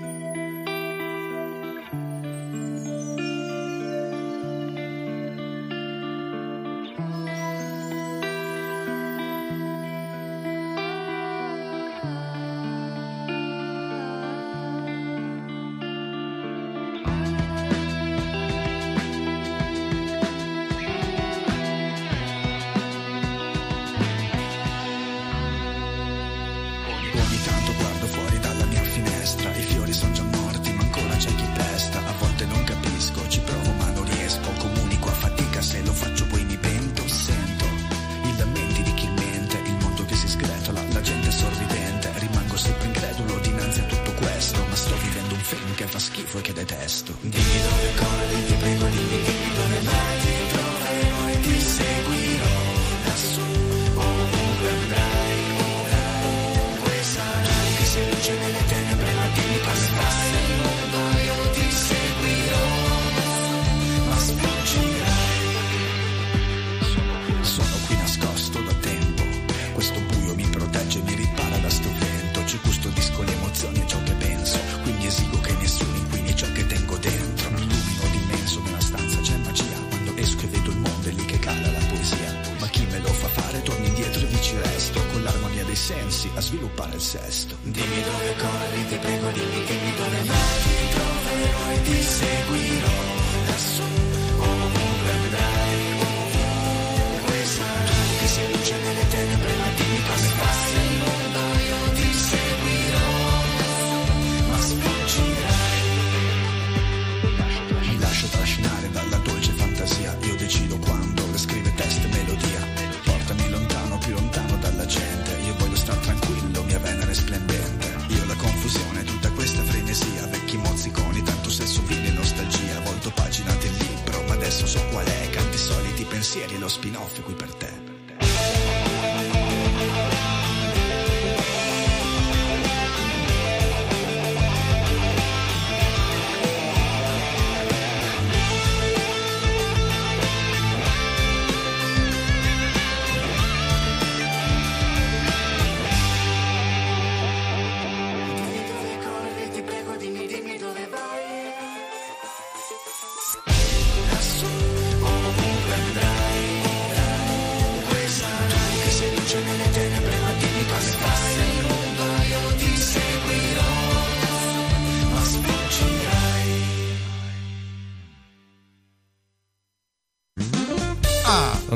A sviluppare il sesto. Dimmi dove corri, ti prego, dimmi, dimmi dove vai. Ti troverò e ti seguirò lassù, ovunque andrai, ovunque sarai. Tu che sei luce nelle tenebre, ma dimmi come fai. Nel mondo io ti seguirò, ma sfuggirai. Mi lascio trascinare dalla dolce fantasia. Io decido quando le scrive testo e melodia. Portami lontano, più lontano dalla gente. Io voglio star tranquillo, mia venere splendente. Io la confusione, tutta questa frenesia. Vecchi mozziconi, tanto sesso, vino e nostalgia. Volto pagina del libro, ma adesso so qual è. Canti soliti pensieri, lo spin-off è qui per te.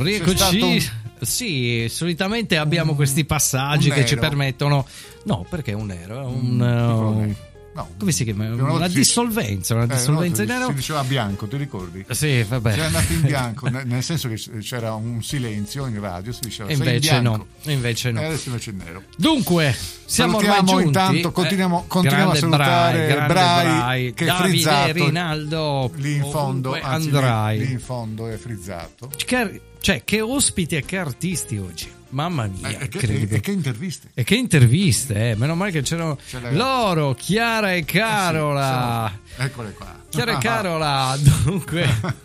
Rieccoci. Sì, solitamente abbiamo questi passaggi un che ci nero. permettono. No, perché un nero? Un, Mm, uh, No, come si chiama? una volta Una si- dissolvenza, una Eh, dissolvenza no, in si- nero. Si diceva bianco, ti ricordi? Sì, vabbè. Si è andati in bianco, ne- nel senso che c'era un silenzio in radio, si diceva E sei in invece bianco. no, invece no. E adesso invece è nero. Dunque, siamo ormai Salutiamo giunti. intanto, continuiamo, Eh, continuiamo a grande salutare Brai, grande Brai, Brai, che è Davide, frizzato Rinaldo, lì in fondo, ovunque anzi, andrai. lì, lì in fondo è frizzato. Che- cioè, che ospiti e che artisti oggi. Mamma mia, Eh, e, che, incredibile. e- e che interviste. E che interviste, eh. Meno male che c'erano Ce l'hai. loro, Chiara e Carola. Eh sì, sono- eccole qua. Chiara e Carola, dunque.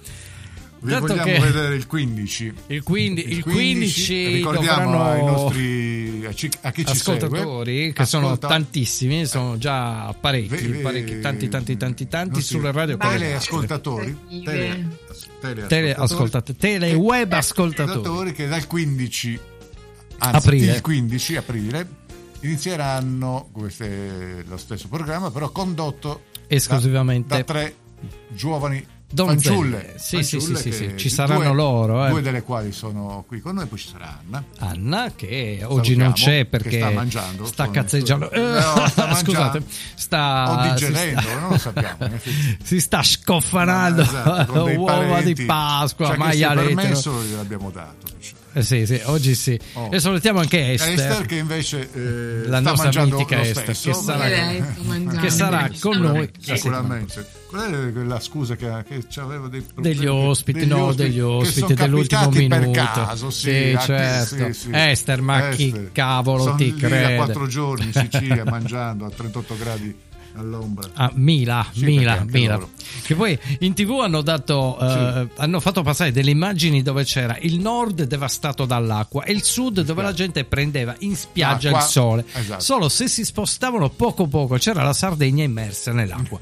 Vi dato vogliamo che vedere il quindici. il, quindi, il quindici ricordiamo dovranno ai nostri a, ci- a chi ci ascoltatori, segue, che sono ascolta- tantissimi, sono già parecchi, Ve- ve- parecchi tanti, tanti, tanti, tanti nostri sulle radio. teleascoltatori, tele, Tele, ascoltate, tele web ascoltatori. ascoltatori che dal quindici anzi Aprile. il quindici aprile inizieranno questo è lo stesso programma, però condotto Esclusivamente da, da tre giovani donzelle. fanciulle, Sì, sì, fanciulle sì, sì, che- sì, ci saranno due, loro, eh. due delle quali sono qui con noi, poi ci sarà Anna. Anna che oggi non Salutiamo, c'è che perché sta mangiando, sta sono- cazzeggiando. No, sta mangiando. Scusate, sta O si digerendo, sta- non lo sappiamo. in effetti. si sta scoffanando Esatto, con dei uova parenti. di Pasqua, Cioè, questo maialette. permesso gliel'abbiamo dato. diciamo. Eh sì, sì, oggi sì. Oh. E salutiamo anche Esther, Esther che invece eh, la sta nostra mangiando mitica lo Esther, stesso, che sarà, perché- Lei sta mangiando. che sarà con noi sicuramente. Qual è quella scusa che, che c'avevo dei problemi? degli ospiti, degli no, ospiti degli che ospiti sono dell'ultimo capitati minuto. per caso, sì, Sì, a- certo. sì, sì. Esther, ma chi Esther. cavolo Sono ti lì da crede? quattro giorni in Sicilia mangiando a trentotto gradi all'ombra. Ah, Mila, Sì, Mila, perché anche Mila. loro. Che poi in tv hanno dato, eh, hanno fatto passare delle immagini dove c'era il nord devastato dall'acqua e il sud dove la gente prendeva in spiaggia L'acqua, il sole. esatto. Solo se si spostavano poco poco c'era la Sardegna immersa nell'acqua.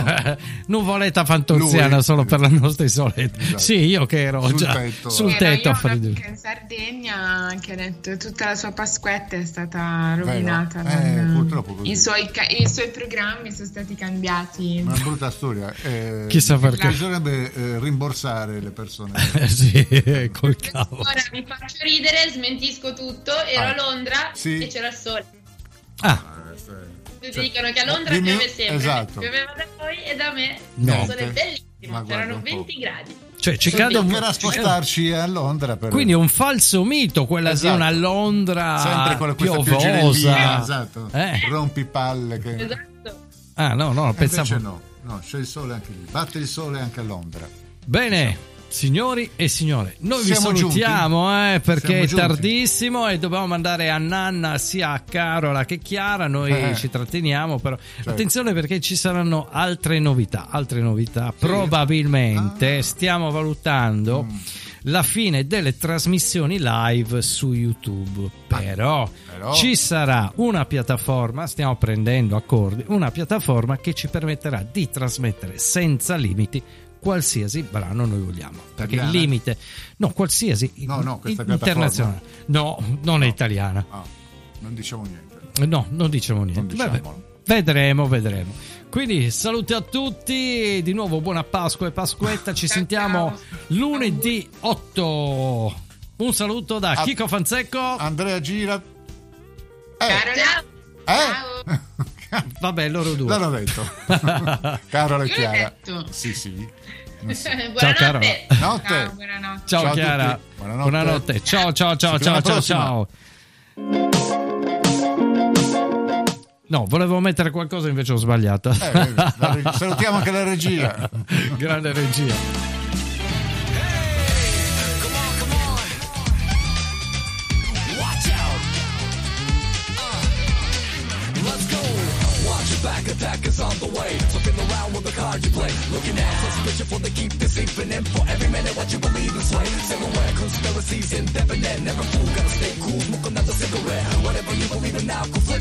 Nuvoletta fantoziana Lui. solo per la nostra isoletta. Esatto. Sì, io che ero Sul già tetto. sul Era tetto io a ho fare una due. amica in Sardegna che ha detto tutta la sua Pasquetta è stata rovinata. Vero? Eh, dal- purtroppo così. I, suoi, ca- I suoi programmi sono stati cambiati. Una brutta storia. Eh, Chissà perché. Bisognerebbe eh, rimborsare le persone. Eh, sì, col cavolo. Ora vi faccio ridere, smentisco tutto. Ero Ah. a Londra Sì. e c'era il sole. Ah, Tutti dicono che a Londra dimmi- piove sempre. esatto. Pioveva da voi e da me. No. Il sole è Ma bellissimo. guarda C'erano un po'. venti gradi. cioè ci Ci cade un toccherà spostarci a Londra per... Quindi è un falso mito quella Esatto. di una Londra sempre con questa piovosa. pioggerellina, esatto. Eh. Rompipalle che... Esatto. Ah, no, no, E pensavo. invece no, no, c'è il sole anche lì. Batte il sole anche a Londra. Bene, signori e signore, noi Siamo vi salutiamo eh, perché Siamo è giunti. tardissimo e dobbiamo mandare a Nanna sia a Carola che Chiara. Noi Eh. ci tratteniamo, però Certo. attenzione perché ci saranno altre novità. Altre novità. Probabilmente Ah. stiamo valutando Mm. la fine delle trasmissioni live su YouTube. Però, Però- ci sarà una piattaforma, stiamo prendendo accordi, una piattaforma che ci permetterà di trasmettere senza limiti qualsiasi brano noi vogliamo. Perché il Italiana? limite, no, qualsiasi No, no, questa internazionale. No, non è italiana. Ah, non diciamo niente. No, non diciamo niente. Non Vabbè, diciamolo. vedremo, vedremo. Quindi saluti a tutti, di nuovo buona Pasqua e Pasquetta, ci sentiamo lunedì otto. Un saluto da A- Chico Fanzecco. Andrea Gira. Eh, Ciao. eh? Vabbè, loro due. L'hanno detto. Carola e Io l'ho Chiara. detto. Sì, sì. Ciao Carola. Buonanotte. Notte. Ciao, buonanotte. Ciao, Ciao a Chiara. tutti. Buonanotte. Buonanotte. Ciao ciao ciao ciao Settimana ciao prossima. ciao. No, volevo mettere qualcosa invece ho sbagliato. Eh, vedi, la reg- salutiamo anche la regia. Grande regia. Back attack is on the way. Flipping around with the card you play. Looking at suspicion for they keep deceiving. And for every minute what you believe in sway. Silhouette conspiracies indefinite. Never fool, gotta stay cool. Smoke another cigarette. Whatever you believe in now, go